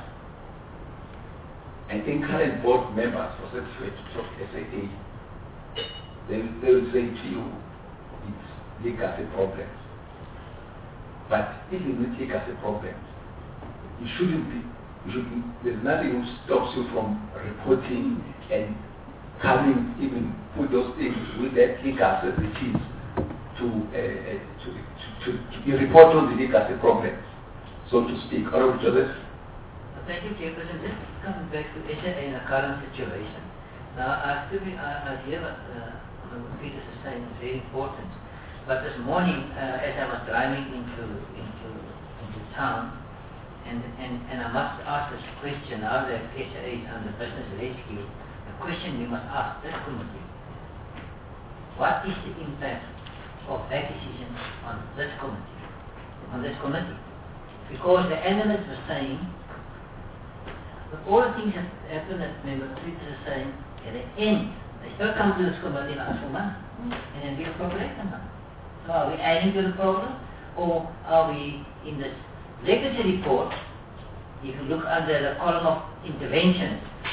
I think current board members for certificate of S A A, they, they will say to you, it's legacy problems. But even with legacy problems, you shouldn't be, you should be, there's nothing that stops you from reporting and coming, even put those things with that legacy which is to, uh, to, to, to, to be report on the legacy problems, so to speak. Honorable Joseph. Thank you, Chairperson. Just coming back to S A A in the current situation. Now, I still be, I, I hear what uh, Peter is saying is very important. But this morning, uh, as I was driving into into into town, and, and, and I must ask this question, now that S A A is under business rescue, the question we must ask this committee: what is the impact of that decision on this committee, on this committee? Because the analysts were saying, but all the things that happen that Member Peter is saying, at the end, they still come to this committee and ask for money, and then we appropriate the money. So are we adding to the problem, or are we in this legacy report, if you look under the column of interventions,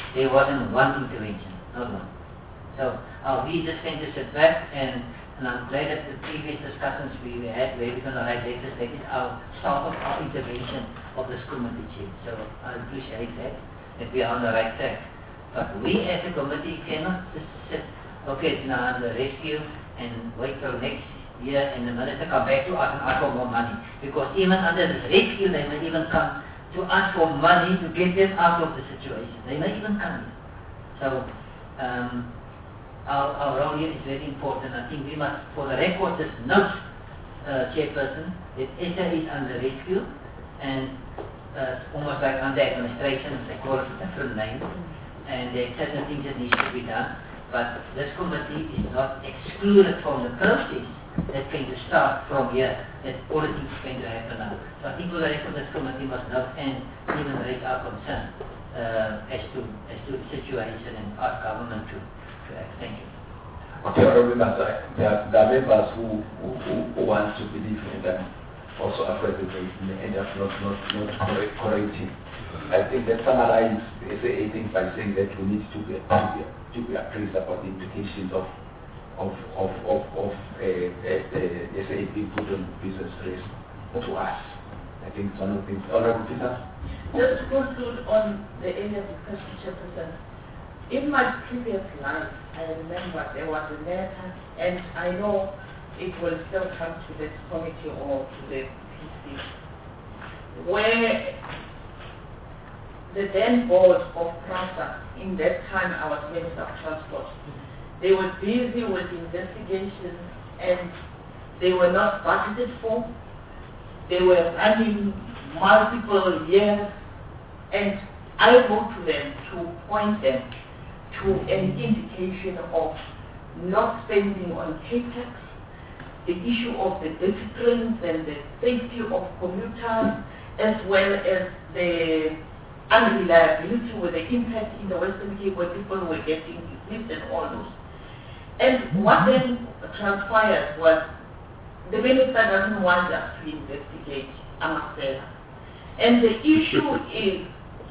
there wasn't one intervention, not one. So uh, we just tend to sit back, and, and I'm glad that the previous discussions we had where we're going to write legislation, our start of our intervention of this committee chair. So I appreciate that, that we are on the right track. But we as a committee cannot just sit, okay, it's now on the rescue and wait till next year and the minister come back to us and ask for more money. Because even under this rescue, they may even come to ask for money to get them out of the situation. They may even come here. So um, our, our role here is very important. I think we must, for the record, just note, uh, Chairperson, that S A is under rescue and uh, almost like under administration, they call it a different name. And there are certain things that need to be done. But this committee is not excluded from the process that's going to start from here, that all the things are going to happen now. So I think all the rest of this committee must know and even raise our concern uh, as to as to the situation and ask government to, to act. Thank you. Okay, Honorable Members, there are, there are members who, who, who, who want to believe in them, also afraid that they may end up not, not, not correct, correcting. I think that summarize the S A A thing by saying that we need to be, to be, to be appraised about the implications of of of of, of uh, uh, uh, S A A being put on business risk to us. I think it's one of the things. Honorable Peter? Just to conclude on the area of discussion, Chairperson, in my previous life, I remember there was a letter, and I know it will still come to this committee or to the P C, where the then board of PRASA, in that time I was Minister of Transport, they were busy with investigations and they were not budgeted for. They were running multiple years, and I wrote to them to point them to an indication of not spending on CAPEX, the issue of the disciplines and the safety of commuters, as well as the unreliability with the impact in the Western Cape where people were getting dismissed and all those. And what then transpired was the minister doesn't want us to investigate Amasela. And the issue is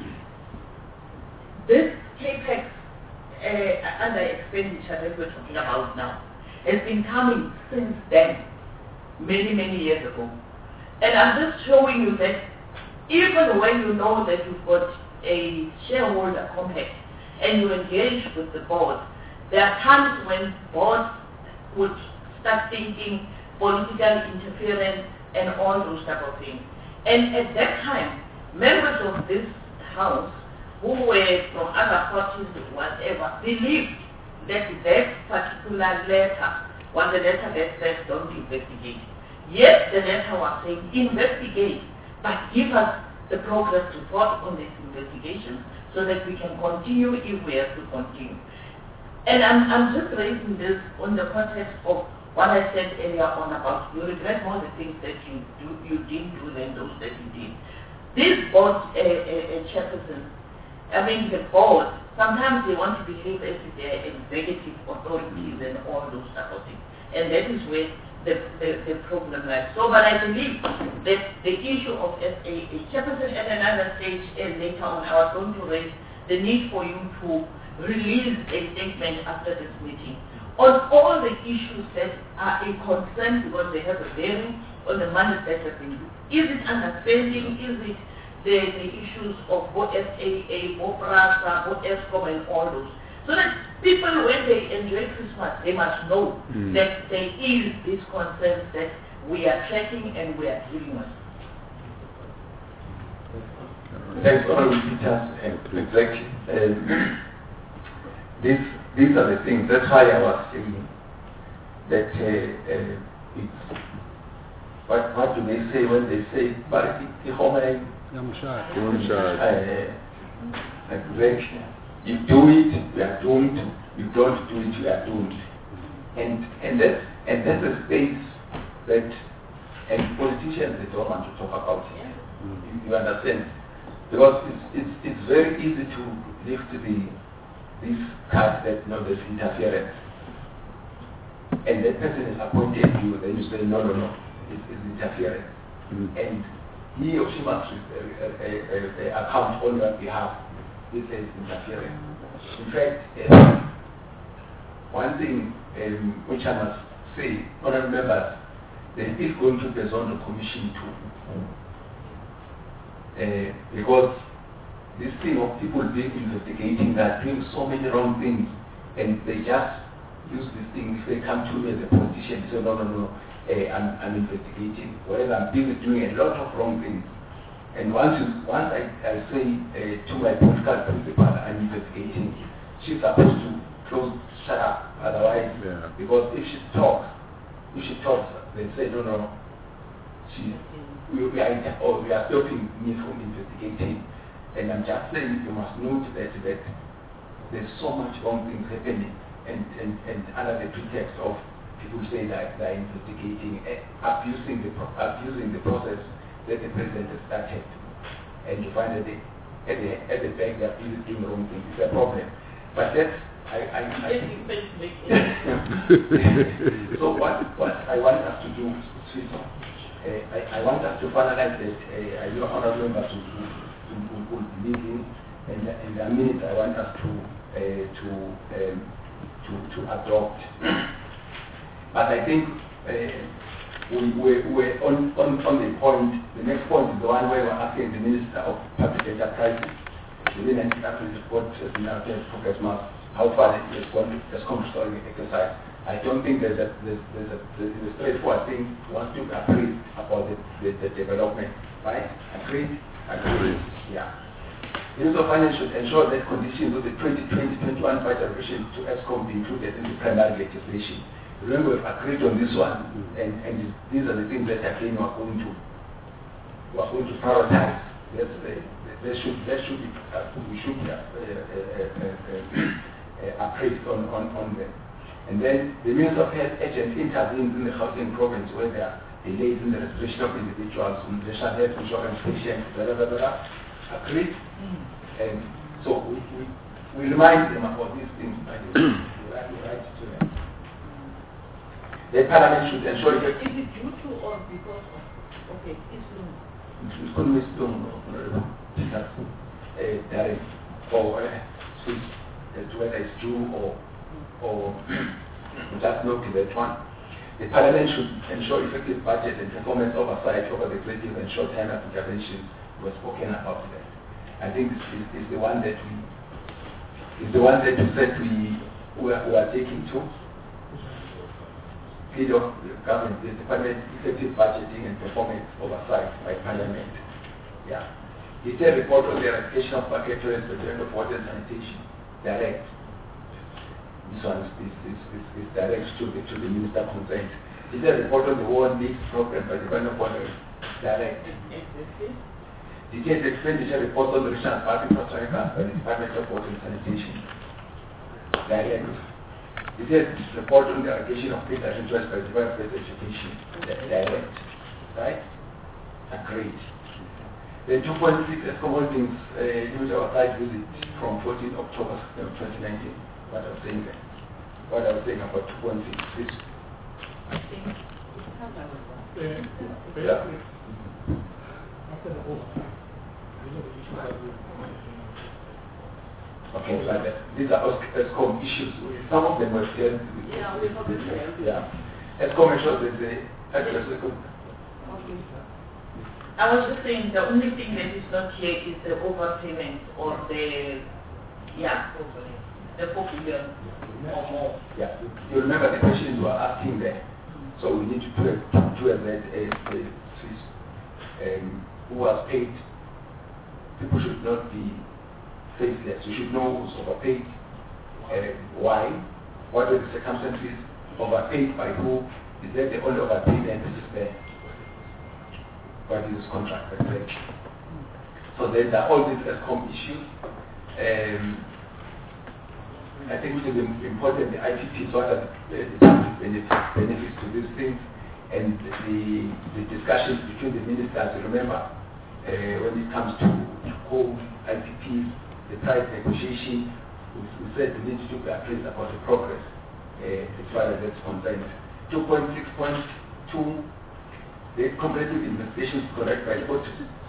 this CAPEX uh, under expenditure that we're talking about now has been coming since then, many, many years ago. And I'm just showing you that even when you know that you've got a shareholder compact and you engage with the board, there are times when boards would start thinking political interference and all those type of things. And at that time, members of this house who were from other parties or whatever believed that that particular letter was a letter that said don't investigate. Yes, the letter was saying investigate, but give us the progress report on this investigation so that we can continue if we have to continue. And I'm, I'm just raising this on the context of what I said earlier on about you regret more the things that you do, you didn't do than those that you did. This board, uh, uh, Chairperson, I mean the board, sometimes they want to behave as if they are executive authorities and all those type of things. And that is where the, the, the problem lies. So, but I believe that the issue of S A A, Chairperson, at another stage and later on, I was going to raise the need for you to release a statement after this meeting on all the issues that are a concern because they have a bearing on the money that has been used. Is it understanding? Is it the, the issues of both S A A, both PRASA, both ESCOM and all those? So that people, when they enjoy Christmas, they must know mm. that there is these concerns that we are tracking and we are dealing with. Thanks, Honorable Peter. Exactly. Um, these, these are the things. That's why I was saying that uh, uh, it's what, what do they say when they say Exactly. You do it, we are doomed. You don't do it, we are doomed. And and that and that's a space that and politicians they don't want to talk about it. Mm-hmm. You, you understand? Because it's it's it's very easy to lift the this card that you know there's interference. And that person is appointed you, then you say no no no, it's, it's interference. Mm-hmm. And he or she must uh, uh, uh, uh, account on your behalf. this is interfering. In fact, um, one thing um, which I must say, honorable members, there is going to be a zone commission too. Uh, because this thing of people being investigating, they are doing so many wrong things, and they just use this thing. If they come to me as a politician, they say, no, no, no, uh, I'm, I'm investigating. Whereas I'm busy doing a lot of wrong things. And once, you, once I, I say uh, to my political principal, I'm investigating, she's supposed to close, shut up, otherwise, yeah. Because if she talks, if she talks, they say, no, no, she, we, we, are, or we are stopping me from investigating. And I'm just saying, you must note that, that there's so much wrong things happening, and, and, and under the pretext of people say that they're investigating, uh, abusing, the pro abusing the process that the president has started. And you find that they, at, the, at the back they're busy doing wrong things. It's a problem. But that's, I, I, I so what, what I want us to do, uh, I, I want us to finalize that, uh, I know honorable members who will be leading, and in a minute I want us to uh, to, um, to to adopt. But I think uh, we we we're on, on on the point. The next point is the one where we're asking the Minister of Public Enterprises, the Minister of Report has been out there progress mark, how far it has gone, has come to solving exercise. I don't think there's a there's, there's a there's a straightforward thing. Once you agree about the, the, the development, right? Agreed, agreed. Yeah. The Minister of Finance should ensure that conditions of the twenty twenty to twenty-one budget revision to ESCOM be included in the primary legislation. Remember, we've agreed on this one, and, and these are the things that again we are going to we are going to prioritize. That's, uh, there should there should be uh, we should be uh, uh, uh, uh, appraised on, on, on them. And then the Minister of Health agent intervenes in the housing province where there are delays in the registration of individuals, national health insurance patients, blah blah blah blah. Agreed? Mm. And so we, we, we remind them about these things by the way. We write, we write to them. The Parliament should ensure is it, is it due to or because of okay, it's long. It's going to be long, honorable because uh, direct or uh, Swiss, as to whether it's due or or just look at that one. The Parliament should ensure effective budget and performance oversight over the executive and short-term interventions. Was spoken about that. I think this is, is the one that we is the one that we said we we are, we are taking to. Head of government, the Department effective budgeting and performance oversight by Parliament. Yeah. Detailed report on the eradication of bucket toilets, the trend of water and sanitation. Direct. This one is, is, is, is, is direct to the to the minister concerned. Detailed report on the World League program by the Department of Water. Direct. Detailed expenditure reports on the regional park infrastructure by the Department of Water and Sanitation. Direct. Detailed report on the allocation of data interest by the Department of Education. Direct. Right? Agreed. The two point six ESCOM Holdings uh, use our site visit from fourteenth October twenty nineteen. What I was saying there. What I was saying about two point six. This. Yeah. After the overtime, these are the issues that we Okay, like that. These are ESCOM issues. Some of them were dealt with. Yeah, we have it there. Yeah. ESCOM ensures that the address is good. Okay. I was just saying the only thing that is not here is the overpayment or the yeah, the four billion or more. Yeah. You remember the questions you were asking there. So we need to do a, to do a, a, a Swiss um, who has paid. People should not be faithless. You should know who's overpaid, uh, why, what are the circumstances, overpaid by who, is that the only overpayment that is there? What is this contract? So there are all these ESCOM issues. Um, I think it is important, the I P Ps, what are the, the benefits, benefits to these things, and the, the discussions between the ministers. Remember, uh, when it comes to, to core I P Ps, the price negotiation, we, we said we need to be appraised about the progress uh, as far as that's concerned. two point six point two, the comparative investigations conducted by both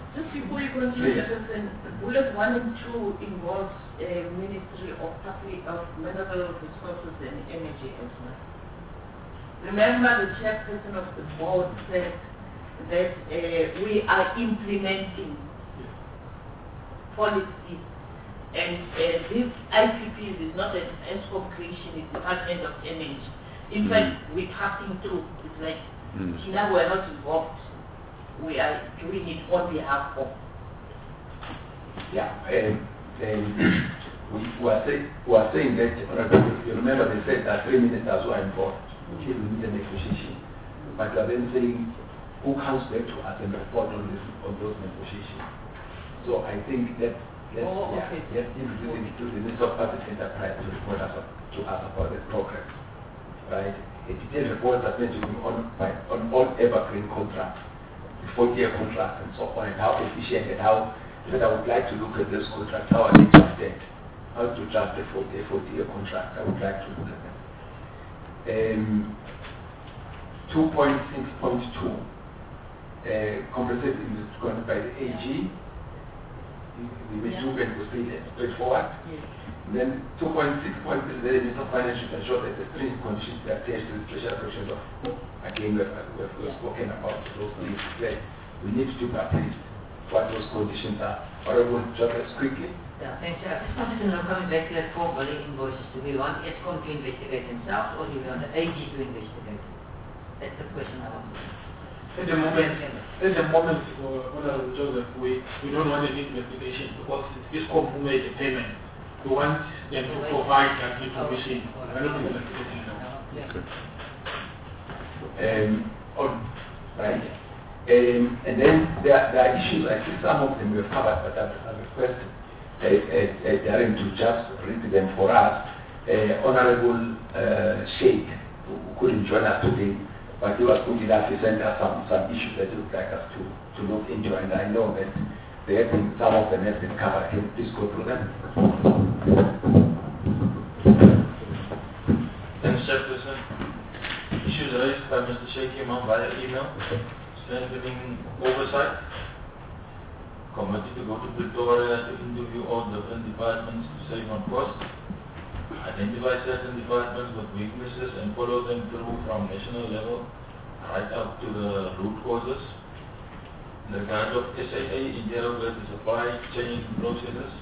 Just before you continue, Jefferson, bullet one and two involves a Ministry of Public of Mineral Resources and Energy as well. Remember, the chairperson of the board said that uh, we are implementing policies, and uh, this I P P is not an ESCOM creation, it's Department of Energy. In mm. fact, we're passing through. It's like, mm. Tina, we're not involved. We are doing it on behalf of. Yeah, um, um, we, were say, we were saying that, you remember they said that three ministers were involved in the negotiation. But we are then saying, who comes back to us and report on, this, on those negotiations? So I think that let's, oh, yeah, okay. let's introduce it to the Minister of Public Enterprise to report us, to us about the progress. Right? A detailed report that meant to be on, by, on all evergreen contracts, the forty-year contracts and so on, and how efficient and how, but I would like to look at this contract, how are they drafted, how to draft a forty-year contract. I would like to look at them. Um, two point six point two, uh, compensated in by the A G, the Mizu and Australia, straightforward. Yes. And then two point six point three, the Minister of Finance should ensure that the stringent conditions are attached to the special operations of, again, we have, we have yeah. spoken about those things. We need to at least what those conditions are. Or I will jump as quickly. Yeah, thanks. I just wanted to know, coming back to that four billion invoices, do we want ESCOM to investigate themselves, or do we want the A G to investigate? That's the question I want to know. At the moment, at the moment, uh, Honorable Joseph, we, we don't want any investigation because it's ESCOM who made the payment. We want them to provide that information. We're not investigating now. Um, on, right. Um, and then there, there are issues, I think some of them we have covered, but I, I request uh, uh, uh, Darren to just read them for us. Uh, Honorable uh, Sheikh, who couldn't join us today, but he was good enough to send us some, some issues that he would like us to, to look into, and I know that there have been, some of them have been covered. Can you please go through them? Thanks, Chairperson. Issues raised by Mister Sheikh Imam via email, strengthening oversight, committee to go to Pretoria to interview all different departments to save on costs, identify certain departments with weaknesses and follow them through from national level right up to the root causes. In regard of S A A, interrogate the supply chain processes,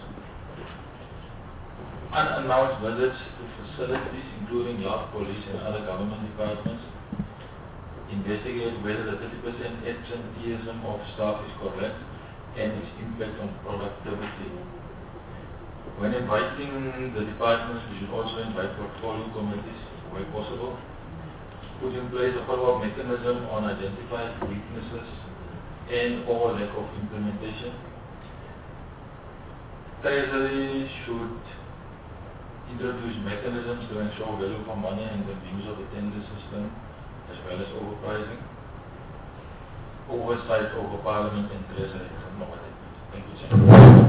unannounced visits to facilities including health, police and other government departments, investigate whether the thirty percent absenteeism of staff is correct and its impact on productivity. When inviting the departments, we should also invite portfolio committees where possible. Put in place a follow-up mechanism on identified weaknesses and or lack of implementation. Treasury should introduce mechanisms to ensure value for money and the use of the tender system, as well as overpricing. Oversight over Parliament and Treasury. Thank you, Chairman.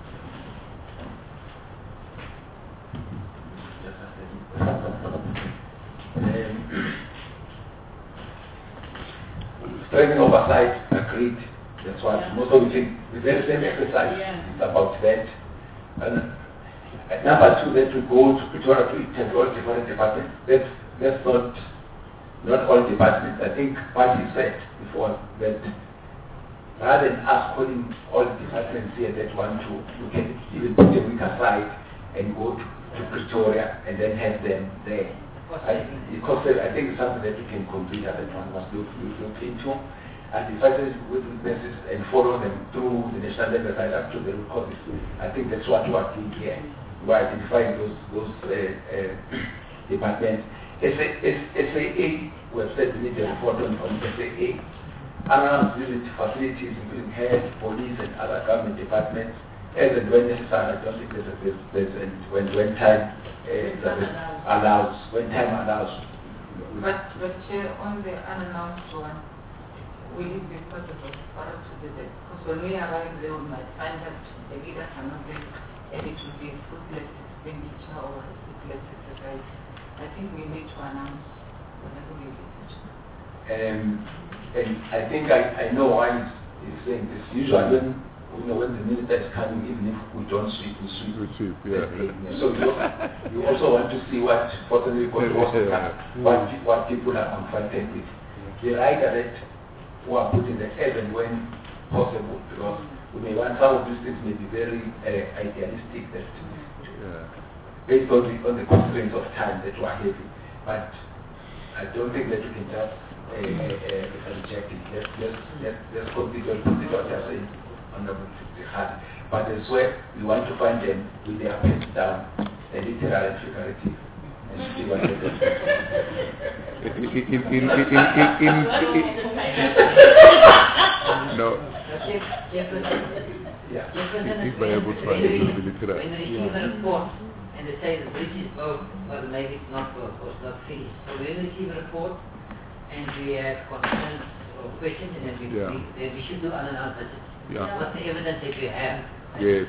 Strengthening oversight, agreed. That's what yeah. most of the things, the very same exercise yeah. is about that. And uh, number two, that we go to Pretoria to attend all different departments. That's, that's not, not all departments. I think what he said before, that rather than us calling all the departments here that want to, we can even put a week aside and go to, to Pretoria and then have them there. I, because I think it's something that we can complete and that one must look, look into. And if I say with witnesses and follow them through the national level right up to the root causes, I think that's what we are doing here. We are identifying those those uh, uh, departments. S A A, we have said we need a report on, on S A A. Announced visit facilities including health, police and other government departments as and when necessary. I don't think there's, a, there's, there's when, when time uh, allows, when time allows. But, but Chair, on the unannounced one, will it be possible for us to do that? Because when we arrive there, we might find that the leaders are not there, and it will be a fruitless expenditure or a fruitless exercise. I think we need to announce whenever we visit. Um, and I think I, I know why is saying this. Usually when, you know, when the minister is coming, even if we don't sweep, we sweep. We sweep, yeah. So you also, you also want to see what, possibly what, what, what people are confronted with. The right direct who are put in the as and when possible, because we may want some of these things may be very uh, idealistic, that yeah. based on the, on the constraints of time that we are having. But I don't think that you can just uh, uh, reject it. Let's, let's, let's, let's consider, consider what you're saying, Honorable Jihad. But as well, we want to find them with their pens down, the literal and figurative, and see what they do. In, in, in, in, in, in, in, no. Yeah. If I able to find it, it will be literal. When they receive a report and they say the bridge is built, well, maybe it's not built or it's not finished. So when we receive a report and we have concerns or questions, and then we, yeah. we, then we should do unannounced budget. Yeah. What's the evidence that we have? Yes.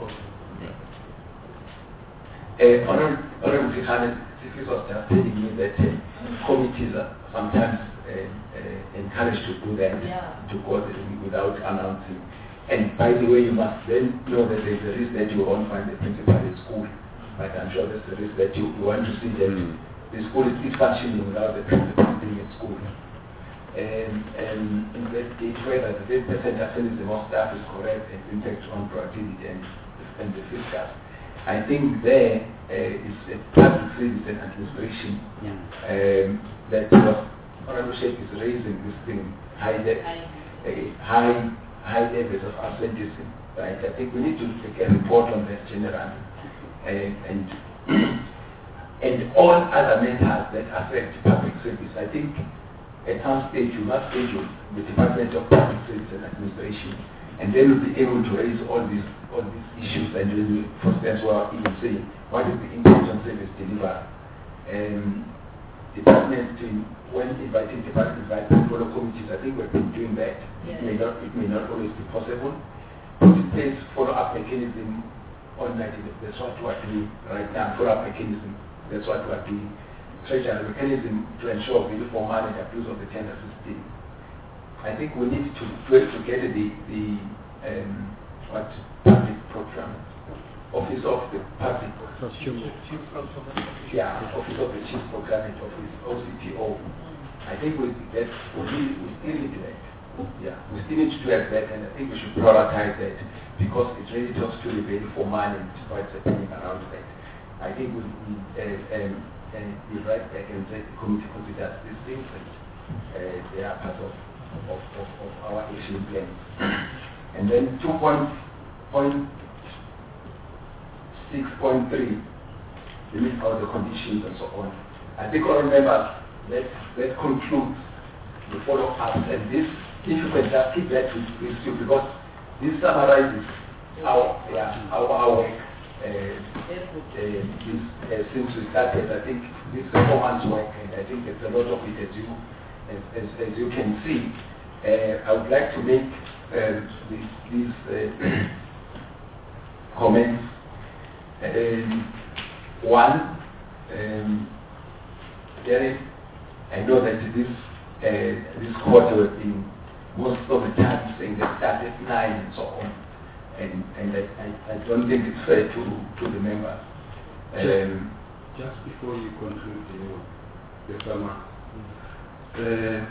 Uh, Honorable Tikhanen, this was just telling me that uh, committees are sometimes uh, uh, encouraged to do that, yeah. to go without announcing. And by the way, you must then know that there's a risk that you won't find the principal in school. But I'm sure there's a risk that you, you want to see that mm. the school is functioning without the principal being in school. And, and investigate whether the ten percent absenteeism of staff is correct and impact on productivity and, and the fiscal. I think there uh, is a public service and administration yeah. um, that was Honorable Sheikh is raising this thing, high, de- uh, high, high levels of absenteeism. Right? I think we need to take a report on that generally, uh, and and all other matters that affect public service. I think at some stage you must schedule the Department of Public Service and Administration, and then we'll be able to raise all these all these issues. And when we, for instance, we are even saying what is the impact on service delivery. Um, departments to, when inviting departments, invite portfolio committees, I think we've been doing that. Yes. It may not it may not always be possible. Put in place follow-up mechanism on that. That's what we are doing right now. Follow-up mechanism. That's what we are doing. Treasury mechanism to ensure the formal and abuse of the tender system. I think we need to to get the the um, what public procurement office of the public yeah office of the chief procurement office O C P O. I think we that we we still need that. Yeah, we still need to have that, and I think we should prioritize that because it really talks to the very formal and what's happening around that. I think we, we uh, um, and be right back and say the committee considers these things and uh, they are part of, of, of, of our action plan. And then two point six point three, the meet all the conditions and so on. I think all members, let's, let's conclude the follow-up, and this, if you can just keep that with, with you, because this summarizes our, yeah, our, our work. Uh, uh, this, uh, since we started, I think this is four months work, and I think there's a lot of it as you, as, as, as you can see. Uh, I would like to make uh, these, these uh, comments. Um, one, um, Derek, I know that this uh, this quarter has been most of the time saying that start at nine and so on. And, and I, I, I don't think it's fair to, to the members. Um, just, just before you conclude the, the summer, uh,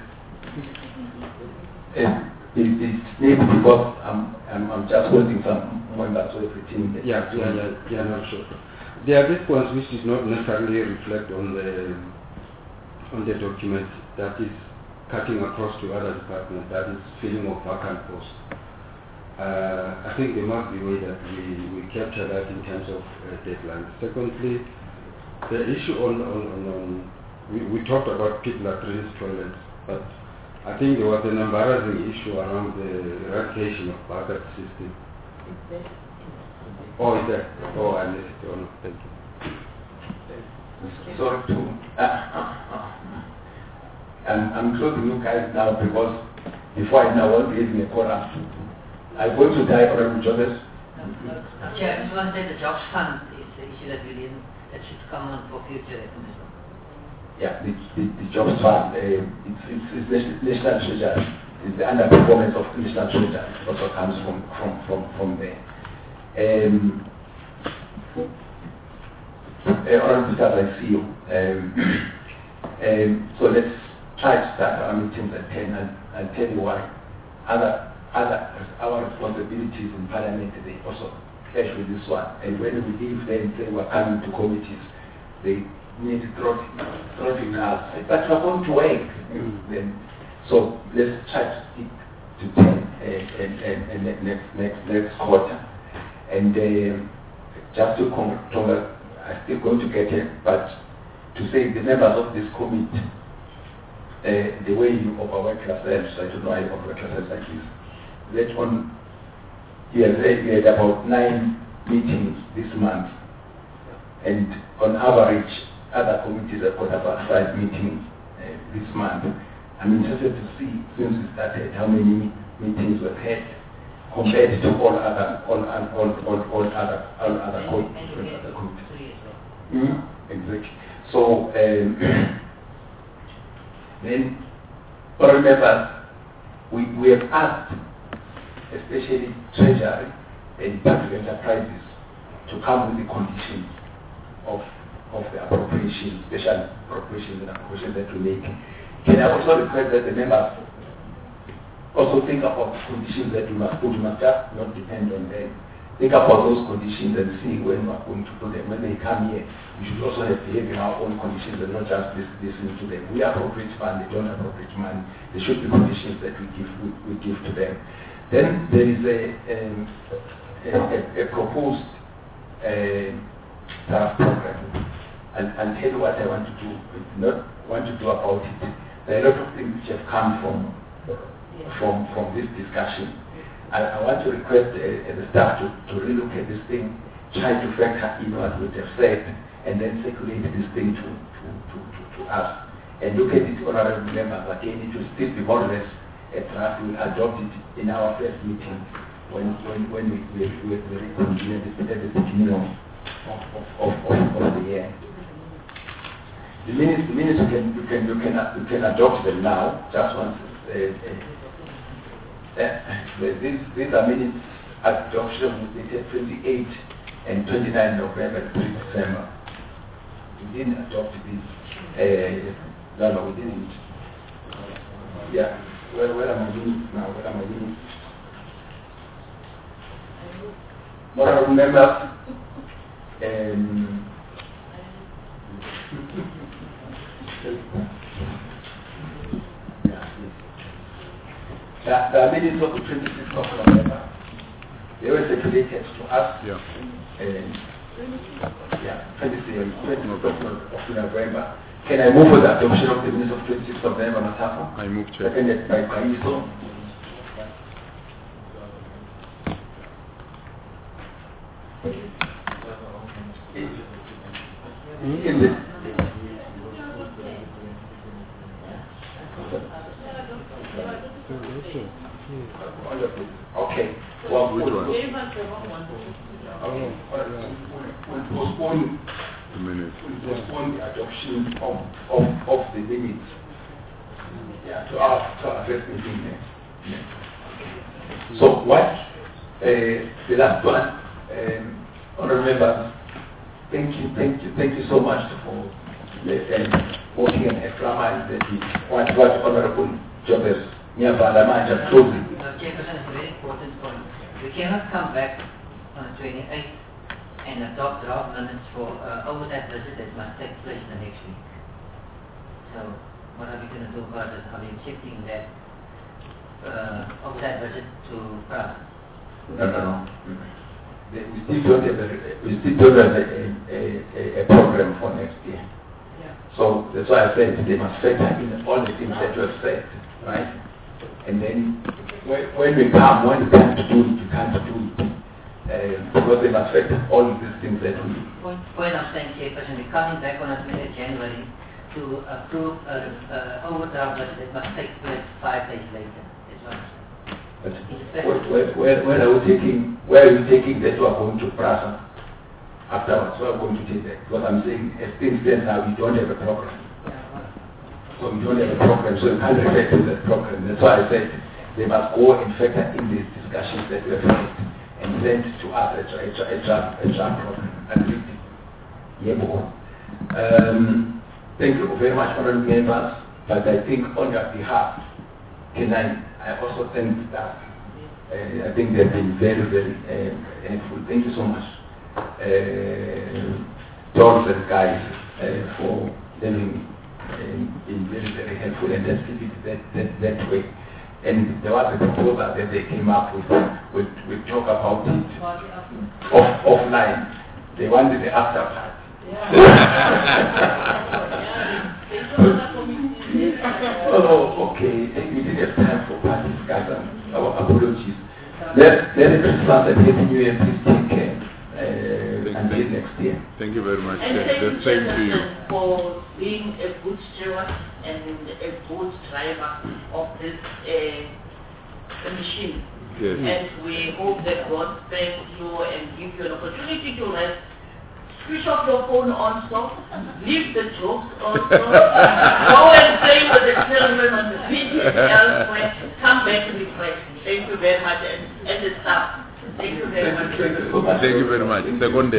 uh, it, it's maybe because I'm, I'm, I'm just holding some members of the team. Yeah, yeah, yeah, yeah, not sure. There are big points which did not necessarily reflect on the on the document, that is cutting across to other departments, that is filling of vacant posts. Uh, I think there must be a way that we, we capture that in terms of uh, deadlines. Secondly, the issue on, on, on, on we, we talked about people at risk toilets, but I think there was an embarrassing issue around the eradication of bucket system. Oh, is that? Oh, I missed it. Oh, no, thank you. Sorry to, uh, uh, uh, I'm, I'm closing you guys now because before I now won't be having a quorum. I'm going to die for Joseph. Chair, I just want to say the jobs fund is the issue that we didn't, that should come on for future referendum. Yeah, the, the, the jobs fund, uh, it's, it's, it's national treasury. the underperformance of National Treasury also comes from from from from there. Um, uh, Honorable Peter, I see you. Um, um, so let's try to start our meetings at ten, and I'll tell you why. Other other our responsibilities in Parliament, they also clash with this one. And when we give them, say we're coming to committees, they need to throw it us. But we're going to work. Mm. Then, so let's try to stick to ten uh, and, and, and next next next quarter. And uh, just to confirm, I'm still going to get here, but to say the members of this committee, uh, the way you overwork yourselves, I don't know how you overwork yourselves like this. That on, you had, you had about nine meetings this month, and on average, other committees have got about five meetings uh, this month. I'm interested to see, since we started, how many meetings we've had compared to all other, all, all, all, all other, all other committees. Mm, exactly. So um, then, but remember, we, we have asked, especially Treasury and public enterprises, to come with the conditions of of the appropriation, special appropriations and appropriations that we make. Can I also request that the members also think about the conditions that we must put? We must just not depend on them. Think about those conditions and see when we are going to put them. When they come here, we should also have behaved in our own conditions and not just listen to them. We appropriate money, they don't appropriate money. There should be conditions that we give we, we give to them. Then there is a um, a, a, a proposed uh, draft program. I'll, I'll tell you what I want to do, not want to do about it. There are a lot of things which have come from from from this discussion. I, I want to request uh, the staff to, to relook at this thing, try to factor in what we have said, and then circulate this thing to, to, to, to, to us. And look at it, honorable members, again, it will still be more or less a draft. We will adopt it in our first meeting when when, when we, we, we, we reconvene at the beginning of, of, of, of, of the year. The minutes, the minutes you can, you can, you can, you can adopt them now, just once. Uh, uh, uh, these, these are minutes adoption dated twenty-eight and twenty-nine November, three December. We didn't adopt these. Uh, no, no, we didn't. Yeah. Where, where are my minutes now? Where are my minutes? Honorable members, um, yeah, the minutes of the twenty-sixth of November, they were circulated to us. Yeah. Um, yeah, twenty-sixth of November. Can I move for the adoption of the minutes of twenty-sixth of November, Matafo? I move, Chair. Seconded by Kaiso. In the okay. Well, we'll, we'll, we'll postpone the minutes. We'll postpone the adoption of, of, of the minutes. Yeah, to our to our first meeting next. Yeah. So what uh, the last one, um, honorable members, thank you, thank you, thank you so much for um, working an extra mile that we want to watch honorable Joseph Nyabalamanja closing. Chairperson, it's a very important point. We cannot come back on the twenty-eighth and adopt draft minutes for uh, oversight visit that must take place the next week. So what are we going to do about it? Are we shifting that uh, oversight visit to Prague? No, no, no. We still don't have a, we still don't have a, a, a, a program for next year. Yeah. So that's why I said they must factor in all the things that you have said, right? And then when, when we come, when we come to do it, we can't do it. Uh, because they must factor all these things that we... Point, point I'm saying, Chairperson, we're coming back on the twentieth of January to approve an uh, uh, overdraft budget that must take place five days later. That's what I'm saying. But where, where, where, where are we taking, where are we taking that we are going to Prague afterwards? Where are we going to take that? Because I'm saying, as things stand now, we don't have a program. So we don't have a program, so you can't refer to that program. That's why I said, they must go and factor in these discussions that we have had and send to us a, tra- a, tra- a draft, a draft program. Agreed. Yeah, um, thank you very much, honorable members. But I think on your behalf, can I, I also thank the staff. Uh, I think they've been very, very uh, helpful. Thank you so much, uh, George and guys, uh, for having uh, been very, very helpful, and let's keep it that, that, that way. And there was a proposal that they came up with. We we talk about it off, offline. They wanted the after part. Oh, okay. We didn't have time for party discussion. Our apologies. Let let it start at Happy New Year. Please take care. Uh, until next year. Thank you very much. And The, thank the you, same to you. Chairperson, for being a good steward and a good driver of this uh, machine. Yes. And we hope that God spares you and give you an opportunity to rest. Switch off your phone also. Leave the jokes also. Go and play with the children on the beach elsewhere. Come back to refresh. Thank you very much. And, and the staff. Thank you very much. Thank you so much. Thank you very much. Second